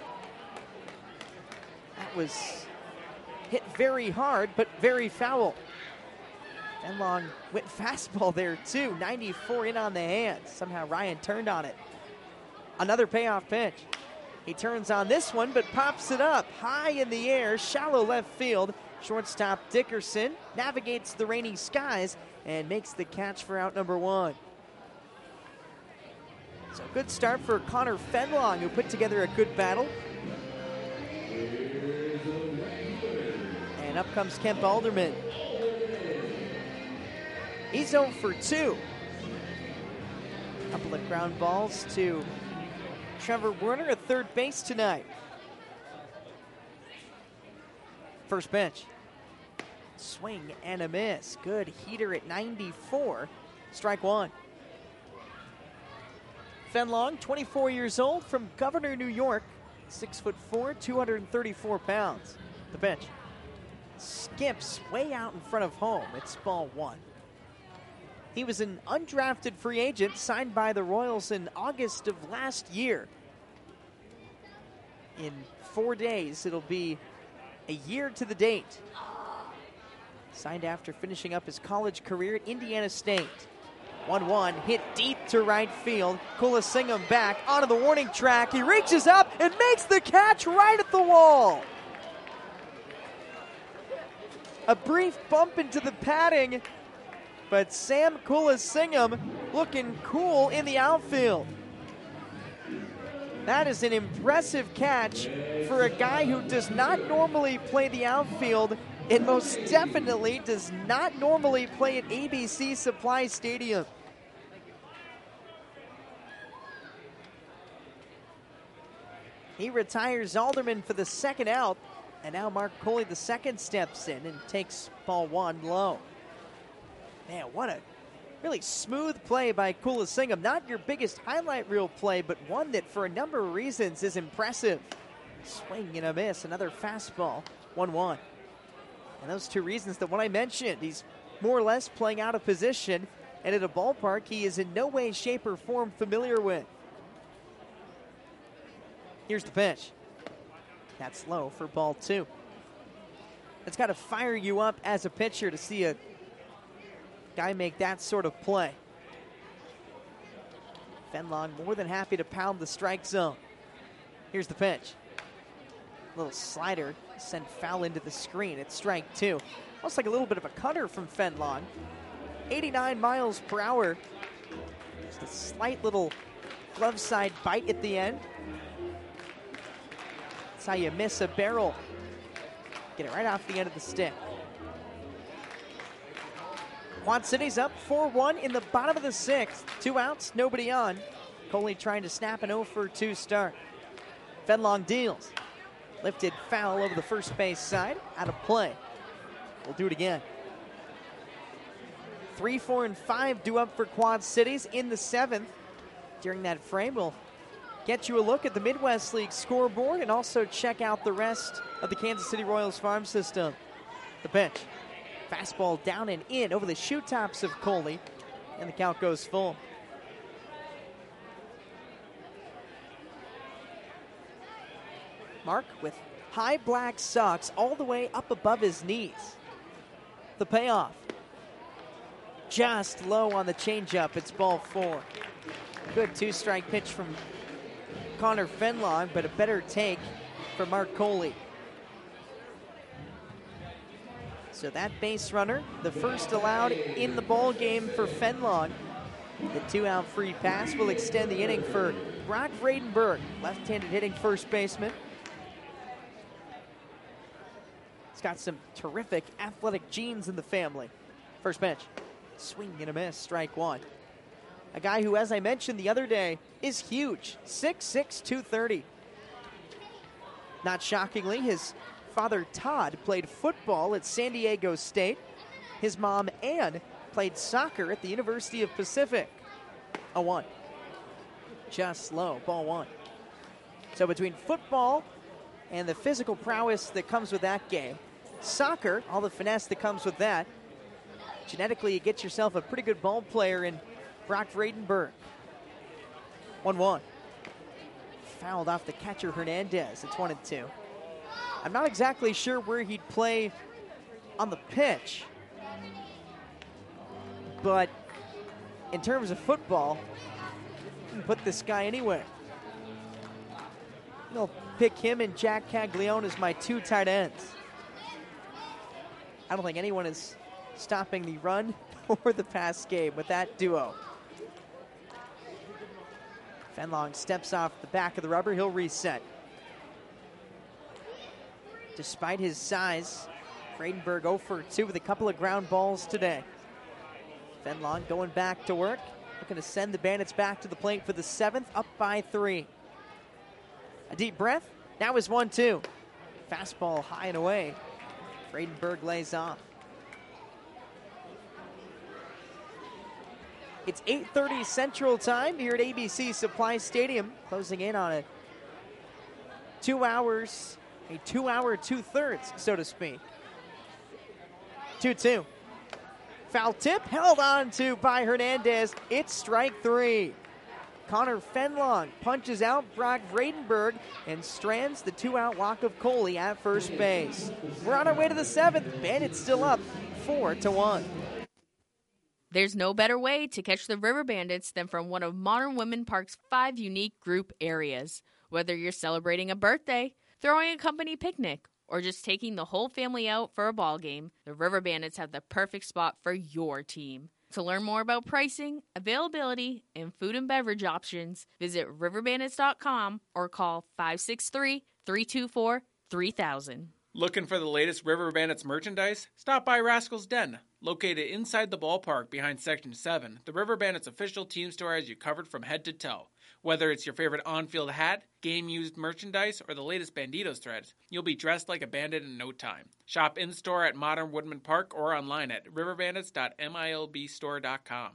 That was hit very hard, but very foul. Fenlong went fastball there, too. ninety-four in on the hands. Somehow Ryan turned on it. Another payoff pitch. He turns on this one, but pops it up high in the air, shallow left field. Shortstop Dickerson navigates the rainy skies and makes the catch for out number one. So good start for Connor Fenlong, who put together a good battle. And up comes Kemp Alderman. He's oh for two. Couple of ground balls to Trevor Werner at third base tonight. First pitch. Swing and a miss. Good heater at ninety-four. Strike one. Fenlong, twenty-four years old, from Governor, New York. six foot four, two hundred thirty-four pounds. The pitch. Skips way out in front of home. It's ball one. He was an undrafted free agent signed by the Royals in August of last year. In four days, it'll be a year to the date. Signed after finishing up his college career at Indiana State. one one, hit deep to right field. Kulasingham back onto the warning track. He reaches up and makes the catch right at the wall. A brief bump into the padding, but Sam Kulasingham looking cool in the outfield. That is an impressive catch for a guy who does not normally play the outfield and most definitely does not normally play at A B C Supply Stadium. He retires Alderman for the second out, and now Mark Coley the second steps in and takes ball one low. Man, what a really smooth play by Kulasingham. Not your biggest highlight reel play, but one that for a number of reasons is impressive. Swing and a miss, another fastball, one one. And those two reasons, the one I mentioned, he's more or less playing out of position and at a ballpark he is in no way, shape, or form familiar with. Here's the pitch. That's low for ball two. It's got to fire you up as a pitcher to see a guy make that sort of play. Fenlong more than happy to pound the strike zone. Here's the pitch. Little slider sent foul into the screen. It's strike two. Almost like a little bit of a cutter from Fenlong. eighty-nine miles per hour. Just a slight little glove side bite at the end. That's how you miss a barrel. Get it right off the end of the stick. Quad City's up four one in the bottom of the sixth. Two outs, nobody on. Coley trying to snap an oh for two start. Fenlong deals. Lifted foul over the first base side. Out of play. We'll do it again. Three, four, and five due up for Quad Cities in the seventh. During that frame, we'll get you a look at the Midwest League scoreboard and also check out the rest of the Kansas City Royals farm system. The pitch. Fastball down and in over the shoe tops of Coley, and the count goes full. Mark with high black socks all the way up above his knees. The payoff. Just low on the changeup. It's ball four. Good two-strike pitch from Connor Fenlong, but a better take for Mark Coley. So that base runner, the first allowed in the ball game for Fenlong. The two-out free pass will extend the inning for Brock Vredenberg, left-handed hitting first baseman. He's got some terrific athletic genes in the family. First pitch, swing and a miss, strike one. A guy who, as I mentioned the other day, is huge, six six, two thirty. Not shockingly, his father Todd played football at San Diego State. His mom Ann played soccer at the University of Pacific. A one. Just low, ball one. So between football and the physical prowess that comes with that game, soccer, all the finesse that comes with that, genetically you get yourself a pretty good ball player in Brock Vredenberg. one one. Fouled off the catcher Hernandez. It's one and two. I'm not exactly sure where he'd play on the pitch, but in terms of football, you can put this guy anywhere. I'll pick him and Jack Caglione as my two tight ends. I don't think anyone is stopping the run or the pass game with that duo. Fenlong steps off the back of the rubber. He'll reset. Despite his size, Vredenberg oh for two with a couple of ground balls today. Fenlong going back to work, looking to send the Bandits back to the plate for the seventh, up by three. A deep breath, now is one two. Fastball high and away. Vredenberg lays off. It's eight thirty Central Time here at A B C Supply Stadium, closing in on a two hours, a two-hour two-thirds, so to speak. two two. Foul tip held on to by Hernandez. It's strike three. Connor Fenlong punches out Brock Vredenberg and strands the two-out walk of Coley at first base. We're on our way to the seventh. Bandits still up four to one. There's no better way to catch the River Bandits than from one of Modern Women Park's five unique group areas. Whether you're celebrating a birthday, throwing a company picnic, or just taking the whole family out for a ball game, the River Bandits have the perfect spot for your team. To learn more about pricing, availability, and food and beverage options, visit river bandits dot com or call five six three, three two four, three thousand. Looking for the latest River Bandits merchandise? Stop by Rascal's Den. Located inside the ballpark behind Section seven, the River Bandits official team store has you covered from head to toe. Whether it's your favorite on-field hat, game-used merchandise, or the latest Banditos threads, you'll be dressed like a bandit in no time. Shop in-store at Modern Woodman Park or online at river bandits dot milb store dot com.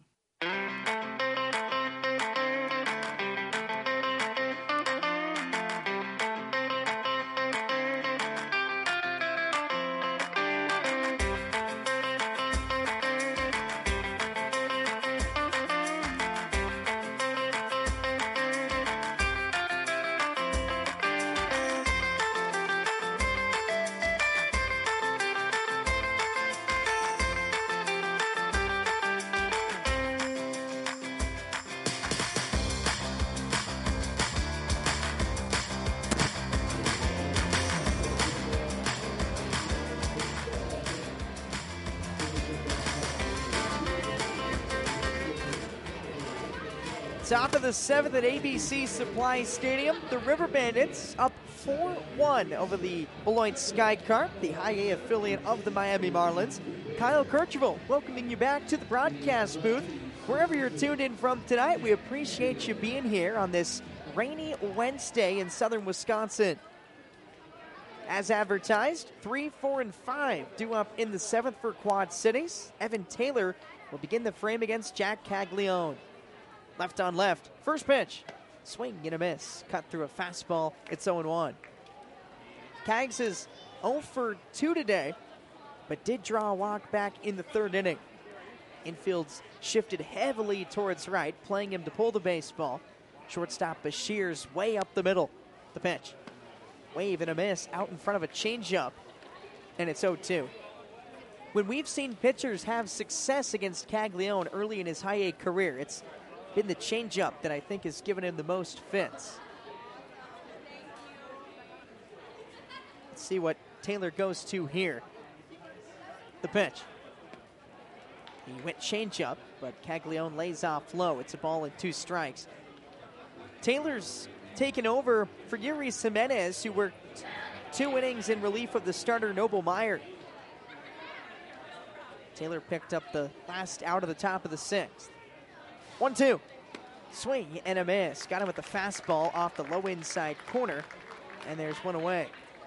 Top of the seventh at A B C Supply Stadium. The River Bandits up four one over the Beloit Skycarp, the high A affiliate of the Miami Marlins. Kyle Kercheval welcoming you back to the broadcast booth. Wherever you're tuned in from tonight, we appreciate you being here on this rainy Wednesday in southern Wisconsin. As advertised, three, four, and five due up in the seventh for Quad Cities. Evan Taylor will begin the frame against Jack Caglione. Left on left. First pitch. Swing and a miss. Cut through a fastball. It's oh and one. Cags is oh for two today, but did draw a walk back in the third inning. Infield's shifted heavily towards right, playing him to pull the baseball. Shortstop Bashir's way up the middle. The pitch. Wave and a miss out in front of a changeup, and it's oh two. When we've seen pitchers have success against Caglione early in his high A career, it's been the changeup that I think has given him the most fits. Let's see what Taylor goes to here. The pitch. He went changeup, but Caglione lays off low. It's a ball and two strikes. Taylor's taken over for Yuri Jimenez, who worked two innings in relief of the starter Noble Meyer. Taylor picked up the last out of the top of the sixth. one two. Swing and a miss. Got him with the fastball off the low inside corner, and there's one away.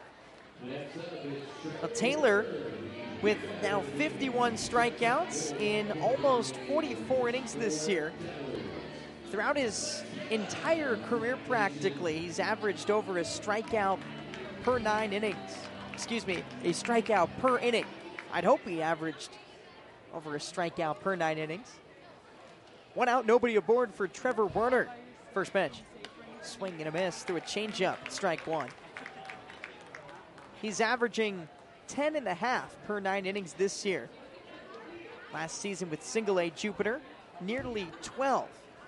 Well, Taylor, with now fifty-one strikeouts in almost forty-four innings this year. Throughout his entire career, practically, he's averaged over a strikeout per nine innings. Excuse me, a strikeout per inning. I'd hope he averaged over a strikeout per nine innings. One out, nobody aboard for Trevor Werner. First pitch. Swing and a miss through a changeup. Strike one. He's averaging ten and a half per nine innings this year. Last season with single A Jupiter, nearly twelve.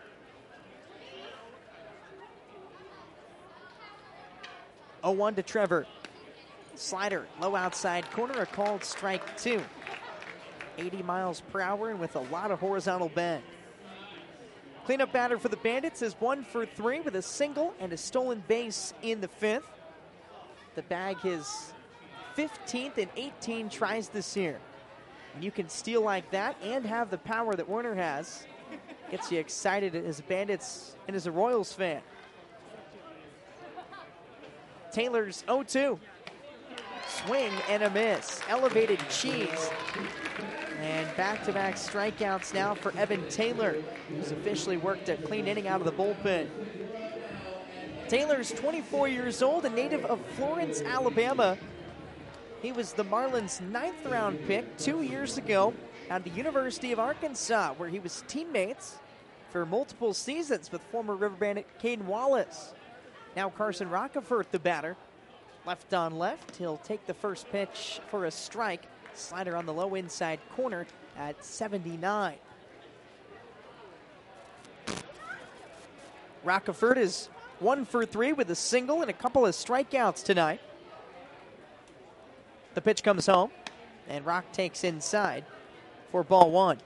oh one to Trevor. Slider, low outside corner, a called strike two. eighty miles per hour and with a lot of horizontal bend. Cleanup batter for the Bandits is one for three with a single and a stolen base in the fifth. The bag his fifteenth and eighteen tries this year. And you can steal like that and have the power that Werner has. Gets you excited as a Bandits and as a Royals fan. Taylor's oh two. Swing and a miss. Elevated cheese. And back-to-back strikeouts now for Evan Taylor, who's officially worked a clean inning out of the bullpen. Taylor's twenty-four years old, a native of Florence, Alabama. He was the Marlins' ninth round pick two years ago at the University of Arkansas, where he was teammates for multiple seasons with former River Bandit Caden Wallace. Now Carson Rockefeller, the batter. Left on left, he'll take the first pitch for a strike. Slider on the low inside corner at seventy-nine. Rockefeller is one for three with a single and a couple of strikeouts tonight. The pitch comes home, and Rock takes inside for ball one.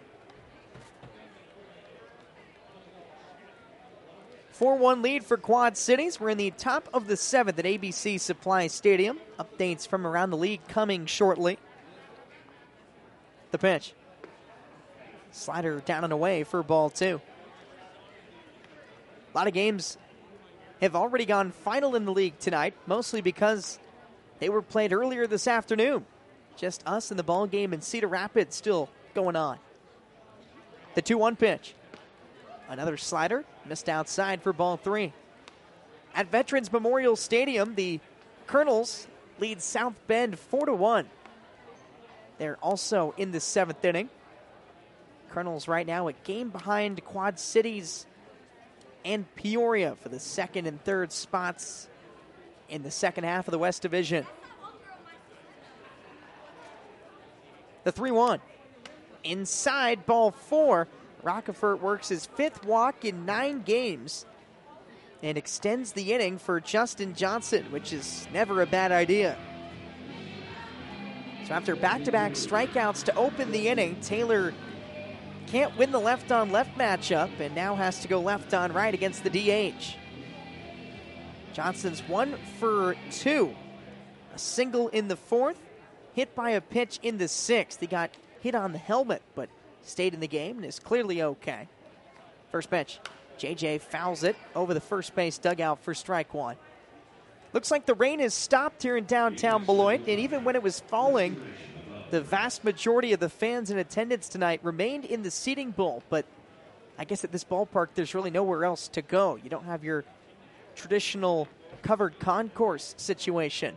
four one lead for Quad Cities. We're in the top of the seventh at A B C Supply Stadium. Updates from around the league coming shortly. The pitch. Slider down and away for ball two. A lot of games have already gone final in the league tonight, mostly because they were played earlier this afternoon. Just us and the ball game in Cedar Rapids still going on. The two one pitch. Another slider, missed outside for ball three. At Veterans Memorial Stadium, the Colonels lead South Bend four to one. They're also in the seventh inning. Colonels right now a game behind Quad Cities and Peoria for the second and third spots in the second half of the West Division. The three one. Inside, ball four. Rockefeller works his fifth walk in nine games and extends the inning for Justin Johnson, which is never a bad idea. So after back-to-back strikeouts to open the inning, Taylor can't win the left-on-left matchup and now has to go left-on-right against the D H. Johnson's one for two. A single in the fourth, hit by a pitch in the sixth. He got hit on the helmet, but stayed in the game and is clearly okay. First pitch. J J fouls it over the first base dugout for strike one. Looks like the rain has stopped here in downtown Beloit, and even when it was falling, the vast majority of the fans in attendance tonight remained in the seating bowl. But I guess at this ballpark, there's really nowhere else to go. You don't have your traditional covered concourse situation.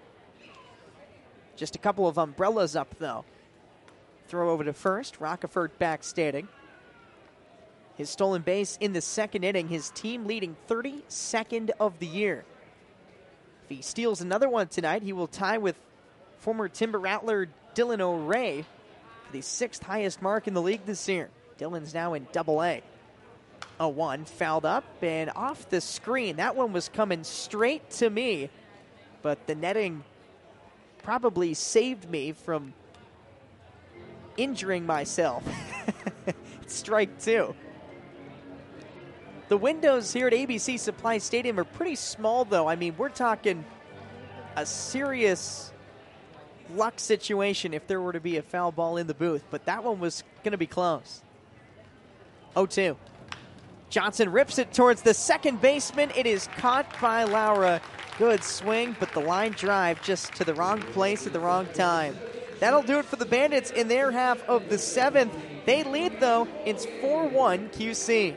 Just a couple of umbrellas up, though. Throw over to first. Rockefort back standing. His stolen base in the second inning, his team leading thirty-second of the year. If he steals another one tonight, he will tie with former Timber Rattler Dylan O'Ray for the sixth highest mark in the league this year. Dylan's now in double A. oh one, fouled up and off the screen. That one was coming straight to me, but the netting probably saved me from injuring myself. Strike two. The windows here at A B C Supply Stadium are pretty small, though. I mean, we're talking a serious luck situation if there were to be a foul ball in the booth, but that one was going to be close. oh two. Johnson rips it towards the second baseman. It is caught by Laura. Good swing, but the line drive just to the wrong place at the wrong time. That'll do it for the Bandits in their half of the seventh. They lead, though. It's four one Q C.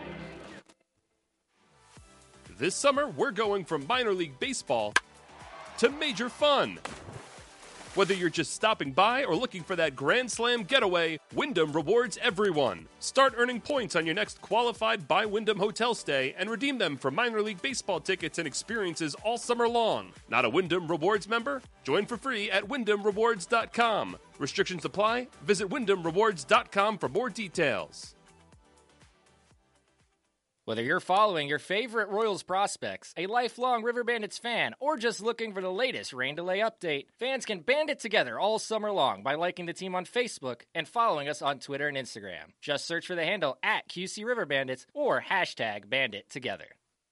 This summer, we're going from minor league baseball to major fun. Whether you're just stopping by or looking for that Grand Slam getaway, Wyndham rewards everyone. Start earning points on your next qualified by Wyndham hotel stay and redeem them for minor league baseball tickets and experiences all summer long. Not a Wyndham Rewards member? Join for free at wyndham rewards dot com. Restrictions apply. Visit wyndham rewards dot com for more details. Whether you're following your favorite Royals prospects, a lifelong River Bandits fan, or just looking for the latest rain delay update, fans can band it together all summer long by liking the team on Facebook and following us on Twitter and Instagram. Just search for the handle at Q C River Bandits or hashtag BanditTogether.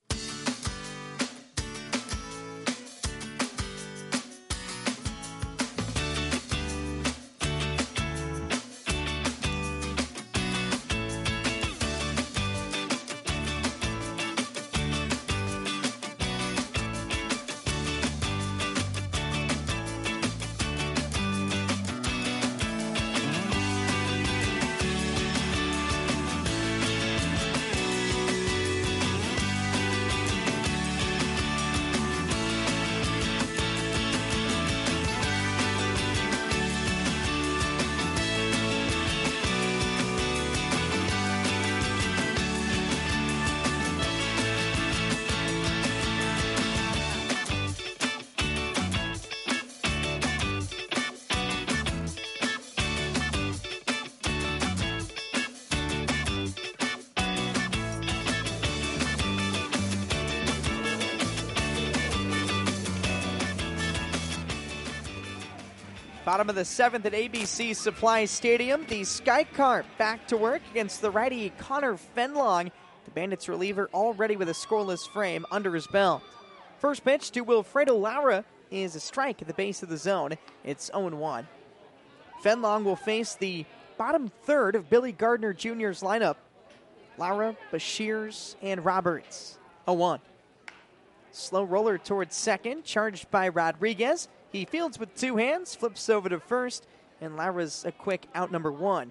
Bottom of the seventh at A B C Supply Stadium. The Sky Carp back to work against the righty Connor Fenlong. The Bandits reliever already with a scoreless frame under his belt. First pitch to Wilfredo Laura is a strike at the base of the zone. It's oh one. Fenlong will face the bottom third of Billy Gardner Junior's lineup. Laura, Bashirs, and Roberts. oh one. Slow roller towards second, charged by Rodriguez. He fields with two hands, flips over to first, and Laura's a quick out number one.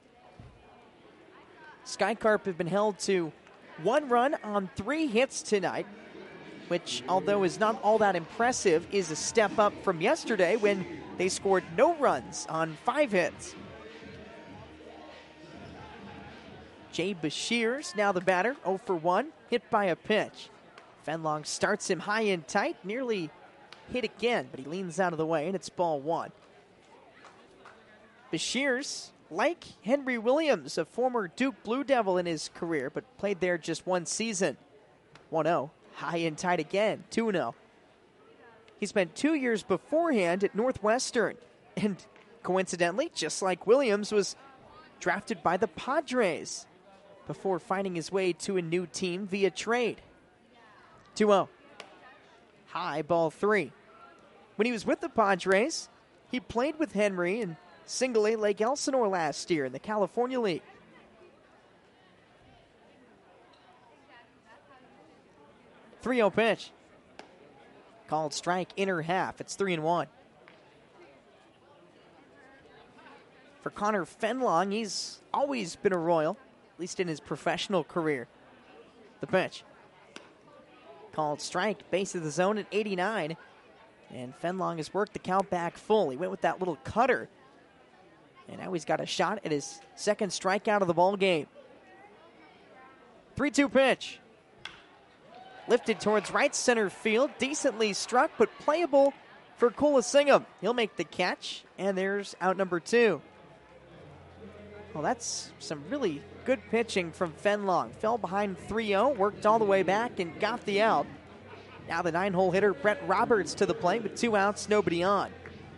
Sky Carp have been held to one run on three hits tonight, which, although is not all that impressive, is a step up from yesterday when they scored no runs on five hits. Jay Bashirs, now the batter, oh for one, hit by a pitch. Fenlong starts him high and tight, nearly hit again, but he leans out of the way, and it's ball one. Bashirs, like Henry Williams, a former Duke Blue Devil in his career, but played there just one season. one oh, high and tight again, two oh. He spent two years beforehand at Northwestern, and coincidentally, just like Williams, was drafted by the Padres before finding his way to a new team via trade. two oh. High, ball three. When he was with the Padres, he played with Henry in Single A Lake Elsinore last year in the California League. three oh pitch. Called strike, inner half. It's three and one. For Connor Fenlong, he's always been a Royal, at least in his professional career. The pitch. Called strike, base of the zone at eighty-nine. And Fenlong has worked the count back full. He went with that little cutter. And now he's got a shot at his second strikeout of the ball game. three two pitch. Lifted towards right center field. Decently struck, but playable for Colasingham. He'll make the catch, and there's out number two. Well, that's some really good pitching from Fenlong. Fell behind three oh, worked all the way back, and got the out. Now the nine-hole hitter, Brett Roberts, to the plate with two outs, nobody on.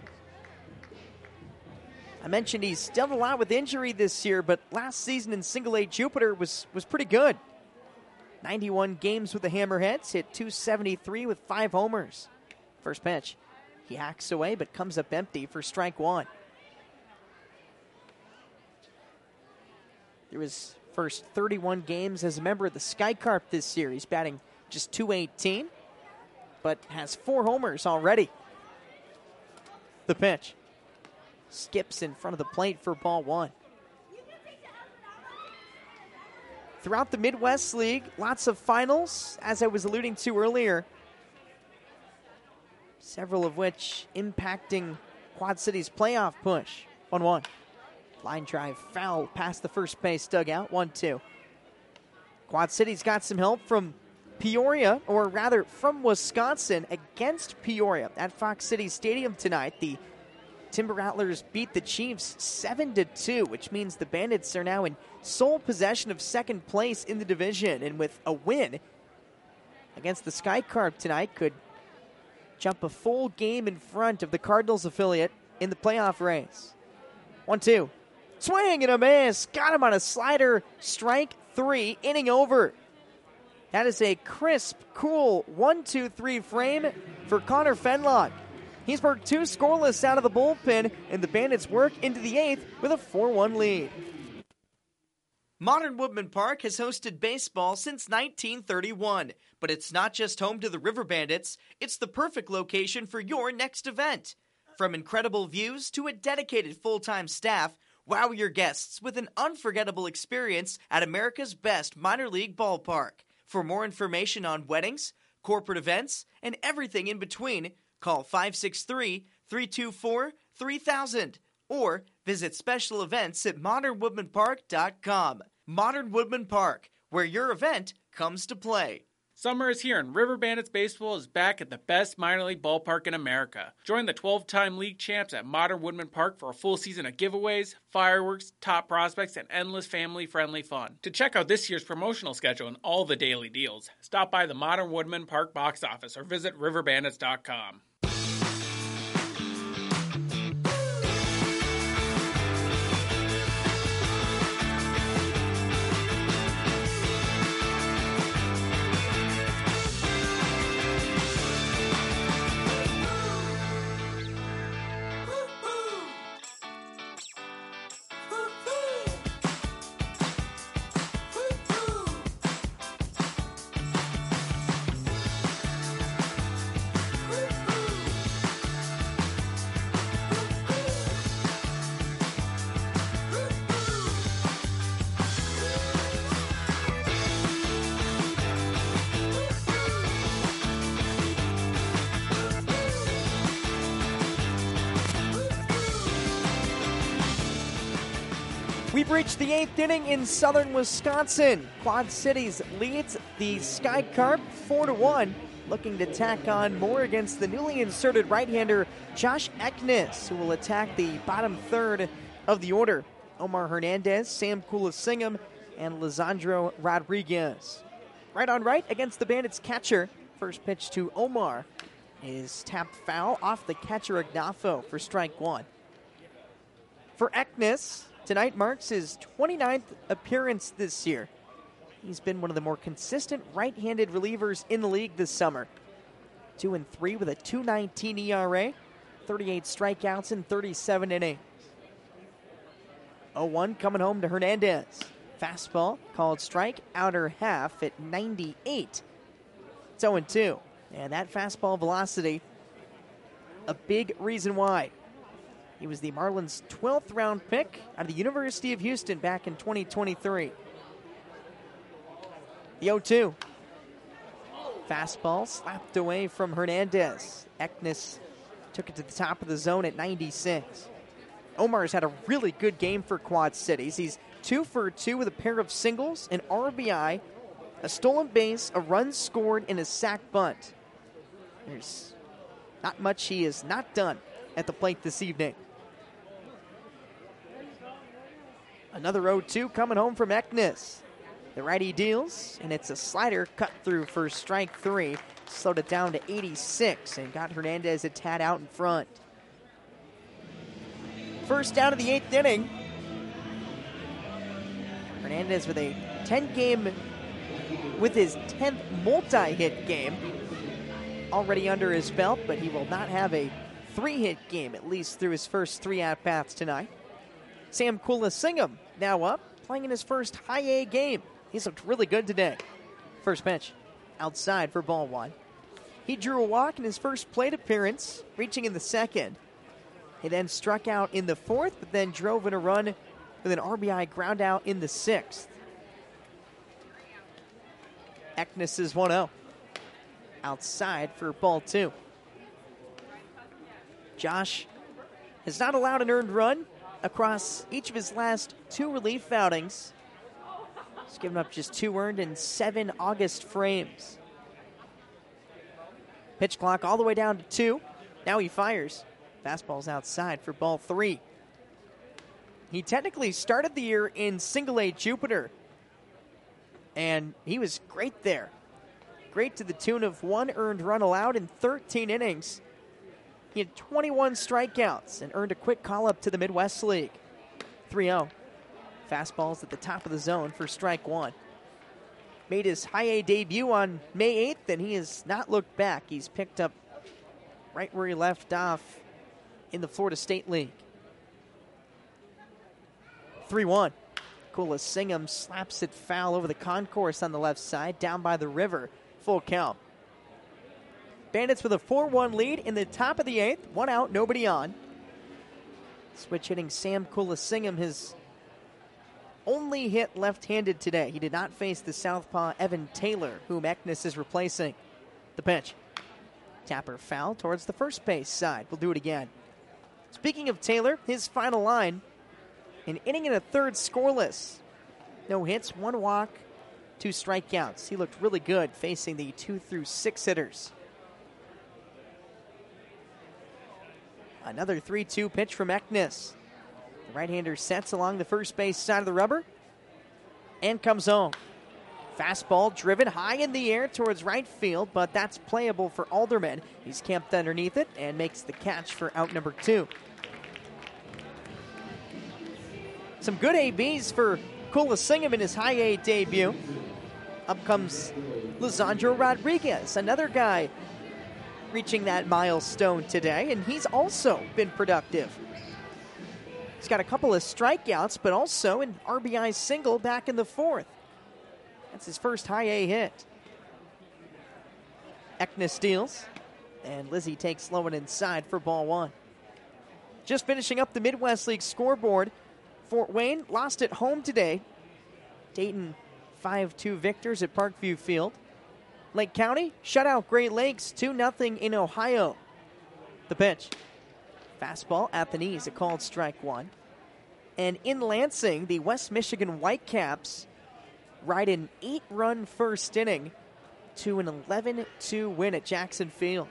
I mentioned he's dealt a lot with injury this year, but last season in Single A Jupiter was, was pretty good. ninety-one games with the Hammerheads, hit two seventy-three with five homers. First pitch, he hacks away but comes up empty for strike one. Through his first thirty-one games as a member of the Sky Carp this year, he's batting just two eighteen, but has four homers already. The pitch. Skips in front of the plate for ball one. Throughout the Midwest League, lots of finals, as I was alluding to earlier, several of which impacting Quad City's playoff push. one one. Line drive foul past the first base dugout. one two. Quad City's got some help from Peoria, or rather from Wisconsin, against Peoria at Fox City Stadium tonight. The Timber Rattlers beat the Chiefs seven to two, which means the Bandits are now in sole possession of second place in the division. And with a win against the Sky Carp tonight, could jump a full game in front of the Cardinals affiliate in the playoff race. one two. Swing and a miss. Got him on a slider. Strike three. Inning over. That is a crisp, cool one two three frame for Connor Fenlong. He's worked two scoreless out of the bullpen, and the Bandits work into the eighth with a four one lead. Modern Woodman Park has hosted baseball since nineteen thirty-one, but it's not just home to the River Bandits, it's the perfect location for your next event. From incredible views to a dedicated full-time staff, wow your guests with an unforgettable experience at America's best minor league ballpark. For more information on weddings, corporate events, and everything in between, call five six three, three two four, three thousand or visit special events at modern woodman park dot com. Modern Woodman Park, where your event comes to play. Summer is here, and River Bandits Baseball is back at the best minor league ballpark in America. Join the twelve-time league champs at Modern Woodman Park for a full season of giveaways, fireworks, top prospects, and endless family-friendly fun. To check out this year's promotional schedule and all the daily deals, stop by the Modern Woodman Park box office or visit river bandits dot com. We've reached the eighth inning in southern Wisconsin. Quad Cities leads the Sky Carp four to one, looking to tack on more against the newly inserted right-hander Josh Eknes, who will attack the bottom third of the order. Omar Hernandez, Sam Colasingham, and Lisandro Rodriguez. Right on right against the Bandits catcher. First pitch to Omar is tapped foul off the catcher Agnafo for strike one. For Eknes, tonight marks his twenty-ninth appearance this year. He's been one of the more consistent right-handed relievers in the league this summer. Two and three with a two nineteen E R A, thirty-eight strikeouts in thirty-seven innings. oh one coming home to Hernandez. Fastball called strike, outer half at ninety-eight. It's oh two. And that fastball velocity, a big reason why. He was the Marlins' twelfth round pick out of the University of Houston back in twenty twenty-three. The oh two. Fastball slapped away from Hernandez. Eknes took it to the top of the zone at ninety-six. Omar's had a really good game for Quad Cities. He's two for two with a pair of singles, an R B I, a stolen base, a run scored, and a sac bunt. There's not much he has not done at the plate this evening. Another oh two coming home from Eknes. The righty deals, and it's a slider cut through for strike three. Slowed it down to eighty-six and got Hernandez a tad out in front. First down of the eighth inning. Hernandez with a ten-game, with his tenth multi-hit game already under his belt, but he will not have a three-hit game, at least through his first three at-bats tonight. Sam Kulasingham now up, playing in his first high-A game. He's looked really good today. First pitch, outside for ball one. He drew a walk in his first plate appearance, reaching in the second. He then struck out in the fourth, but then drove in a run with an R B I ground out in the sixth. Eknes is one oh. Outside for ball two. Josh has not allowed an earned run across each of his last two relief outings. He's given up just two earned in seven August frames. Pitch clock all the way down to two. Now he fires. Fastball's outside for ball three. He technically started the year in single A Jupiter, and he was great there. Great to the tune of one earned run allowed in thirteen innings. He had twenty-one strikeouts and earned a quick call-up to the Midwest League. three oh. Fastball's at the top of the zone for strike one. Made his high-A debut on May eighth, and he has not looked back. He's picked up right where he left off in the Florida State League. three one. Kulasingham slaps it foul over the concourse on the left side, down by the river. Full count. Bandits with a four one lead in the top of the eighth. One out, nobody on. Switch hitting Sam Kulasingham, his only hit left-handed today. He did not face the southpaw Evan Taylor, whom Eknes is replacing. The pitch. Tapper foul towards the first base side. We'll do it again. Speaking of Taylor, his final line, an inning and a third scoreless. No hits, one walk, two strikeouts. He looked really good facing the two through six hitters. Another three two pitch from Eknes. The right-hander sets along the first base side of the rubber and comes home. Fastball driven high in the air towards right field, but that's playable for Alderman. He's camped underneath it and makes the catch for out number two. Some good A Bs for Kulasingham in his high-A debut. Up comes Lisandro Rodriguez, another guy reaching that milestone today, and he's also been productive. He's got a couple of strikeouts, but also an R B I single back in the fourth. That's his first high-A hit. Eknes steals, and Lizzie takes low and inside for ball one. Just finishing up the Midwest League scoreboard, Fort Wayne lost at home today. Dayton five two victors at Parkview Field. Lake County shut out Great Lakes two nothing in Ohio. The pitch. Fastball at the knees, a called strike one. And in Lansing, the West Michigan Whitecaps ride an eight-run first inning to an eleven two win at Jackson Field.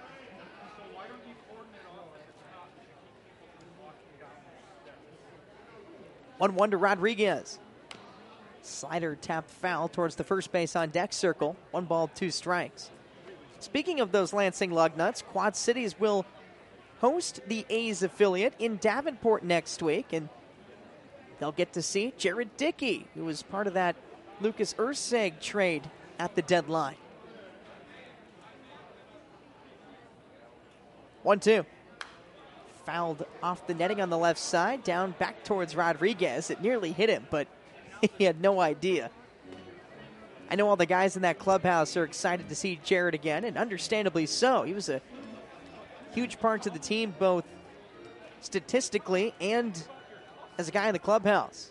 one one to Rodriguez. Slider tapped foul towards the first base on deck circle. One ball, two strikes. Speaking of those Lansing Lugnuts, Quad Cities will host the A's affiliate in Davenport next week, and they'll get to see Jared Dickey, who was part of that Lucas Urseg trade at the deadline. one two. Fouled off the netting on the left side, down back towards Rodriguez. It nearly hit him, but he had no idea. I know all the guys in that clubhouse are excited to see Jared again, and understandably so. He was a huge part to the team, both statistically and as a guy in the clubhouse.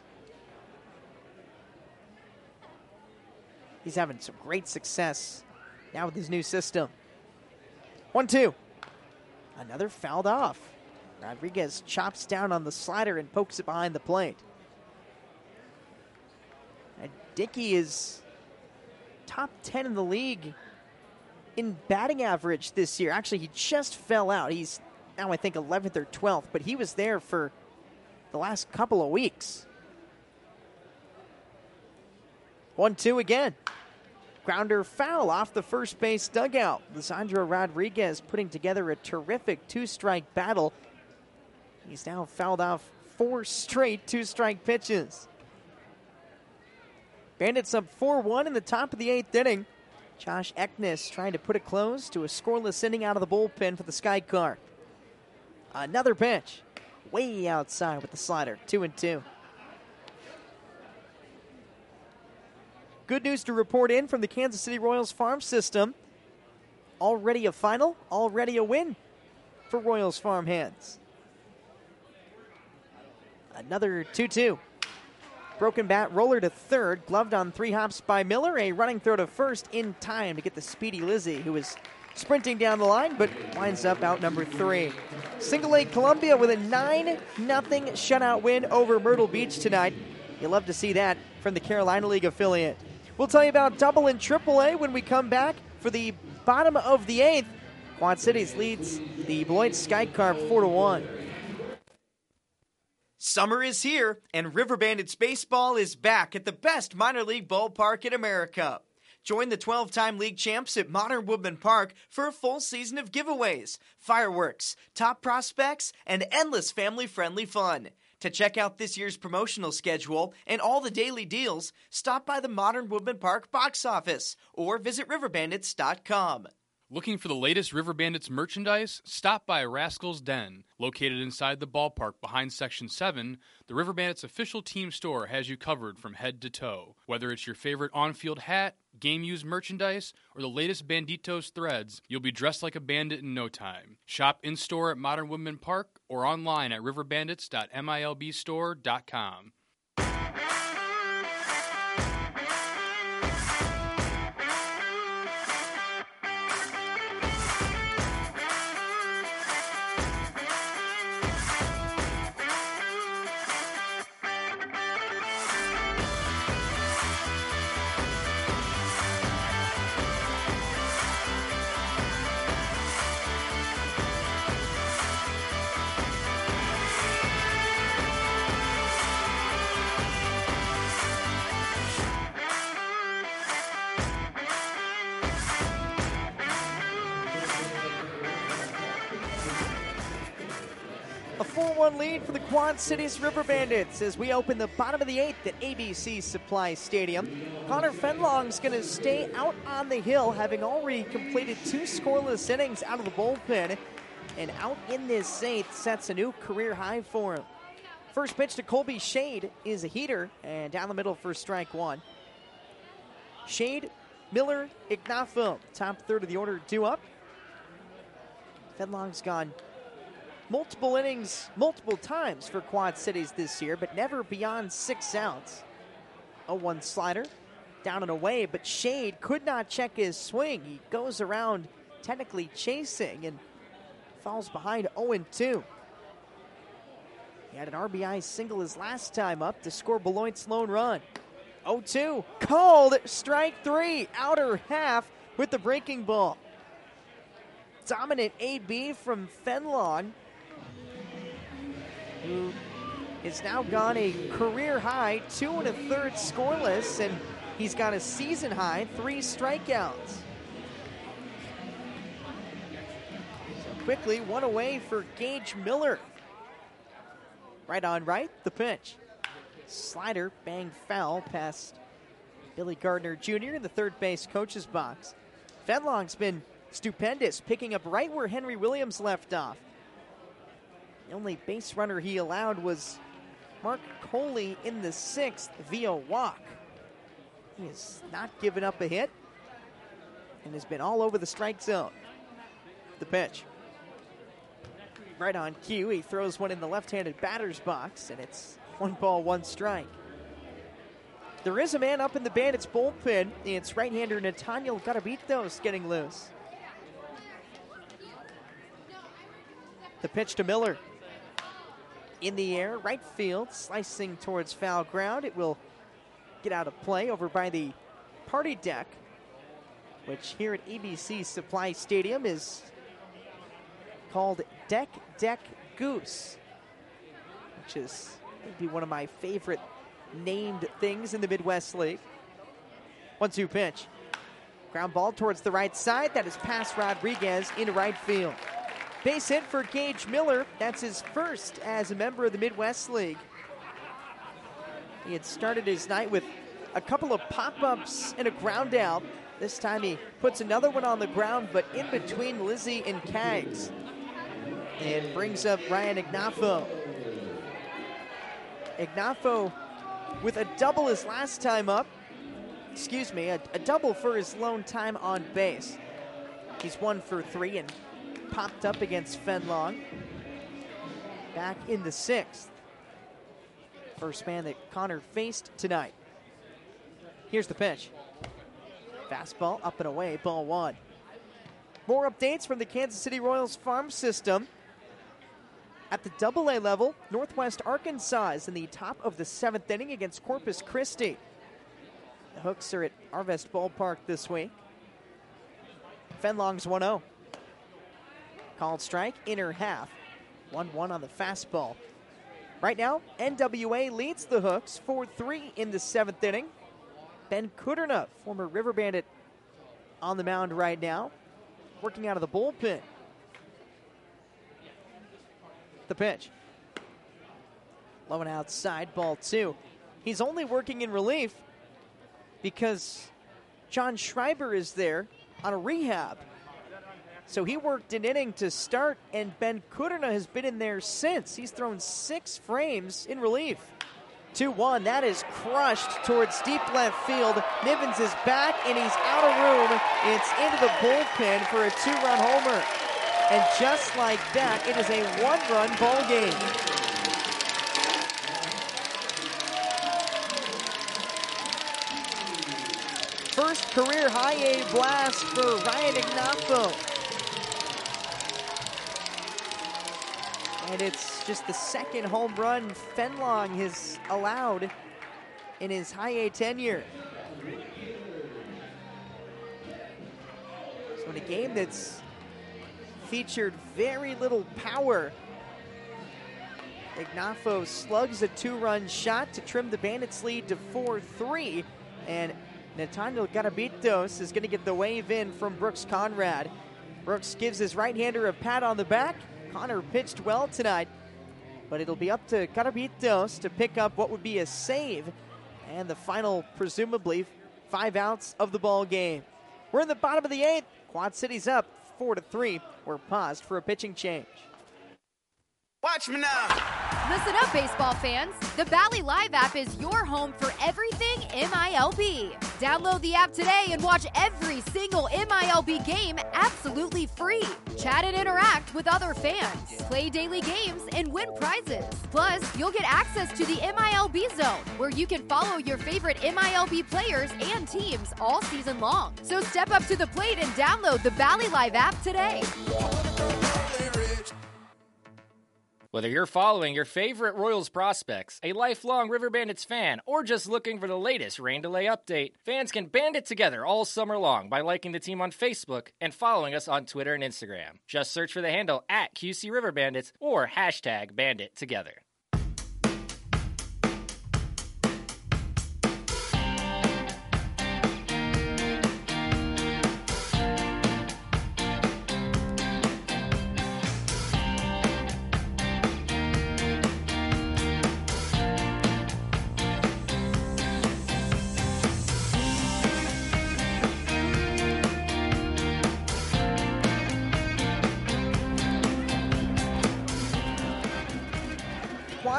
He's having some great success now with his new system. one two. Another fouled off. Rodriguez chops down on the slider and pokes it behind the plate. And Dickey is top ten in the league in batting average this year. Actually, he just fell out. He's now, I think, eleventh or twelfth, but he was there for the last couple of weeks. one two again. Grounder foul off the first base dugout. Lisandro Rodriguez putting together a terrific two-strike battle. He's now fouled off four straight two-strike pitches. Bandits up four one in the top of the eighth inning. Josh Eknes trying to put a close to a scoreless inning out of the bullpen for the Sky Car. Another pitch. Way outside with the slider. Two and two. Good news to report in from the Kansas City Royals farm system. Already a final, already a win for Royals farm hands. Another two two. Broken bat roller to third, gloved on three hops by Miller. A running throw to first in time to get the speedy Lizzie, who was sprinting down the line, but winds up out number three. Single A Columbia with a nine nothing shutout win over Myrtle Beach tonight. You'll love to see that from the Carolina League affiliate. We'll tell you about double and triple A when we come back for the bottom of the eighth. Quad Cities leads the Beloit Sky Carp four to one. Summer is here, and River Bandits baseball is back at the best minor league ballpark in America. Join the twelve-time league champs at Modern Woodman Park for a full season of giveaways, fireworks, top prospects, and endless family-friendly fun. To check out this year's promotional schedule and all the daily deals, stop by the Modern Woodman Park box office or visit river bandits dot com. Looking for the latest River Bandits merchandise? Stop by Rascal's Den. Located inside the ballpark behind Section seven, the River Bandits official team store has you covered from head to toe. Whether it's your favorite on-field hat, game-used merchandise, or the latest Banditos threads, you'll be dressed like a bandit in no time. Shop in-store at Modern Woodman Park or online at river bandits dot milb store dot com. four one lead for the Quad Cities River Bandits as we open the bottom of the eighth at A B C Supply Stadium. Connor Fenlong's going to stay out on the hill, having already completed two scoreless innings out of the bullpen, and out in this eighth sets a new career high for him. First pitch to Colby Shade is a heater, and down the middle for strike one. Shade, Miller, Ignafo, top third of the order, due up. Fenlong's gone multiple innings, multiple times for Quad Cities this year, but never beyond six outs. oh one slider, down and away, but Shade could not check his swing. He goes around technically chasing and falls behind oh and two. He had an R B I single his last time up to score Beloit's lone run. oh two, called strike three, outer half with the breaking ball. Dominant A B from Fenlong, who is now gone a career high two and a third scoreless, and he's got a season high three strikeouts. So quickly, one away for Gage Miller. Right on right, the pitch. Slider banged foul past Billy Gardner Junior in the third base coach's box. Fenlong's been stupendous, picking up right where Henry Williams left off. The only base runner he allowed was Mark Coley in the sixth via walk. He has not given up a hit and has been all over the strike zone. The pitch. Right on cue, he throws one in the left-handed batter's box, and it's one ball, one strike. There is a man up in the Bandits bullpen. It's right-hander Nathaniel Garabitos getting loose. The pitch to Miller. In the air, right field, slicing towards foul ground. It will get out of play over by the party deck, which here at A B C Supply Stadium is called Deck Deck Goose, which is maybe one of my favorite named things in the Midwest League. one two pitch. Ground ball towards the right side. That is past Rodriguez into right field. Base hit for Gage Miller. That's his first as a member of the Midwest League. He had started his night with a couple of pop-ups and a ground out. This time he puts another one on the ground, but in between Lizzie and Cags, and brings up Ryan Ignafo. Ignafo with a double his last time up. Excuse me, a, a double for his lone time on base. He's one for three and popped up against Fenlong. Back in the sixth. First man that Connor faced tonight. Here's the pitch. Fastball up and away, ball one. More updates from the Kansas City Royals farm system. At the double A level, Northwest Arkansas is in the top of the seventh inning against Corpus Christi. The Hooks are at Arvest Ballpark this week. Fenlong's one oh. Called strike, inner half. one one on the fastball. Right now, N W A leads the Hooks four three in the seventh inning. Ben Kuderna, former River Bandit, on the mound right now, working out of the bullpen. The pitch. Low and outside, ball two. He's only working in relief because John Schreiber is there on a rehab. So he worked an inning to start, and Ben Kuderna has been in there since. He's thrown six frames in relief. two one, that is crushed towards deep left field. Nivens is back, and he's out of room. It's into the bullpen for a two-run homer. And just like that, it is a one-run ball game. First career high A blast for Ryan Ignafo. And it's just the second home run Fenlong has allowed in his high A tenure. So in a game that's featured very little power, Ignafo slugs a two-run shot to trim the Bandits' lead to four three. And Nathaniel Garabitos is going to get the wave in from Brooks Conrad. Brooks gives his right-hander a pat on the back. Connor pitched well tonight, but it'll be up to Garabitos to pick up what would be a save and the final, presumably, five outs of the ball game. We're in the bottom of the eighth. Quad City's up four to three. We're paused for a pitching change. Watch me now. Listen up, baseball fans. The Bally Live app is your home for everything M I L B. Download the app today and watch every single M I L B game absolutely free. Chat and interact with other fans. Play daily games and win prizes. Plus, you'll get access to the M I L B Zone, where you can follow your favorite M I L B players and teams all season long. So step up to the plate and download the Bally Live app today. Whether you're following your favorite Royals prospects, a lifelong River Bandits fan, or just looking for the latest rain delay update, fans can band it together all summer long by liking the team on Facebook and following us on Twitter and Instagram. Just search for the handle at Q C River Bandits or hashtag Bandit Together.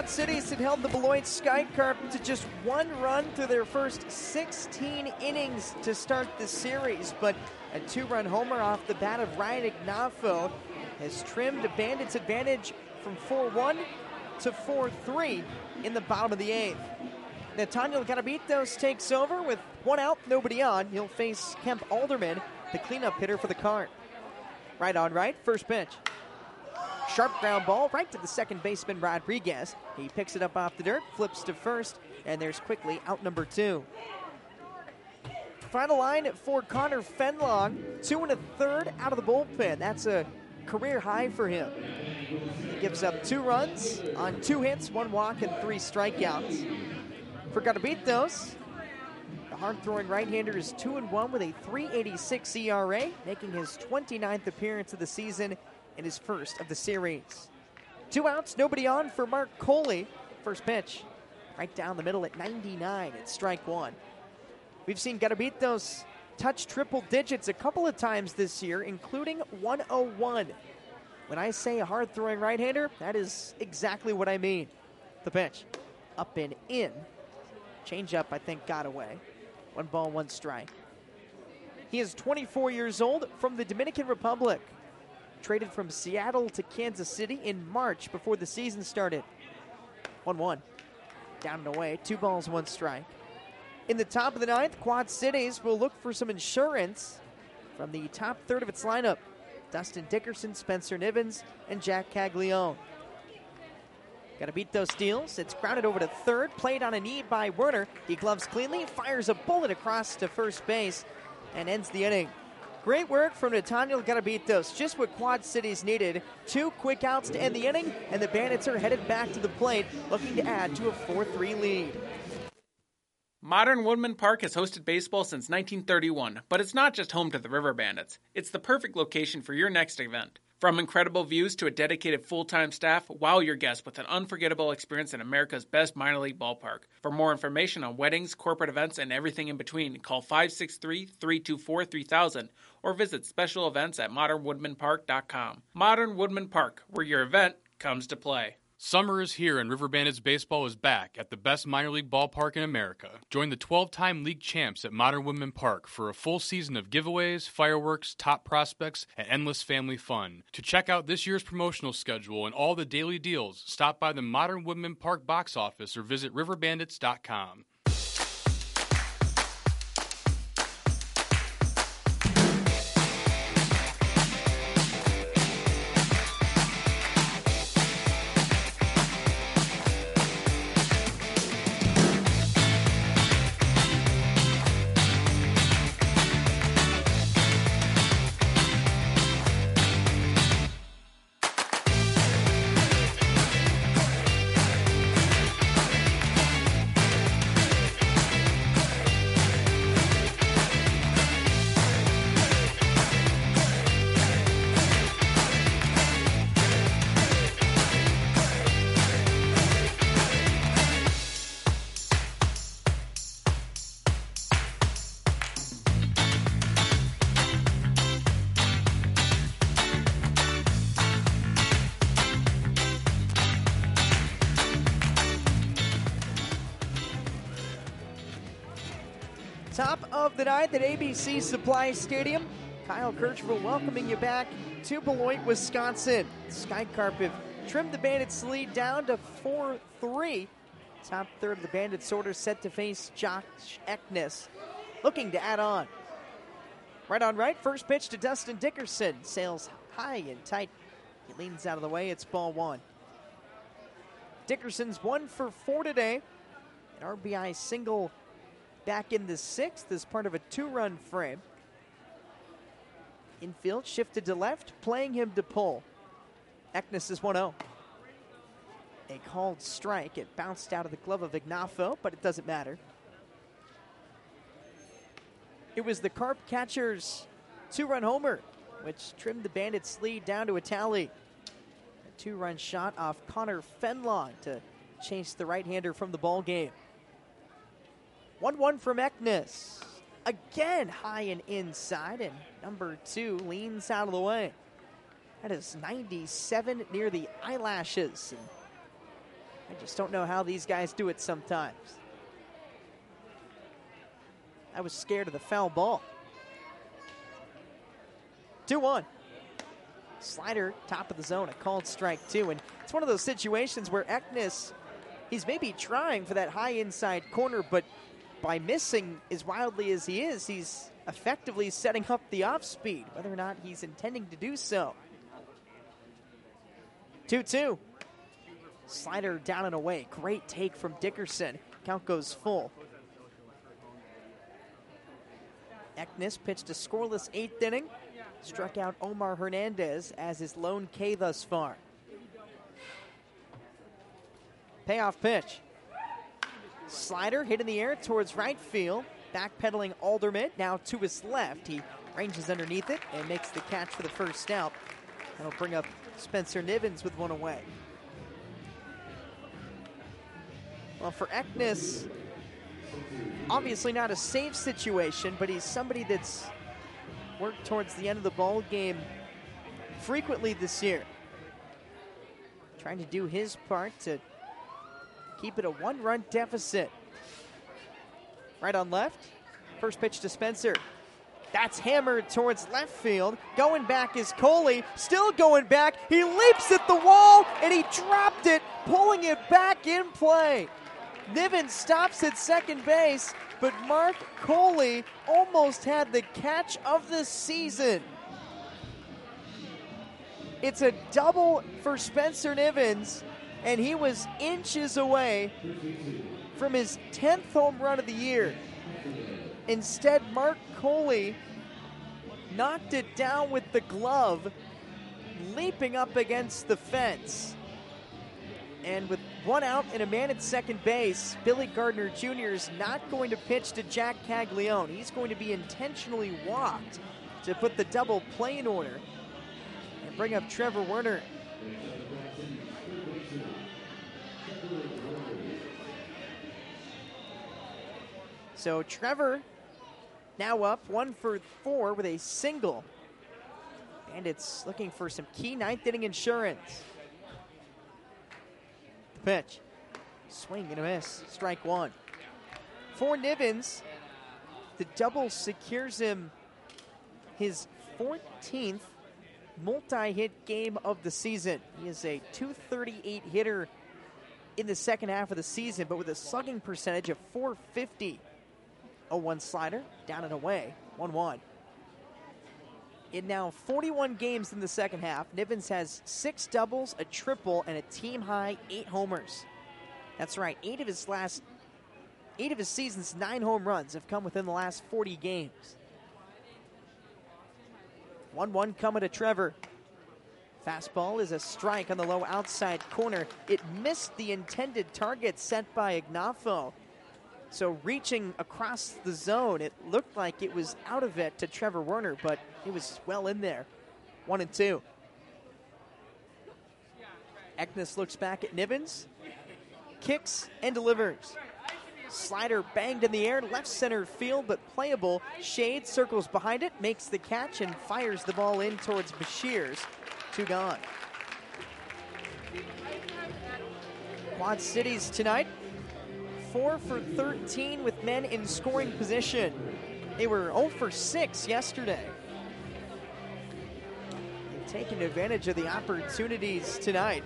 Quad Cities had held the Beloit Skycarp to just one run through their first sixteen innings to start the series, but a two-run homer off the bat of Ryan Ignafo has trimmed Bandits' advantage from four one to four three in the bottom of the eighth. Nathaniel Garabitos takes over with one out, nobody on. He'll face Kemp Alderman, the cleanup hitter for the Carp. Right on right, first pitch. Sharp ground ball right to the second baseman, Rodriguez. He picks it up off the dirt, flips to first, and there's quickly out number two. Final line for Connor Fenlong, two and a third out of the bullpen. That's a career high for him. He gives up two runs on two hits, one walk, and three strikeouts. For Garabitos, the hard-throwing right-hander is two and one with a three eighty-six E R A, making his twenty-ninth appearance of the season and his first of the series. Two outs, nobody on for Mark Coley. First pitch, right down the middle at ninety-nine. It's strike one. We've seen Garabitos touch triple digits a couple of times this year, including one oh one. When I say a hard-throwing right-hander, that is exactly what I mean. The pitch, up and in. Change-up, I think, got away. One ball, one strike. He is twenty-four years old, from the Dominican Republic. Traded from Seattle to Kansas City in March before the season started. one one. Down and away. Two balls, one strike. In the top of the ninth, Quad Cities will look for some insurance from the top third of its lineup. Dustin Dickerson, Spencer Nivens, and Jack Caglione. Garabitos steals. It's grounded over to third. Played on a knee by Werner. He gloves cleanly, fires a bullet across to first base, and ends the inning. Great work from Nathaniel Garabitos. Just what Quad Cities needed. Two quick outs to end the inning, and the Bandits are headed back to the plate, looking to add to a four three lead. Modern Woodman Park has hosted baseball since nineteen thirty-one, but it's not just home to the River Bandits. It's the perfect location for your next event. From incredible views to a dedicated full-time staff, wow your guests with an unforgettable experience in America's best minor league ballpark. For more information on weddings, corporate events, and everything in between, call five six three, three two four, three thousand or visit special events at modern woodman park dot com. Modern Woodman Park, where your event comes to play. Summer is here and River Bandits baseball is back at the best minor league ballpark in America. Join the twelve-time league champs at Modern Woodman Park for a full season of giveaways, fireworks, top prospects, and endless family fun. To check out this year's promotional schedule and all the daily deals, stop by the Modern Woodman Park box office or visit river bandits dot com. Top of the ninth at A B C Supply Stadium. Kyle Kirchville welcoming you back to Beloit, Wisconsin. Skycarp have trimmed the Bandits' lead down to four three. Top third of the Bandits order set to face Josh Eknes, looking to add on. Right on right, first pitch to Dustin Dickerson. Sails high and tight. He leans out of the way. It's ball one. Dickerson's one for four today. An R B I single back in the sixth as part of a two-run frame. Infield shifted to left, playing him to pull. Eknes is one oh. A called strike. It bounced out of the glove of Ignafo, but it doesn't matter. It was the Carp catcher's two-run homer, which trimmed the Bandits' lead down to a tally. A two-run shot off Connor Fenlong to chase the right-hander from the ball game. one one from Eknes. Again, high and inside, and number two leans out of the way. That is ninety-seven near the eyelashes. And I just don't know how these guys do it sometimes. I was scared of the foul ball. two one. Slider, top of the zone, a called strike two. And it's one of those situations where Eknes, he's maybe trying for that high inside corner, but by missing as wildly as he is, he's effectively setting up the off speed, whether or not he's intending to do so. two two. Slider down and away. Great take from Dickerson. Count goes full. Eknes pitched a scoreless eighth inning. Struck out Omar Hernandez as his lone K thus far. Payoff pitch. Slider hit in the air towards right field. Backpedaling Alderman now to his left. He ranges underneath it and makes the catch for the first out. That'll bring up Spencer Nivens with one away. Well, for Eknes, obviously not a safe situation, but he's somebody that's worked towards the end of the ball game frequently this year. Trying to do his part to keep it a one-run deficit. Right on left. First pitch to Spencer. That's hammered towards left field. Going back is Coley. Still going back. He leaps at the wall, and he dropped it, pulling it back in play. Niven stops at second base, but Mark Coley almost had the catch of the season. It's a double for Spencer Nivens, and he was inches away from his tenth home run of the year. Instead, Mark Coley knocked it down with the glove, leaping up against the fence. And with one out and a man at second base, Billy Gardner Junior is not going to pitch to Jack Caglione. He's going to be intentionally walked to put the double play in order and bring up Trevor Werner. So Trevor now up one for four with a single. And it's looking for some key ninth inning insurance. Pitch. Swing and a miss. Strike one. For Nivens, the double secures him his fourteenth multi-hit game of the season. He is a two thirty-eight hitter in the second half of the season, but with a slugging percentage of four fifty. oh one slider, down and away, one one. In now forty-one games in the second half, Nivens has six doubles, a triple, and a team-high eight homers. That's right, eight of his last, eight of his season's nine home runs have come within the last forty games. one one coming to Trevor. Fastball is a strike on the low outside corner. It missed the intended target set by Ignafo. So reaching across the zone, it looked like it was out of it to Trevor Werner, but it was well in there. One and two. Eknes looks back at Nivens, kicks and delivers. Slider banged in the air, left center field, but playable. Shade circles behind it, makes the catch, and fires the ball in towards Bashirs. Two gone. Quad Cities tonight. four for thirteen with men in scoring position. They were oh for six yesterday. And taking advantage of the opportunities tonight.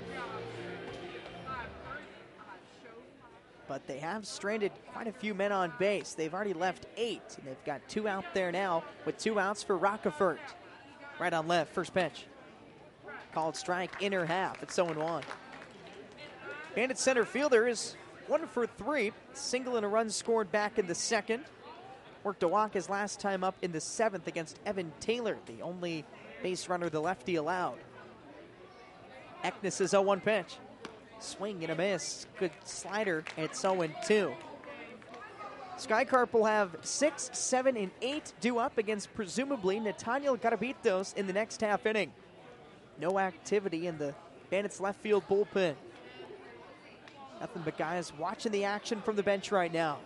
But they have stranded quite a few men on base. They've already left eight, and they've got two out there now with two outs for Rockefort. Right on left, first pitch. Called strike, inner half. It's oh and one. Bandit center fielder is one for three, single and a run scored back in the second. Worked a walk his last time up in the seventh against Evan Taylor, the only base runner the lefty allowed. Eknes' oh one pitch. Swing and a miss. Good slider, and it's oh and two. Skycarp will have six, seven, and eight due up against presumably Nathaniel Garabitos in the next half inning. No activity in the Bandits left field bullpen. Nothing but guys watching the action from the bench right now.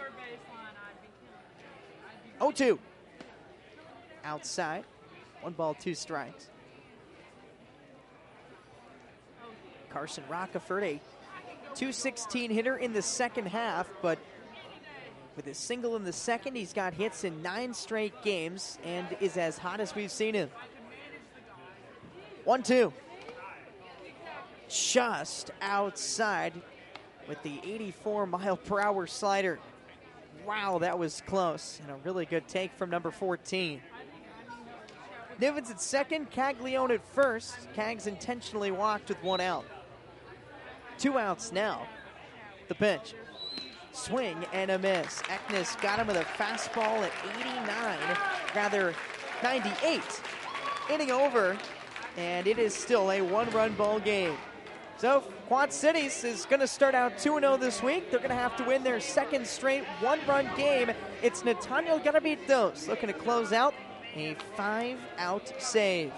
oh two. Outside. One ball, two strikes. Carson Rockefort, a two sixteen hitter in the second half, but with his single in the second, he's got hits in nine straight games and is as hot as we've seen him. one two. Just outside with the eighty-four mile per hour slider. Wow, that was close. And a really good take from number fourteen. Nivens at second, Caglione at first. Cags intentionally walked with one out. Two outs now. The pitch. Swing and a miss. Eknes got him with a fastball at eighty-nine, rather ninety-eight. Inning over, and it is still a one-run ball game. So Quad Cities is going to start out two and oh this week. They're going to have to win their second straight one-run game. It's Nathaniel Garabitos looking to close out a five-out save.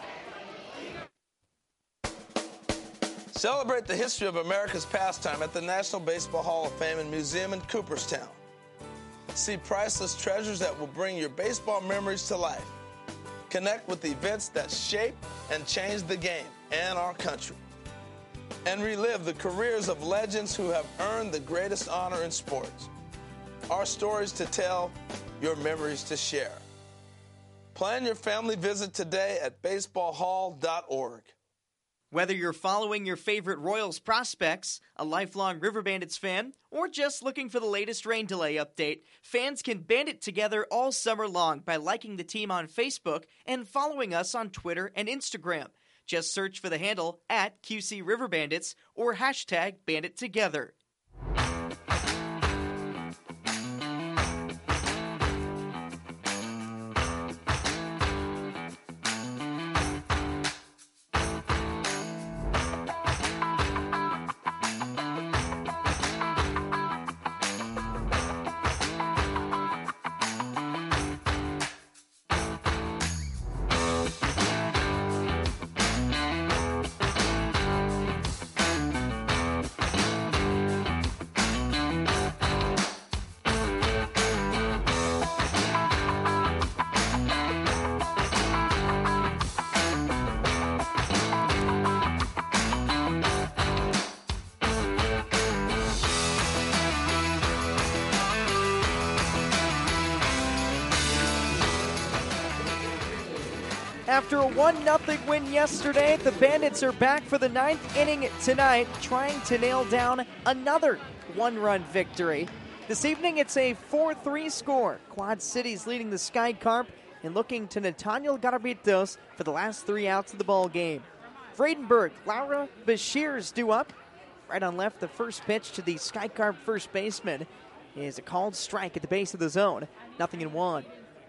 Celebrate the history of America's pastime at the National Baseball Hall of Fame and Museum in Cooperstown. See priceless treasures that will bring your baseball memories to life. Connect with the events that shape and change the game and our country. And relive the careers of legends who have earned the greatest honor in sports. Our stories to tell, your memories to share. Plan your family visit today at baseball hall dot org. Whether you're following your favorite Royals prospects, a lifelong River Bandits fan, or just looking for the latest rain delay update, fans can band it together all summer long by liking the team on Facebook and following us on Twitter and Instagram. Just search for the handle at Q C River Bandits or hashtag Bandit Together. After a one nothing win yesterday, the Bandits are back for the ninth inning tonight, trying to nail down another one-run victory. This evening, it's a four three score. Quad Cities leading the Sky Carp and looking to Nathaniel Garabitos for the last three outs of the ball game. Vredenberg, Laura Bashir's due up. Right on left, the first pitch to the Sky Carp first baseman is a called strike at the base of the zone. Nothing in one.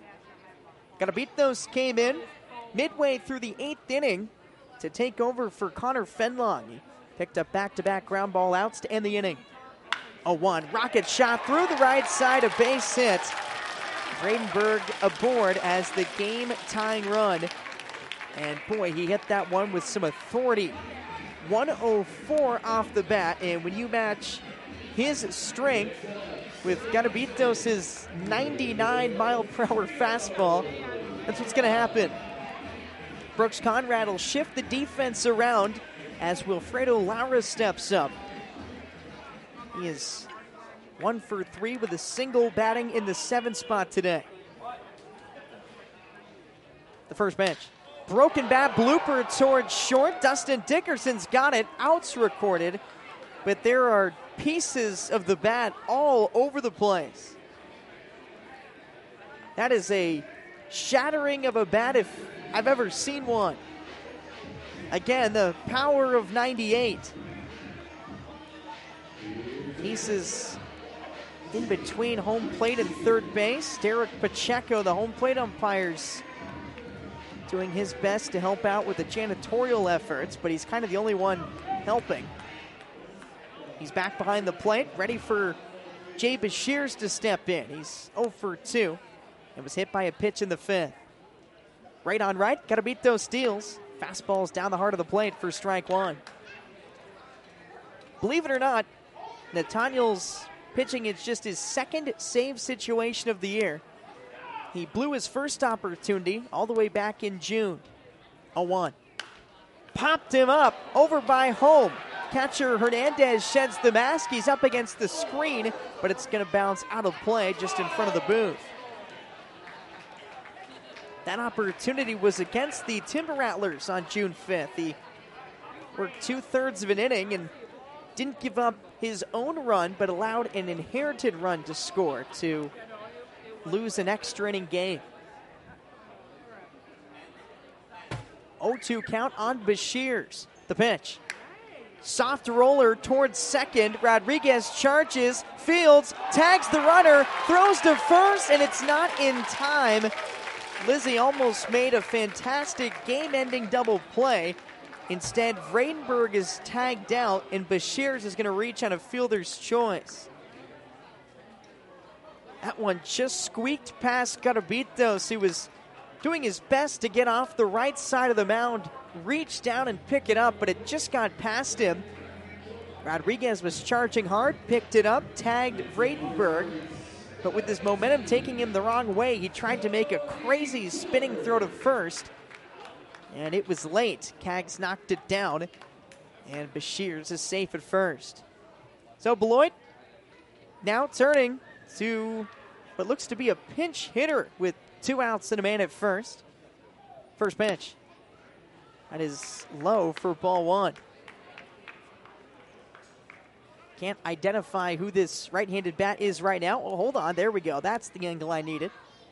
Garabitos came in midway through the eighth inning to take over for Connor Fenlong. He picked up back-to-back ground ball outs to end the inning. oh one, rocket shot through the right side, a base hit. Vredenberg aboard as the game-tying run. And boy, he hit that one with some authority. one oh four off the bat, and when you match his strength with Garabitos' ninety-nine mile per hour fastball, that's what's going to happen. Brooks Conrad will shift the defense around as Wilfredo Laura steps up. He is one for three with a single, batting in the seventh spot today. The first bench. Broken bat blooper towards short. Dustin Dickerson's got it. Outs recorded. But there are pieces of the bat all over the place. That is a shattering of a bat if I've ever seen one. Again, the power of ninety-eight. Pieces in between home plate and third base. Derek Pacheco, the home plate umpire's doing his best to help out with the janitorial efforts, but he's kind of the only one helping. He's back behind the plate, ready for Jay Bashirs to step in. He's oh for two and was hit by a pitch in the fifth. Right on right, Garabitos steals. Fastball's down the heart of the plate for strike one. Believe it or not, Nathaniel's pitching is just his second save situation of the year. He blew his first opportunity all the way back in June. oh one. Popped him up over by home. catcher Hernandez sheds the mask. He's up against the screen, but it's going to bounce out of play just in front of the booth. That opportunity was against the Timber Rattlers on June fifth. He worked two-thirds of an inning and didn't give up his own run, but allowed an inherited run to score to lose an extra inning game. oh two count on Bashirs. The pitch. Soft roller towards second. Rodriguez charges, fields, tags the runner, throws to first, and it's not in time. Lizzie almost made a fantastic game-ending double play. Instead, Vredenberg is tagged out, and Bashirs is going to reach on a fielder's choice. That one just squeaked past Garabitos, who was doing his best to get off the right side of the mound, reach down and pick it up, but it just got past him. Rodriguez was charging hard, picked it up, tagged Vredenberg, but with his momentum taking him the wrong way, he tried to make a crazy spinning throw to first, and it was late. Cags knocked it down, and Bashirs is safe at first. So Beloit now turning to what looks to be a pinch hitter with two outs and a man at first. First pitch. That is low for ball one. Can't identify who this right-handed bat is right now. Oh, hold on. There we go. That's the angle I needed.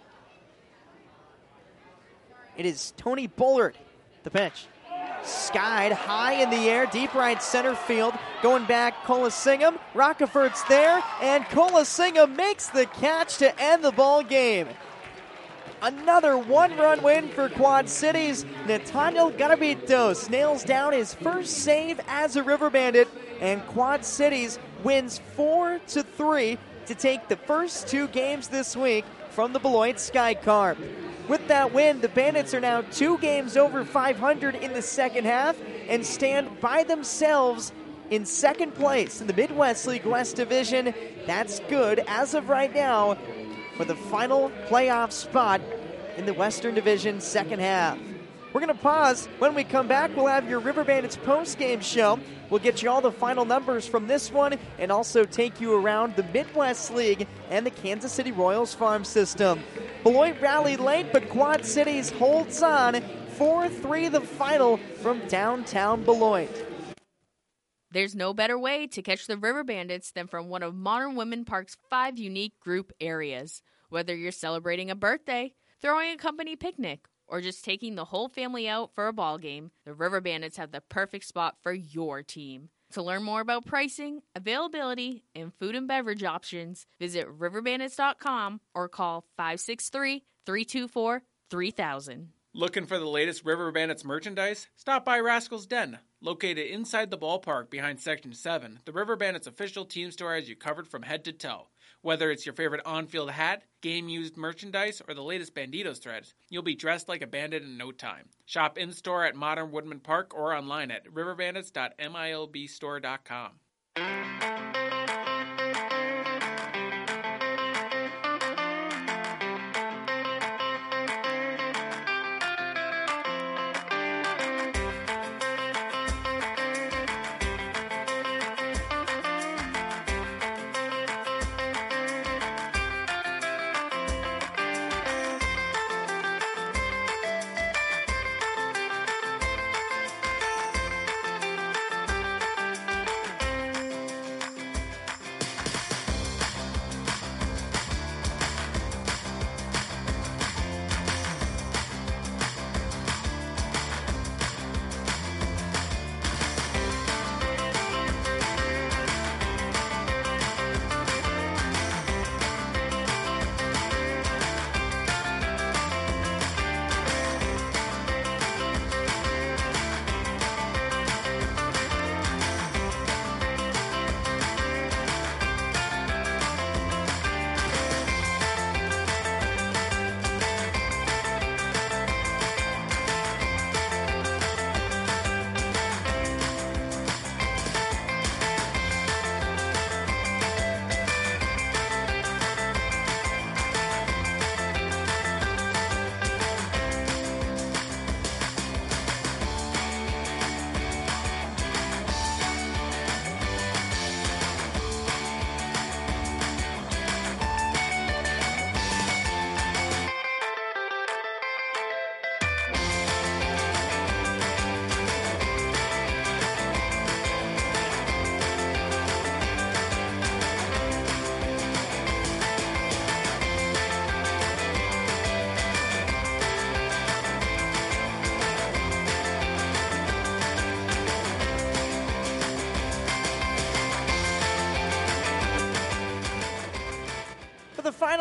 It is Tony Bullard. The pitch. Skied high in the air, deep right center field. Going back, Colasingham. Rockeford's there, and Colasingham makes the catch to end the ball game. Another one-run win for Quad Cities. Nathaniel Garabitos nails down his first save as a River Bandit, and Quad Cities wins four to three to take the first two games this week from the Beloit Sky Carp. With that win, the Bandits are now two games over five hundred in the second half and stand by themselves in second place in the Midwest League West Division. That's good as of right now for the final playoff spot in the Western Division second half. We're going to pause. When we come back, we'll have your River Bandits post-game show. We'll get you all the final numbers from this one and also take you around the Midwest League and the Kansas City Royals farm system. Beloit rallied late, but Quad Cities holds on. four three the final from downtown Beloit. There's no better way to catch the River Bandits than from one of Modern Women Park's five unique group areas. Whether you're celebrating a birthday, throwing a company picnic, or just taking the whole family out for a ball game, the River Bandits have the perfect spot for your team. To learn more about pricing, availability, and food and beverage options, visit river bandits dot com or call five six three, three two four, three thousand. Looking for the latest River Bandits merchandise? Stop by Rascal's Den. Located inside the ballpark behind Section seven, the River Bandits official team store has you covered from head to toe. Whether it's your favorite on-field hat, game-used merchandise, or the latest Banditos threads, you'll be dressed like a bandit in no time. Shop in-store at Modern Woodman Park or online at river bandits dot milb store dot com.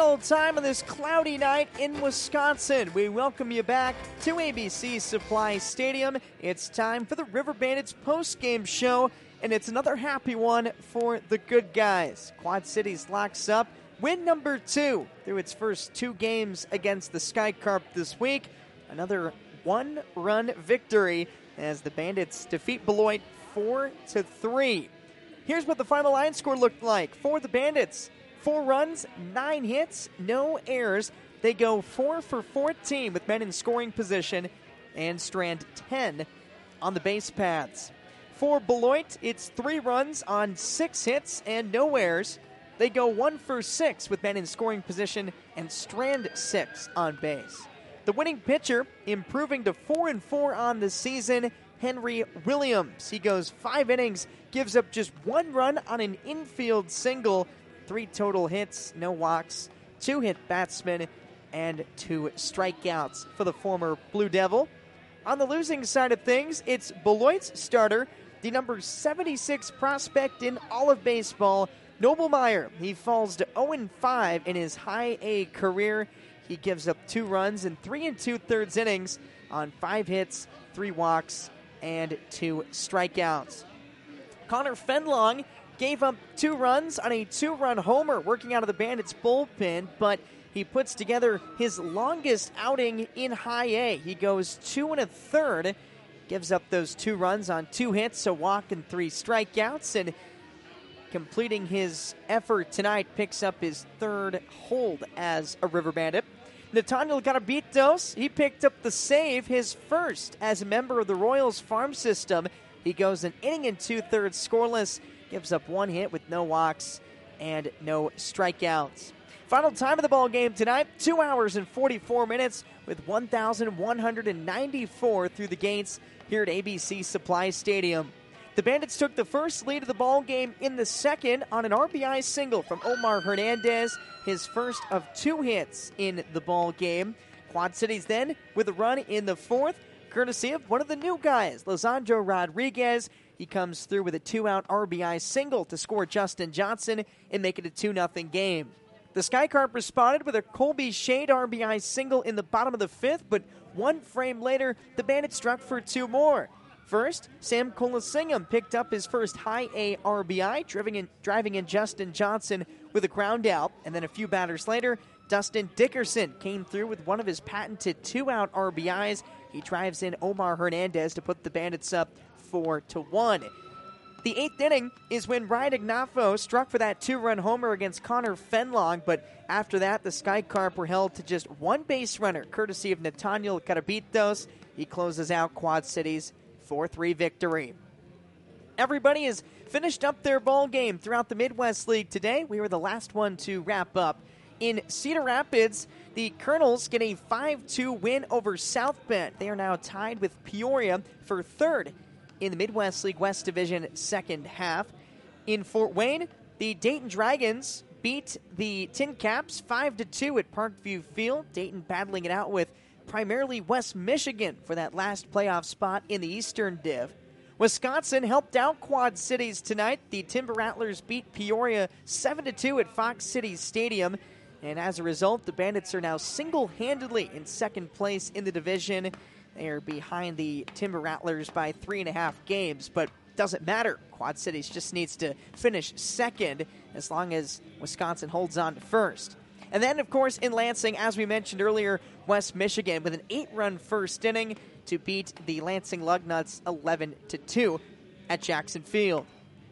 final time of this cloudy night in Wisconsin. We welcome you back to A B C Supply Stadium. It's time for the River Bandits post-game show, and it's another happy one for the good guys. Quad Cities locks up win number two through its first two games against the Sky Carp this week. Another one-run victory as the Bandits defeat Beloit four to three. Here's what the final line score looked like for the Bandits. Four runs, nine hits, no errors. They go four for fourteen with men in scoring position and strand ten on the base paths. For Beloit, it's three runs on six hits and no errors. They go one for six with men in scoring position and strand six on base. The winning pitcher, improving to four and four on the season, Henry Williams. He goes five innings, gives up just one run on an infield single, three total hits, no walks, two hit batsmen, and two strikeouts for the former Blue Devil. On the losing side of things, it's Beloit's starter, the number seventy-six prospect in all of baseball, Noblemeyer. He falls to oh and five in his high A career. He gives up two runs in three and two-thirds innings on five hits, three walks, and two strikeouts. Connor Fenlong gave up two runs on a two-run homer working out of the Bandits' bullpen, but he puts together his longest outing in high A. He goes two and a third, gives up those two runs on two hits, a walk, and three strikeouts, and completing his effort tonight picks up his third hold as a River Bandit. Nathaniel Garabitos, he picked up the save, his first as a member of the Royals farm system. He goes an inning and two-thirds scoreless, gives up one hit with no walks and no strikeouts. Final time of the ball game tonight, two hours and forty-four minutes with one thousand one hundred ninety-four through the gates here at A B C Supply Stadium. The Bandits took the first lead of the ball game in the second on an R B I single from Omar Hernandez, his first of two hits in the ball game. Quad Cities then with a run in the fourth, courtesy of one of the new guys, Lisandro Rodriguez. He comes through with a two-out R B I single to score Justin Johnson and make it a two nothing game. The Sky Carp responded with a Colby Shade R B I single in the bottom of the fifth, but one frame later, the Bandits struck for two more. First, Sam Colasingham picked up his first high A R B I, driving in, driving in Justin Johnson with a ground out, and then a few batters later, Dustin Dickerson came through with one of his patented two-out R B Is. He drives in Omar Hernandez to put the Bandits up four to one. The eighth inning is when Ryan Ignafo struck for that two-run homer against Connor Fenlong, but after that, the Sky Carp were held to just one base runner, courtesy of Nathaniel Carabitos. He closes out Quad Cities' four three victory. Everybody has finished up their ball game throughout the Midwest League today. We were the last one to wrap up. In Cedar Rapids, the Colonels get a five two win over South Bend. They are now tied with Peoria for third in the Midwest League West Division second half. In Fort Wayne, the Dayton Dragons beat the Tin Caps five to two at Parkview Field. Dayton battling it out with primarily West Michigan for that last playoff spot in the Eastern Div. Wisconsin helped out Quad Cities tonight. The Timber Rattlers beat Peoria seven to two at Fox City Stadium. And as a result, the Bandits are now single-handedly in second place in the division. They are behind the Timber Rattlers by three and a half games, but doesn't matter. Quad Cities just needs to finish second as long as Wisconsin holds on to first. And then, of course, in Lansing, as we mentioned earlier, West Michigan with an eight-run first inning to beat the Lansing Lugnuts eleven to two at Jackson Field.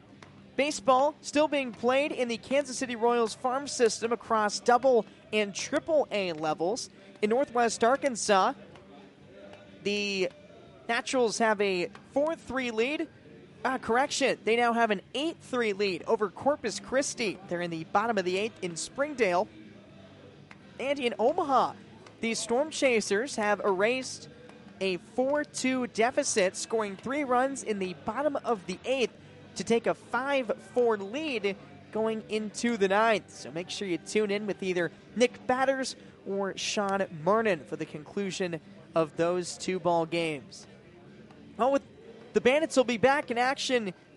Baseball still being played in the Kansas City Royals farm system across double and triple A levels. In Northwest Arkansas, the Naturals have a four three lead. Uh, correction, they now have an eight three lead over Corpus Christi. They're in the bottom of the eighth in Springdale. And in Omaha, the Storm Chasers have erased a four two deficit, scoring three runs in the bottom of the eighth to take a five four lead going into the ninth. So make sure you tune in with either Nick Batters or Sean Mernon for the conclusion of those two ball games. Well, with the Bandits will be back in action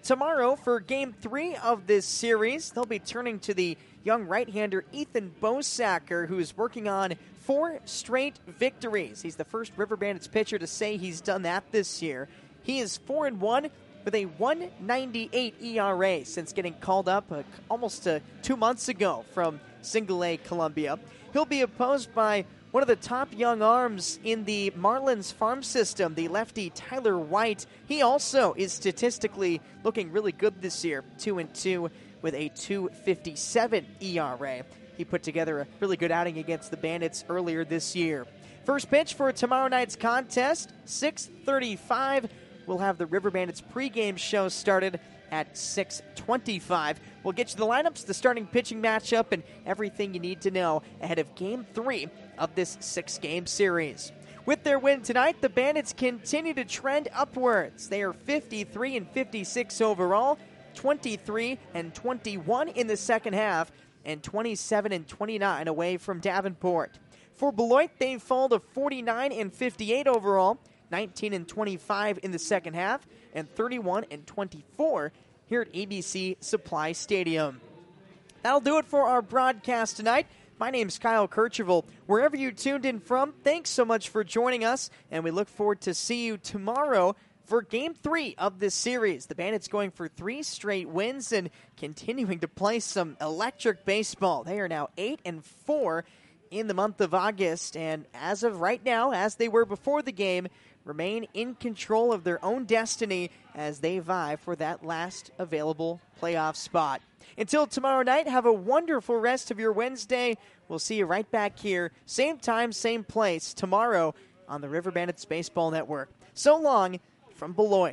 tomorrow for game three of this series, they'll be turning to the young right-hander Ethan Bosacker, who's working on four straight victories. He's the first River Bandits pitcher to say he's done that this year. He is four and one with a one ninety-eight E R A since getting called up uh, almost uh, two months ago from Single A Columbia. He'll be opposed by one of the top young arms in the Marlins farm system, the lefty Tyler White. He also is statistically looking really good this year, two and two with a two fifty-seven E R A. He put together a really good outing against the Bandits earlier this year. First pitch for tomorrow night's contest, six thirty-five. We'll have the River Bandits pregame show started at six twenty-five. We'll get you the lineups, the starting pitching matchup, and everything you need to know ahead of Game three of this six-game series. With their win tonight, the Bandits continue to trend upwards. They are fifty-three and fifty-six overall, twenty-three and twenty-one in the second half, and twenty-seven and twenty-nine away from Davenport. For Beloit, they fall to forty-nine and fifty-eight overall, nineteen and twenty-five in the second half, and thirty-one and twenty-four here at A B C Supply Stadium. That'll do it for our broadcast tonight. My name's Kyle Kercheval. Wherever you tuned in from, thanks so much for joining us, and we look forward to see you tomorrow for Game three of this series. The Bandits going for three straight wins and continuing to play some electric baseball. They are now eight and four in the month of August, and as of right now, as they were before the game, remain in control of their own destiny as they vie for that last available playoff spot. Until tomorrow night, have a wonderful rest of your Wednesday. We'll see you right back here, same time, same place, tomorrow on the River Bandits Baseball Network. So long from Beloit.